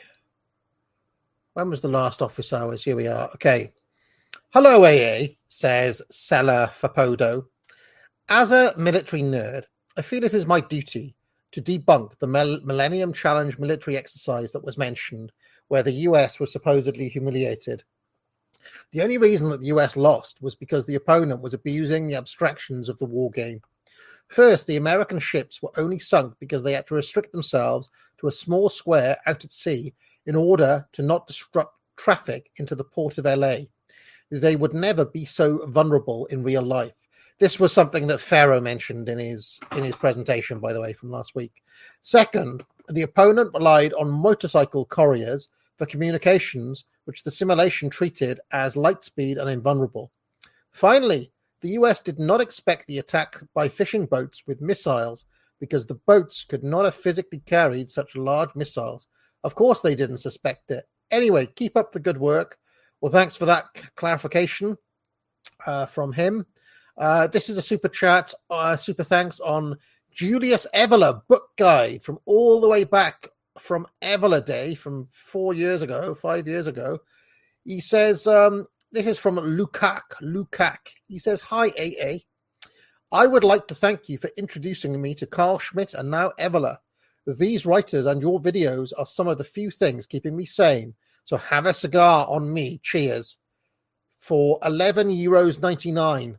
When was the last office hours? Here we are. Okay. Hello, A A, says Seller Fapodo. As a military nerd, I feel it is my duty to debunk the Millennium Challenge military exercise that was mentioned, where the U S was supposedly humiliated. The only reason that the U S lost was because the opponent was abusing the abstractions of the war game. First, the American ships were only sunk because they had to restrict themselves to a small square out at sea in order to not disrupt traffic into the port of L A. They would never be so vulnerable in real life. This was something that Pharaoh mentioned in his in his presentation, by the way, from last week. Second, the opponent relied on motorcycle couriers for communications, which the simulation treated as light speed and invulnerable. Finally, the U S did not expect the attack by fishing boats with missiles because the boats could not have physically carried such large missiles. Of course, they didn't suspect it. Anyway, keep up the good work. Well, thanks for that clarification uh, from him. Uh, this is a super chat, uh, super thanks on Julius Evola book guide from all the way back from Evola Day from four years ago, five years ago. He says, um, this is from Lukak. Lukak. He says, hi, A A. I would like to thank you for introducing me to Carl Schmitt and now Evola. These writers and your videos are some of the few things keeping me sane. So have a cigar on me. Cheers. For eleven euros ninety-nine.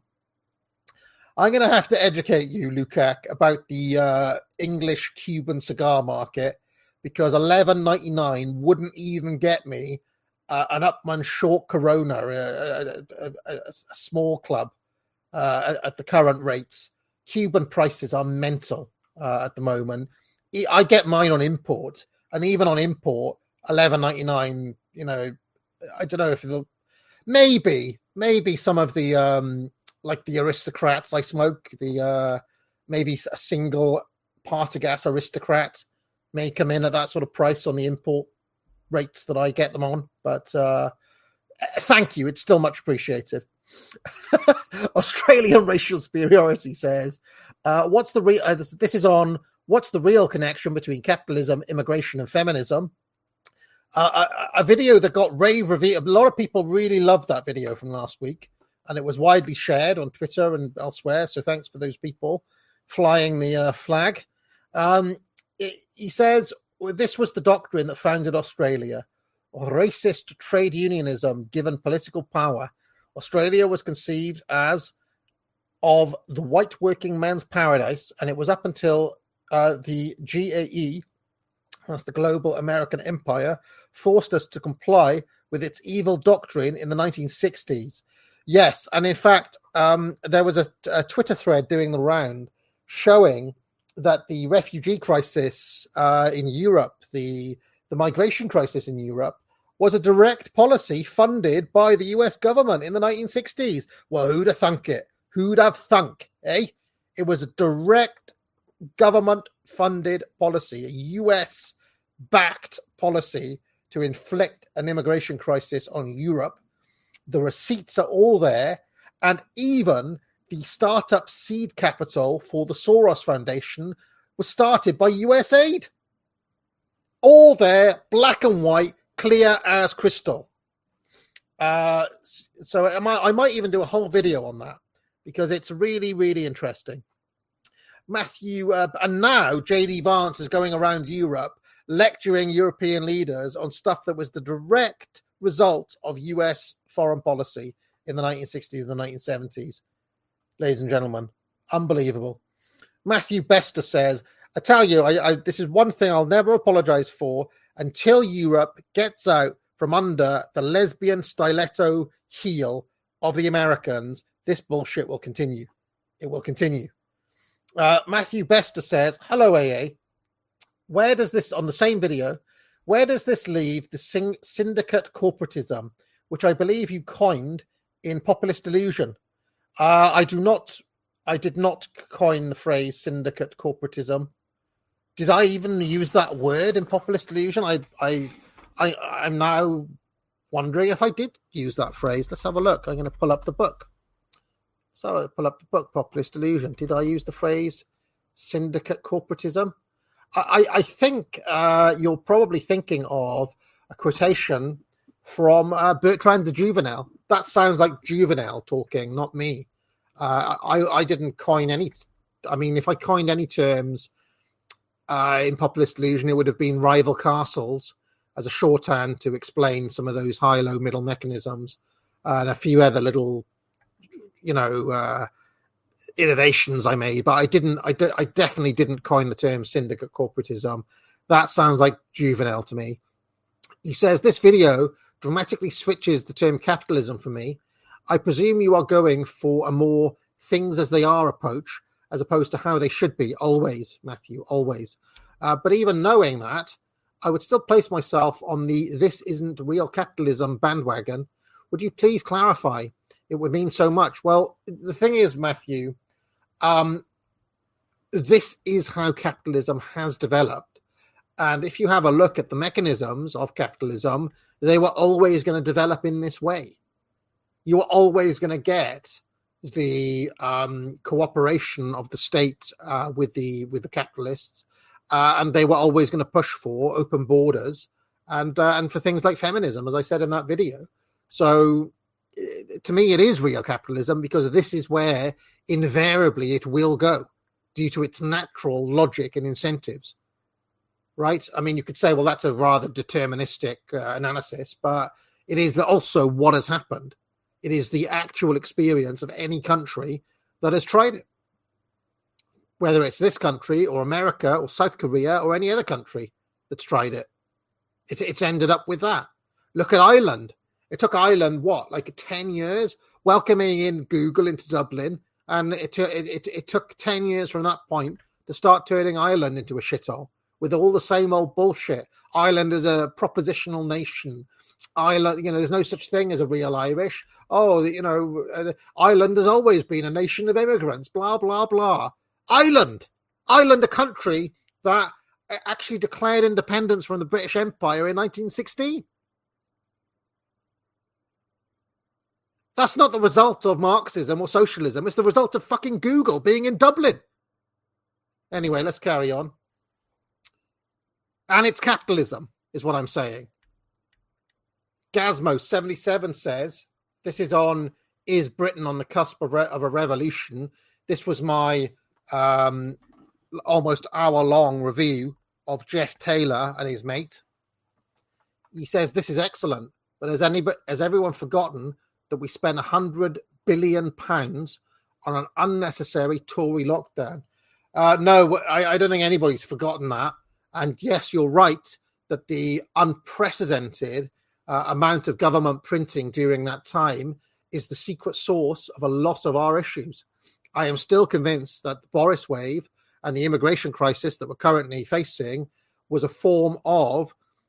I'm going to have to educate you, Lukak, about the uh, English Cuban cigar market, because eleven ninety-nine wouldn't even get me uh, an Upmann Short Corona, a, a, a, a, a small club uh, at, at the current rates. Cuban prices are mental uh, at the moment. I get mine on import, and even on import, eleven ninety-nine. You know, I don't know if they'll maybe, maybe some of the um, like the aristocrats I smoke, the uh, maybe a single Partagas aristocrat may come in at that sort of price on the import rates that I get them on. But uh, thank you, it's still much appreciated. Australian Racial Superiority says, uh, "What's the real?" Uh, this, this is on. What's the real connection between capitalism, immigration, and feminism? Uh, a, a video that got rave review. A lot of people really loved that video from last week, and it was widely shared on Twitter and elsewhere. So thanks for those people flying the uh, flag. Um, it, he says, well, this was the doctrine that founded Australia. Racist trade unionism given political power. Australia was conceived as of the white working man's paradise, and it was up until uh, the G A E, that's the global American empire, forced us to comply with its evil doctrine in the nineteen sixties. Yes, and in fact, um, there was a, a Twitter thread doing the round showing that the refugee crisis uh, in Europe, the, the migration crisis in Europe, was a direct policy funded by the U S government in the nineteen sixties. Well, who'd have thunk it? Who'd have thunk, eh? It was a direct government-funded policy, a U S-backed policy to inflict an immigration crisis on Europe. The receipts are all there, and even the startup seed capital for the Soros Foundation was started by U S aid. All there, black and white, clear as crystal. Uh, so I might, I might even do a whole video on that because it's really, really interesting. Matthew, uh, and now J D Vance is going around Europe lecturing European leaders on stuff that was the direct result of U S foreign policy in the nineteen sixties and the nineteen seventies. Ladies and gentlemen, unbelievable. Matthew Bester says, I tell you, I, I, this is one thing I'll never apologize for. Until Europe gets out from under the lesbian stiletto heel of the Americans, this bullshit will continue. It will continue. Uh, Matthew Bester says, hello, A A. Where does this, on the same video, where does this leave the sing- syndicate corporatism, which I believe you coined in Populist Illusion? Uh, I do not, I did not coin the phrase syndicate corporatism. Did I even use that word in Populist Illusion? I, I, I, I'm now wondering if I did use that phrase. Let's have a look. I'm going to pull up the book. So I pull up the book, Populist Illusion. Did I use the phrase syndicate corporatism? I, I think uh, you're probably thinking of a quotation from uh, Bertrand de Juvenel. That sounds like Juvenel talking, not me. Uh, I, I didn't coin any. I mean, if I coined any terms uh, in populist delusion, it would have been rival castles as a shorthand to explain some of those high-low middle mechanisms uh, and a few other little, you know, uh, innovations I made. But I didn't. I, de- I definitely didn't coin the term syndicate corporatism. That sounds like Juvenel to me. He says this video dramatically switches the term capitalism for me. I presume you are going for a more things as they are approach as opposed to how they should be. Always, Matthew, always. Uh, but even knowing that, I would still place myself on the this isn't real capitalism bandwagon. Would you please clarify? It would mean so much. Well, the thing is, Matthew, um, this is how capitalism has developed. And if you have a look at the mechanisms of capitalism, they were always going to develop in this way. You were always going to get the um, cooperation of the state uh, with the with the capitalists, uh, and they were always going to push for open borders and uh, and for things like feminism, as I said in that video. So, to me, it is real capitalism because this is where invariably it will go due to its natural logic and incentives. Right? I mean, you could say, well, that's a rather deterministic uh, analysis, but it is also what has happened. It is the actual experience of any country that has tried it, whether it's this country or America or South Korea or any other country that's tried it. It's, it's ended up with that. Look at Ireland. It took Ireland, what, like ten years welcoming in Google into Dublin, and it, it, it, it took ten years from that point to start turning Ireland into a shithole. With all the same old bullshit. Ireland is a propositional nation. Ireland, you know, there's no such thing as a real Irish. Oh, you know, uh, Ireland has always been a nation of immigrants, blah, blah, blah. Ireland, Ireland, a country that actually declared independence from the British Empire in nineteen sixteen. That's not the result of Marxism or socialism. It's the result of fucking Google being in Dublin. Anyway, let's carry on. And it's capitalism, is what I'm saying. Gazmo seventy-seven says, this is on, is Britain on the cusp of, re- of a revolution? This was my um, almost hour-long review of Jeff Taylor and his mate. He says, this is excellent, but has, anybody, has everyone forgotten that we spent one hundred billion pounds on an unnecessary Tory lockdown? Uh, no, I, I don't think anybody's forgotten that. And yes, you're right that the unprecedented uh, amount of government printing during that time is the secret source of a lot of our issues. I am still convinced that the Boris wave and the immigration crisis that we're currently facing was a form of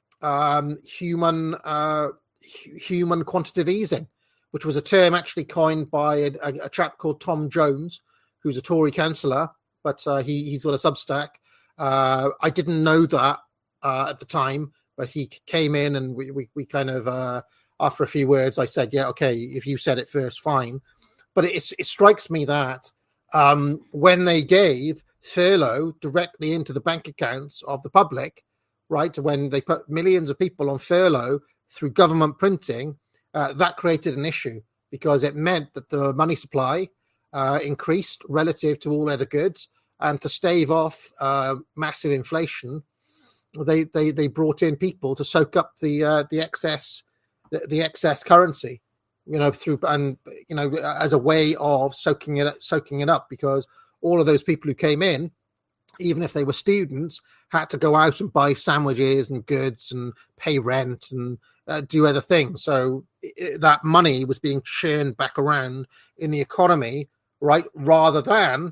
um, human uh, human quantitative easing, which was a term actually coined by a, a, a chap called Tom Jones, who's a Tory councillor, but uh, he, he's got a Substack. Uh, I didn't know that uh, at the time, but he came in and we, we, we kind of, uh, after a few words, I said, yeah, okay, if you said it first, fine. But it, it strikes me that um, when they gave furlough directly into the bank accounts of the public, right, when they put millions of people on furlough through government printing, uh, that created an issue because it meant that the money supply uh, increased relative to all other goods. And to stave off uh, massive inflation, they, they they brought in people to soak up the uh, the excess the, the excess currency, you know, through and you know as a way of soaking it soaking it up because all of those people who came in, even if they were students, had to go out and buy sandwiches and goods and pay rent and uh, do other things. So it, that money was being churned back around in the economy, right, rather than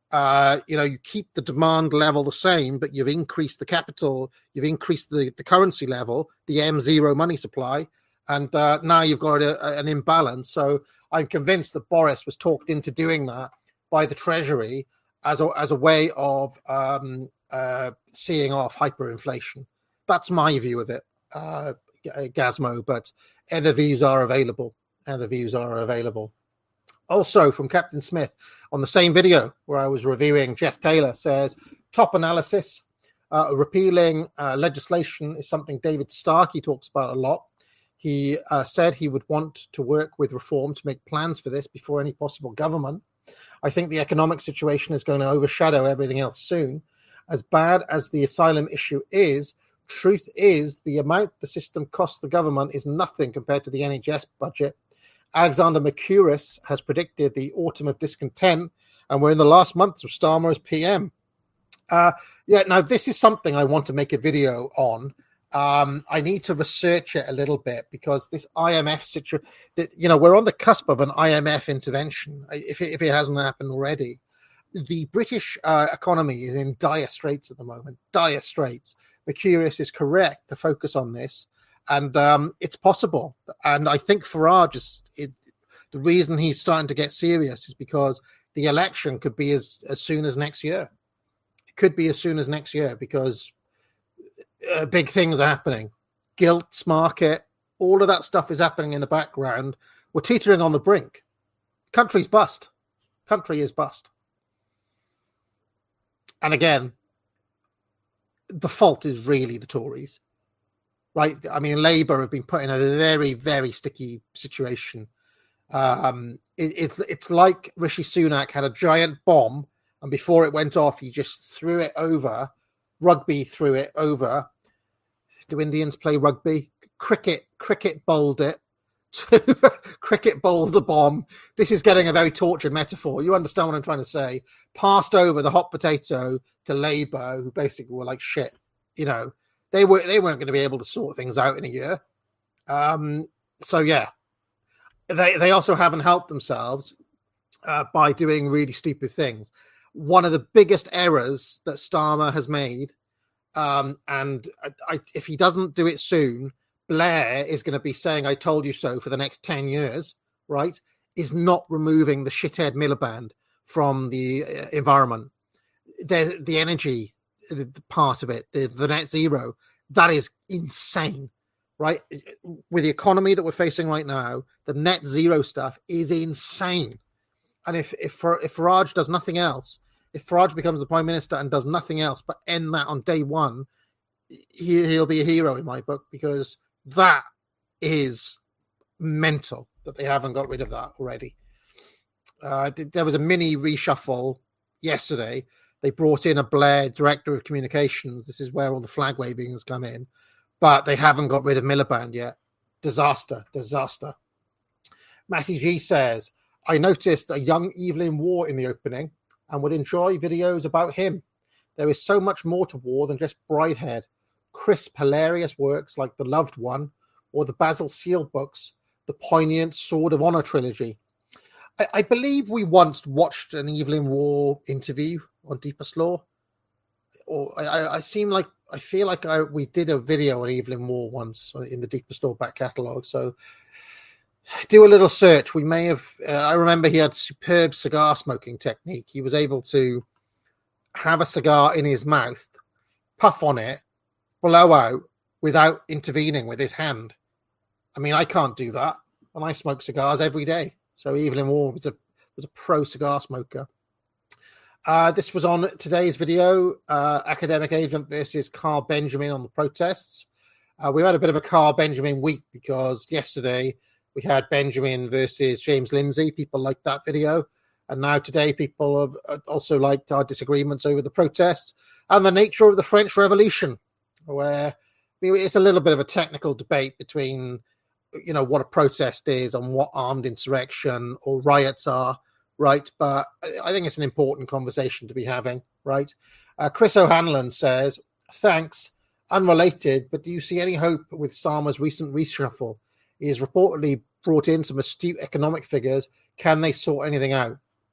Uh, you know, you keep the demand level the same, but you've increased the capital, you've increased the, the currency level, the M zero money supply, and uh, now you've got a, a, an imbalance. So I'm convinced that Boris was talked into doing that by the Treasury as a, as a way of um, uh, seeing off hyperinflation. That's my view of it, uh, Gazmo, but other views are available. Other views are available. Also from Captain Smith on the same video where I was reviewing Jeff Taylor says, top analysis. Uh, repealing uh, legislation is something David Starkey talks about a lot. He uh, said he would want to work with Reform to make plans for this before any possible government. I think the economic situation is going to overshadow everything else soon. As bad as the asylum issue is, truth is the amount the system costs the government is nothing compared to the N H S budget. Alexander Mercouris has predicted the autumn of discontent, and we're in the last month of Starmer as P M. Uh, yeah, now this is something I want to make a video on. Um, I need to research it a little bit because this I M F situation, you know, we're on the cusp of an I M F intervention, if it, if it hasn't happened already. The British uh, economy is in dire straits at the moment, dire straits. Mercouris is correct to focus on this, and um, it's possible. And I think Farage is, it, the reason he's starting to get serious is because the election could be as, as soon as next year. Could be as soon as next year because uh, big things are happening. Gilts market, all of that stuff is happening in the background. We're teetering on the brink. Country's bust. Country is bust. And again, the fault is really the Tories, right? I mean, Labour have been put in a very, very sticky situation. Um, it, it's it's like Rishi Sunak had a giant bomb, and before it went off, he just threw it over. Rugby threw it over. Do Indians play rugby? Cricket, cricket bowled it. Cricket bowled the bomb. This is getting a very tortured metaphor. You understand what I'm trying to say? Passed over the hot potato to Labour, who basically were like shit. You know, they were they weren't going to be able to sort things out in a year. Um, so yeah, they they also haven't helped themselves uh, by doing really stupid things. One of the biggest errors that Starmer has made, um, and I, I, if he doesn't do it soon, Blair is going to be saying, I told you so for the next ten years, right, is not removing the shithead Miliband from the uh, environment. The, the energy the, the part of it, the, the net zero, that is insane, right? With the economy that we're facing right now, the net zero stuff is insane. And if if, if Farage does nothing else, if Farage becomes the Prime Minister and does nothing else but end that on day one, he, he'll be a hero in my book, because that is mental that they haven't got rid of that already. Uh, there was a mini reshuffle yesterday. They brought in a Blair Director of Communications. This is where all the flag waving has come in. But they haven't got rid of Miliband yet. Disaster, disaster. Matty G says, I noticed a young Evelyn Waugh in the opening and would enjoy videos about him. There is so much more to Waugh than just Bridehead. Crisp, hilarious works like The Loved One or the Basil Seal books, the poignant Sword of Honor trilogy. I, I believe we once watched an Evelyn Waugh interview on Deepest Law. Or I, I seem like I feel like I, we did a video on Evelyn Waugh once in the Deepest Law back catalogue. So do a little search. We may have. Uh, I remember he had superb cigar smoking technique. He was able to have a cigar in his mouth, puff on it, blow out without intervening with his hand. I mean, I can't do that, and I smoke cigars every day. So Evelyn Waugh was a was a pro cigar smoker. Uh, this was on today's video, uh, Academic Agent versus Carl Benjamin on the protests. Uh, we had a bit of a Carl Benjamin week because yesterday we had Benjamin versus James Lindsay. People liked that video. And now today people have also liked our disagreements over the protests and the nature of the French Revolution, where I mean, it's a little bit of a technical debate between, you know, what a protest is and what armed insurrection or riots are. Right, but I think it's an important conversation to be having, right? Uh, Chris O'Hanlon says, thanks, unrelated, but do you see any hope with Starmer's recent reshuffle? He has reportedly brought in some astute economic figures. Can they sort anything out?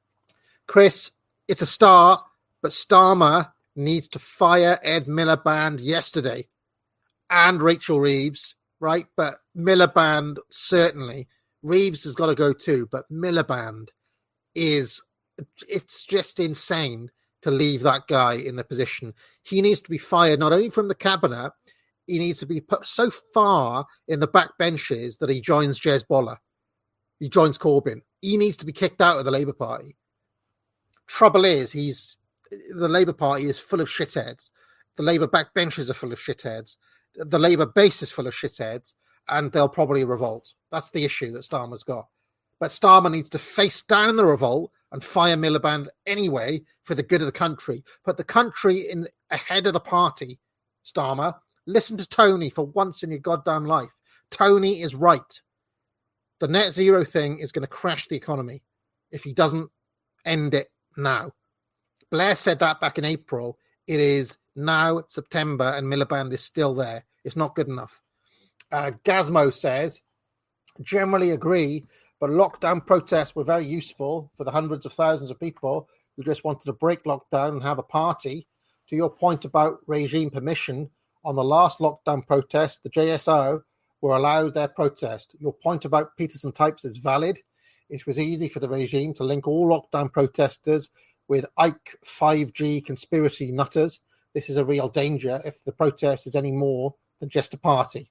Chris, it's a start, but Starmer needs to fire Ed Miliband yesterday and Rachel Reeves, right? But Miliband, certainly. Reeves has got to go too, but Miliband is, it's just insane to leave that guy in the position. He needs to be fired not only from the cabinet, he needs to be put so far in the back benches that he joins Jezbollah. He joins Corbyn. He needs to be kicked out of the Labour Party. Trouble is, he's the Labour Party is full of shitheads. the Labour backbenches are full of shitheads. The Labour base is full of shitheads, and they'll probably revolt. That's the issue that Starmer's got. But Starmer needs to face down the revolt and fire Miliband anyway for the good of the country. Put the country in ahead of the party, Starmer. Listen to Tony for once in your goddamn life. Tony is right. The net zero thing is going to crash the economy if he doesn't end it now. Blair said that back in April. It is now September and Miliband is still there. It's not good enough. Uh, Gazmo says, generally agree, but lockdown protests were very useful for the hundreds of thousands of people who just wanted to break lockdown and have a party. To your point about regime permission, on the last lockdown protest, the J S O were allowed their protest. Your point about Peterson types is valid. It was easy for the regime to link all lockdown protesters with Ike five G conspiracy nutters. This is a real danger if the protest is any more than just a party.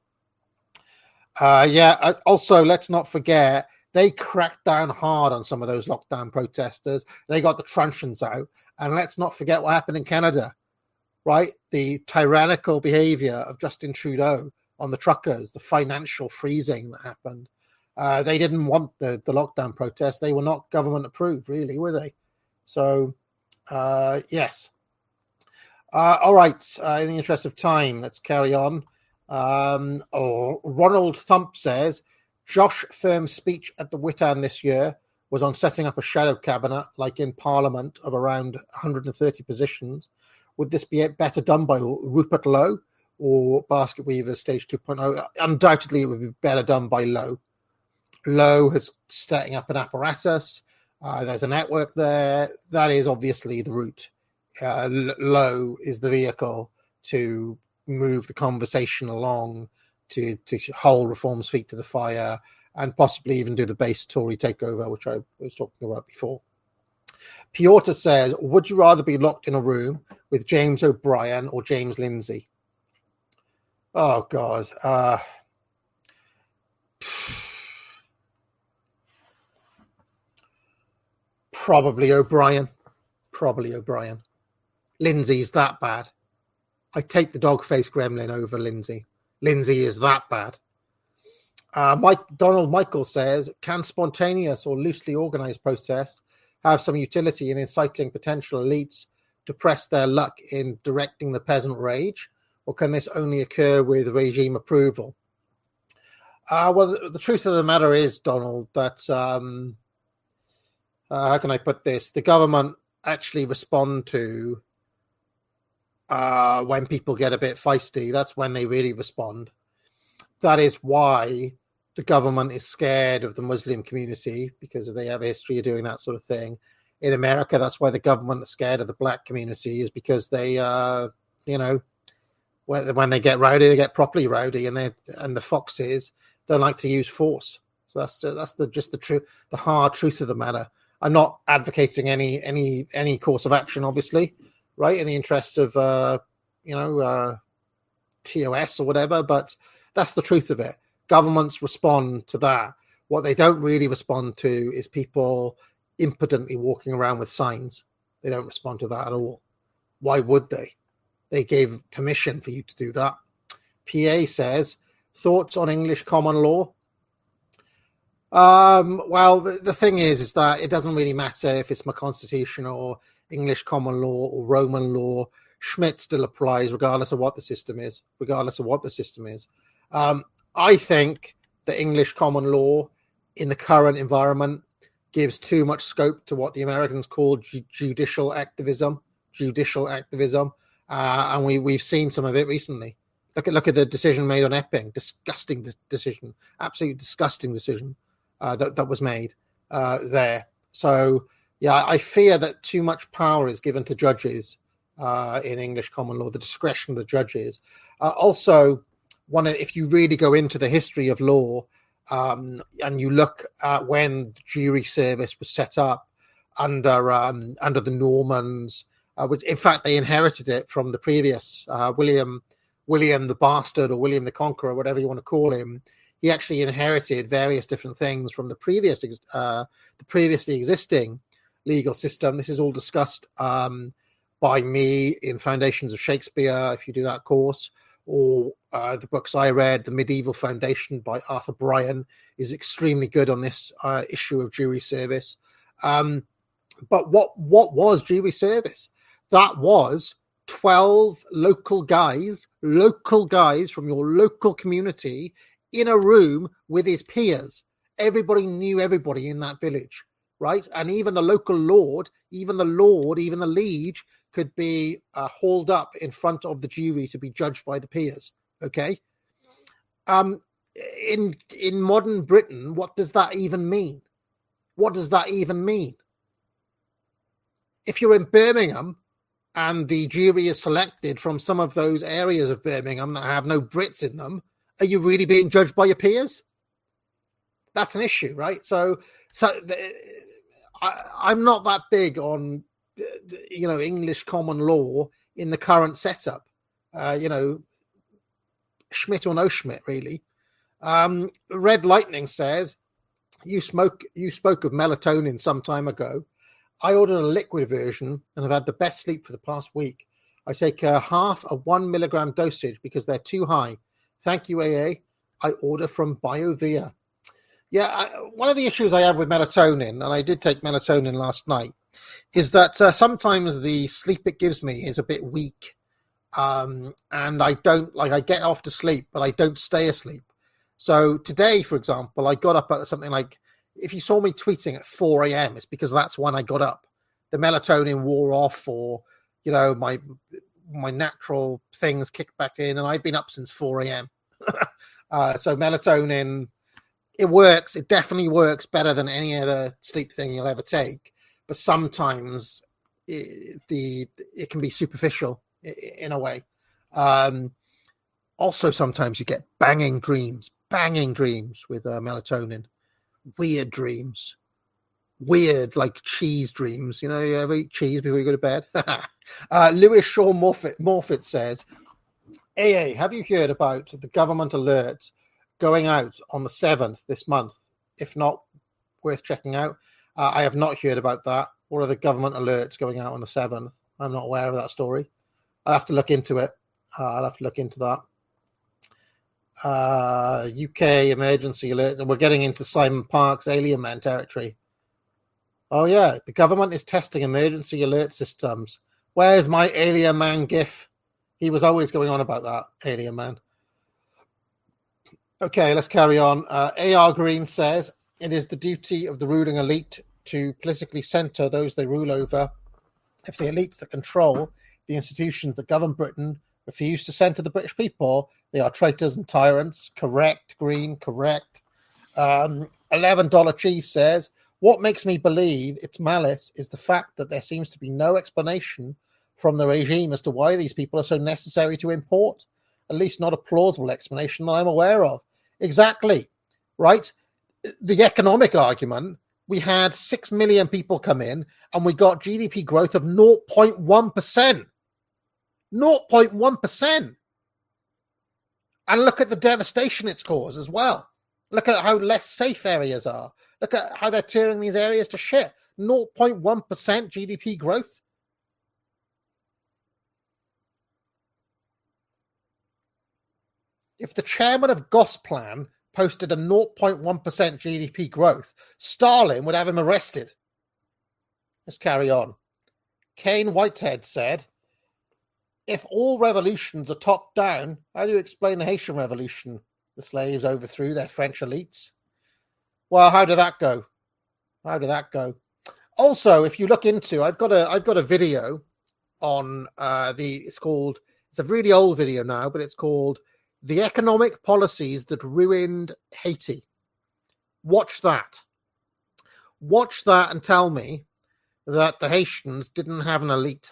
Uh, yeah, also, let's not forget, they cracked down hard on some of those lockdown protesters. They got the truncheons out. And let's not forget what happened in Canada, right? The tyrannical behavior of Justin Trudeau on the truckers, the financial freezing that happened. Uh, they didn't want the, the lockdown protests. They were not government approved, really, were they? So, uh, yes. Uh, all right. Uh, in the interest of time, let's carry on. Um, oh, Ronald Thump says, Josh Firm's speech at the Witan this year was on setting up a shadow cabinet, like in Parliament, of around one hundred thirty positions. Would this be better done by Rupert Lowe or Basket Weavers Stage two point oh? Undoubtedly, it would be better done by Lowe. Lowe is setting up an apparatus. Uh, there's a network there. That is obviously the route. Uh, Lowe is the vehicle to move the conversation along, to, to hold Reform's feet to the fire, and possibly even do the base Tory takeover, which I was talking about before. Piotr says, would you rather be locked in a room with James O'Brien or James Lindsay? Oh, God. Uh, probably O'Brien. Probably O'Brien. Lindsay's that bad. I take the dog-faced gremlin over Lindsay. Lindsay is that bad. Uh, Mike Donald Michael says, can spontaneous or loosely organized protests have some utility in inciting potential elites to press their luck in directing the peasant rage, or can this only occur with regime approval? Uh, well, the, the truth of the matter is, Donald, that, um, uh, how can I put this? The government actually respond to uh, when people get a bit feisty. That's when they really respond. That is why the government is scared of the Muslim community, because they have a history of doing that sort of thing. In America, that's why the government is scared of the black community, is because they, uh, you know, when, when they get rowdy, they get properly rowdy, and they and the foxes don't like to use force. So that's the, that's the just the truth, the hard truth of the matter. I'm not advocating any any any course of action, obviously, right, in the interest of uh, you know uh, T O S or whatever, but that's the truth of it. Governments respond to that. What they don't really respond to is people impotently walking around with signs. They don't respond to that at all. Why would they? They gave permission for you to do that. P A says, thoughts on English common law? Um, well, the, the thing is, is that it doesn't really matter if it's my constitution or English common law or Roman law. Schmidt still applies regardless of what the system is, regardless of what the system is. Um, I think that English common law in the current environment gives too much scope to what the Americans call ju- judicial activism, judicial activism. Uh, and we, we've seen some of it recently. Look at, look at the decision made on Epping. Disgusting de- decision, absolutely disgusting decision uh, that, that was made uh, there. So, yeah, I fear that too much power is given to judges uh, in English common law, the discretion of the judges. Uh, also, one, if you really go into the history of law um, and you look at when the jury service was set up under um, under the Normans, uh, which in fact they inherited it from the previous uh, William William the Bastard or William the Conqueror, whatever you want to call him. He actually inherited various different things from the previous uh, the previously existing legal system. This is all discussed um, by me in Foundations of Shakespeare, if you do that course, or uh, the books I read, The Medieval Foundation by Arthur Bryan is extremely good on this uh, issue of jury service. Um, but what what was jury service? That was twelve local guys, local guys from your local community in a room with his peers. Everybody knew everybody in that village, right? And even the local lord, even the lord, even the liege could be uh, hauled up in front of the jury to be judged by the peers, okay? Um, in in modern Britain, what does that even mean? What does that even mean? If you're in Birmingham and the jury is selected from some of those areas of Birmingham that have no Brits in them, are you really being judged by your peers? That's an issue, right? So, so I, I'm not that big on, you know, English common law in the current setup. Uh, you know, Schmidt or no Schmidt, really. Um, Red Lightning says, you smoke. You spoke of melatonin some time ago. I ordered a liquid version and have had the best sleep for the past week. I take uh, half a one milligram dosage because they're too high. Thank you, A A. I order from BioVia. Yeah, I, one of the issues I have with melatonin, and I did take melatonin last night, is that uh, sometimes the sleep it gives me is a bit weak. Um, and I don't, like, I get off to sleep, but I don't stay asleep. So today, for example, I got up at something like, if you saw me tweeting at four a.m., it's because that's when I got up. The melatonin wore off, or, you know, my my natural things kicked back in, and I've been up since four a.m. uh, so melatonin, it works. It definitely works better than any other sleep thing you'll ever take. But sometimes it, the it can be superficial in a way. Um, also, sometimes you get banging dreams, banging dreams with uh, melatonin. Weird dreams. Weird, like cheese dreams. You know, you ever eat cheese before you go to bed? uh, Lewis Shaw Morfitt, Morfitt says, A A, have you heard about the government alert going out on the seventh this month? If not, worth checking out. Uh, I have not heard about that. What are the government alerts going out on the seventh? I'm not aware of that story. I'll have to look into it. Uh, I'll have to look into that. Uh, U K emergency alert. We're getting into Simon Park's Alien Man territory. Oh, yeah. The government is testing emergency alert systems. Where's my Alien Man gif? He was always going on about that, Alien Man. Okay, let's carry on. Uh, A R Green says, it is the duty of the ruling elite to politically centre those they rule over. If the elites that control the institutions that govern Britain refuse to centre the British people, they are traitors and tyrants. Correct, Green, correct. Um, eleven dollars Cheese says, what makes me believe it's malice is the fact that there seems to be no explanation from the regime as to why these people are so necessary to import. At least not a plausible explanation that I'm aware of. Exactly, right? The economic argument, we had six million people come in and we got G D P growth of zero point one percent. zero point one percent. And look at the devastation it's caused as well. Look at how less safe areas are. Look at how they're turning these areas to shit. zero point one percent G D P growth. If the chairman of Gosplan posted a zero point one percent G D P growth, Stalin would have him arrested. Let's carry on. Kane Whitehead said, if all revolutions are top down, how do you explain the Haitian Revolution? The slaves overthrew their French elites. Well, how did that go? How did that go? Also, if you look into, I've got a, I've got a video on uh, the. It's called. It's a really old video now, but it's called "The Economic Policies That Ruined Haiti." Watch that. Watch that and tell me that the Haitians didn't have an elite.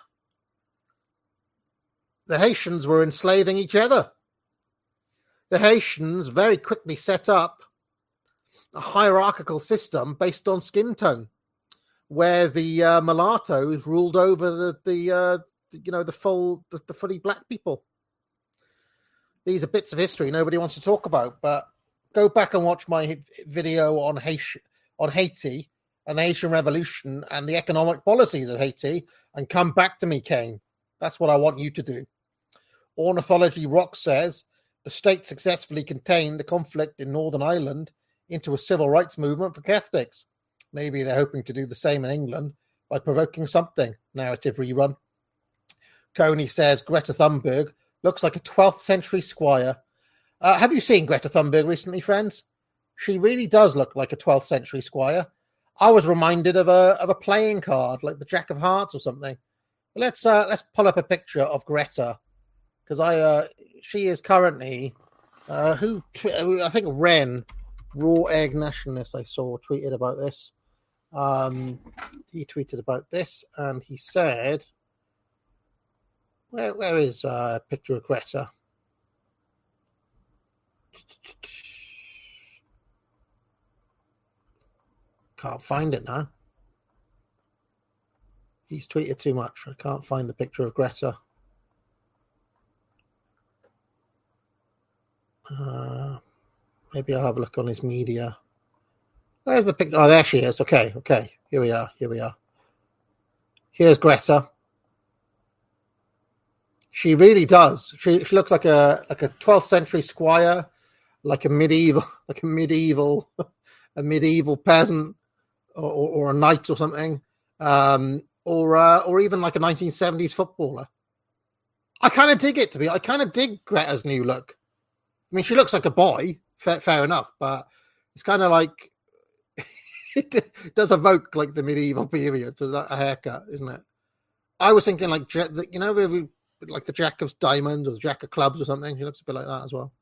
The Haitians were enslaving each other. The Haitians very quickly set up a hierarchical system based on skin tone, where the uh, mulattoes ruled over the, the uh, you know, the full, the, the fully black people. These are bits of history nobody wants to talk about, but go back and watch my video on Haiti, on Haiti, and the Haitian Revolution and the economic policies of Haiti and come back to me, Kane. That's what I want you to do. Ornithology Rock says the state successfully contained the conflict in Northern Ireland into a civil rights movement for Catholics. Maybe they're hoping to do the same in England by provoking something. Narrative rerun. Coney says Greta Thunberg looks like a twelfth century squire. Uh, have you seen Greta Thunberg recently, friends? She really does look like a twelfth century squire. I was reminded of a of a playing card, like the Jack of Hearts or something. Let's uh, let's pull up a picture of Greta, because I uh, she is currently uh, who tw- I think Ren, Raw Egg Nationalist. I saw tweeted about this. Um, he tweeted about this, and he said, "Where where is a uh, picture of Greta?" Can't find it now. He's tweeted too much. I can't find the picture of Greta. Uh, maybe I'll have a look on his media. Where's the picture? Oh, there she is. Okay, okay. Here we are. Here we are. Here's Greta. She really does. She she looks like a like a twelfth century squire, like a medieval, like a medieval, a medieval peasant. Or, or a knight or something, um, or uh, or even like a nineteen seventies footballer. I kind of dig it to be. I kind of dig Greta's new look. I mean, she looks like a boy, fair, fair enough, but it's kind of like it does evoke like the medieval period for that haircut, isn't it? I was thinking like you know, like the Jack of Diamonds or the Jack of Clubs or something. She looks a bit like that as well.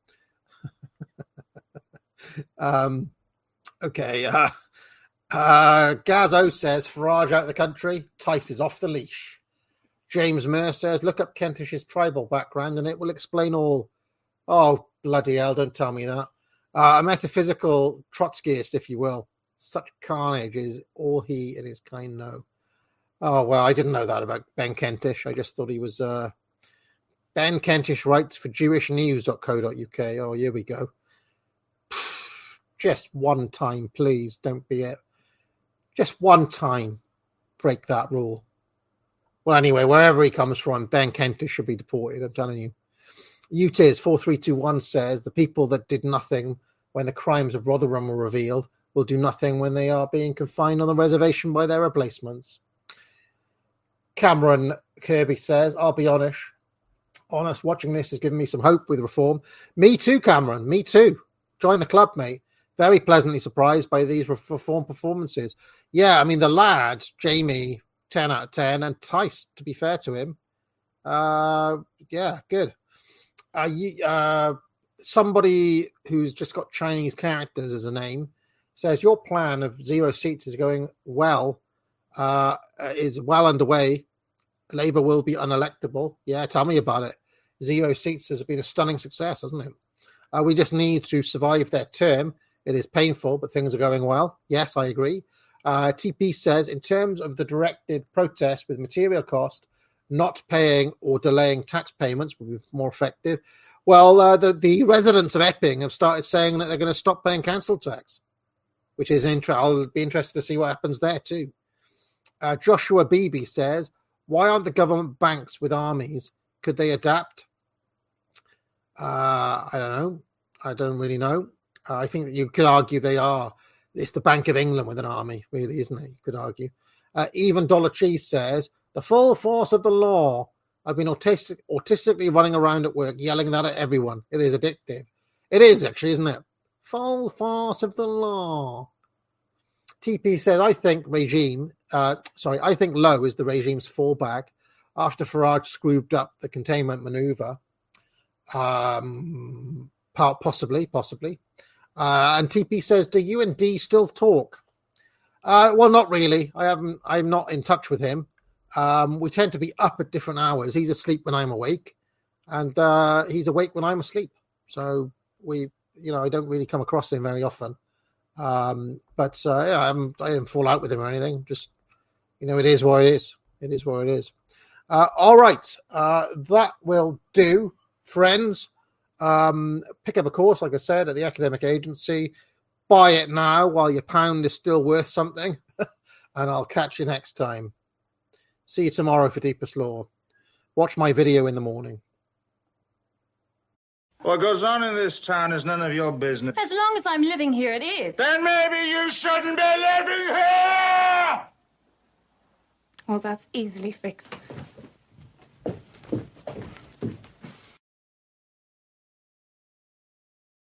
um, okay. Uh, Uh, Gazzo says Farage out of the country, Tice is off the leash. James Moore says look up Kentish's tribal background and it will explain all. Oh, bloody hell, don't tell me that. Uh, a metaphysical Trotskyist, if you will. Such carnage is all he and his kind know. Oh, well, I didn't know that about Ben Kentish. I just thought he was... Uh, Ben Kentish writes for jewish news dot co dot uk. Oh, here we go. Just one time, please. Don't be it. Just one time, break that rule. Well, anyway, wherever he comes from, Ben Kentish should be deported, I'm telling you. U T I S four three two one says the people that did nothing when the crimes of Rotherham were revealed will do nothing when they are being confined on the reservation by their replacements. Cameron Kirby says, I'll be honest. Honest, watching this has given me some hope with reform. Me too, Cameron. Me too. Join the club, mate. Very pleasantly surprised by these reform performances. Yeah, I mean, the lad, Jamie, ten out of ten, and Tice, to be fair to him. Uh, yeah, good. Uh, you, uh, somebody who's just got Chinese characters as a name says, your plan of zero seats is going well, uh, is well underway. Labour will be unelectable. Yeah, tell me about it. Zero seats has been a stunning success, hasn't it? Uh, we just need to survive their term. It is painful, but things are going well. Yes, I agree. Uh, T P says, in terms of the directed protest with material cost, not paying or delaying tax payments would be more effective. Well, uh, the, the residents of Epping have started saying that they're going to stop paying council tax, which is interesting. I'll be interested to see what happens there too. Uh, Joshua Beebe says, why aren't the government banks with armies? Could they adapt? Uh, I don't know. I don't really know. Uh, I think that you could argue they are. It's the Bank of England with an army, really, isn't it? You could argue. Uh, even Dollar Cheese says, the full force of the law. I've been autistic, autistically running around at work, yelling that at everyone. It is addictive. It is, actually, isn't it? Full force of the law. T P says, I think regime, uh, sorry, I think Lowe is the regime's fallback after Farage screwed up the containment maneuver. Um, possibly, possibly. Uh, and T P says, do you and D still talk? Uh, well, not really. I haven't. I'm not in touch with him. Um, we tend to be up at different hours. He's asleep when I'm awake, and uh, he's awake when I'm asleep. So we, you know, I don't really come across him very often. Um, but uh, yeah, I'm, I didn't fall out with him or anything. Just, you know, it is what it is. It is what it is. Uh, all right, uh, that will do, friends. Um, pick up a course, like I said, at the academic agency. Buy it now while your pound is still worth something. and I'll catch you next time. See you tomorrow for Deepest Law. Watch my video in the morning. What goes on in this town is none of your business. As long as I'm living here, it is. Then maybe you shouldn't be living here! Well, that's easily fixed.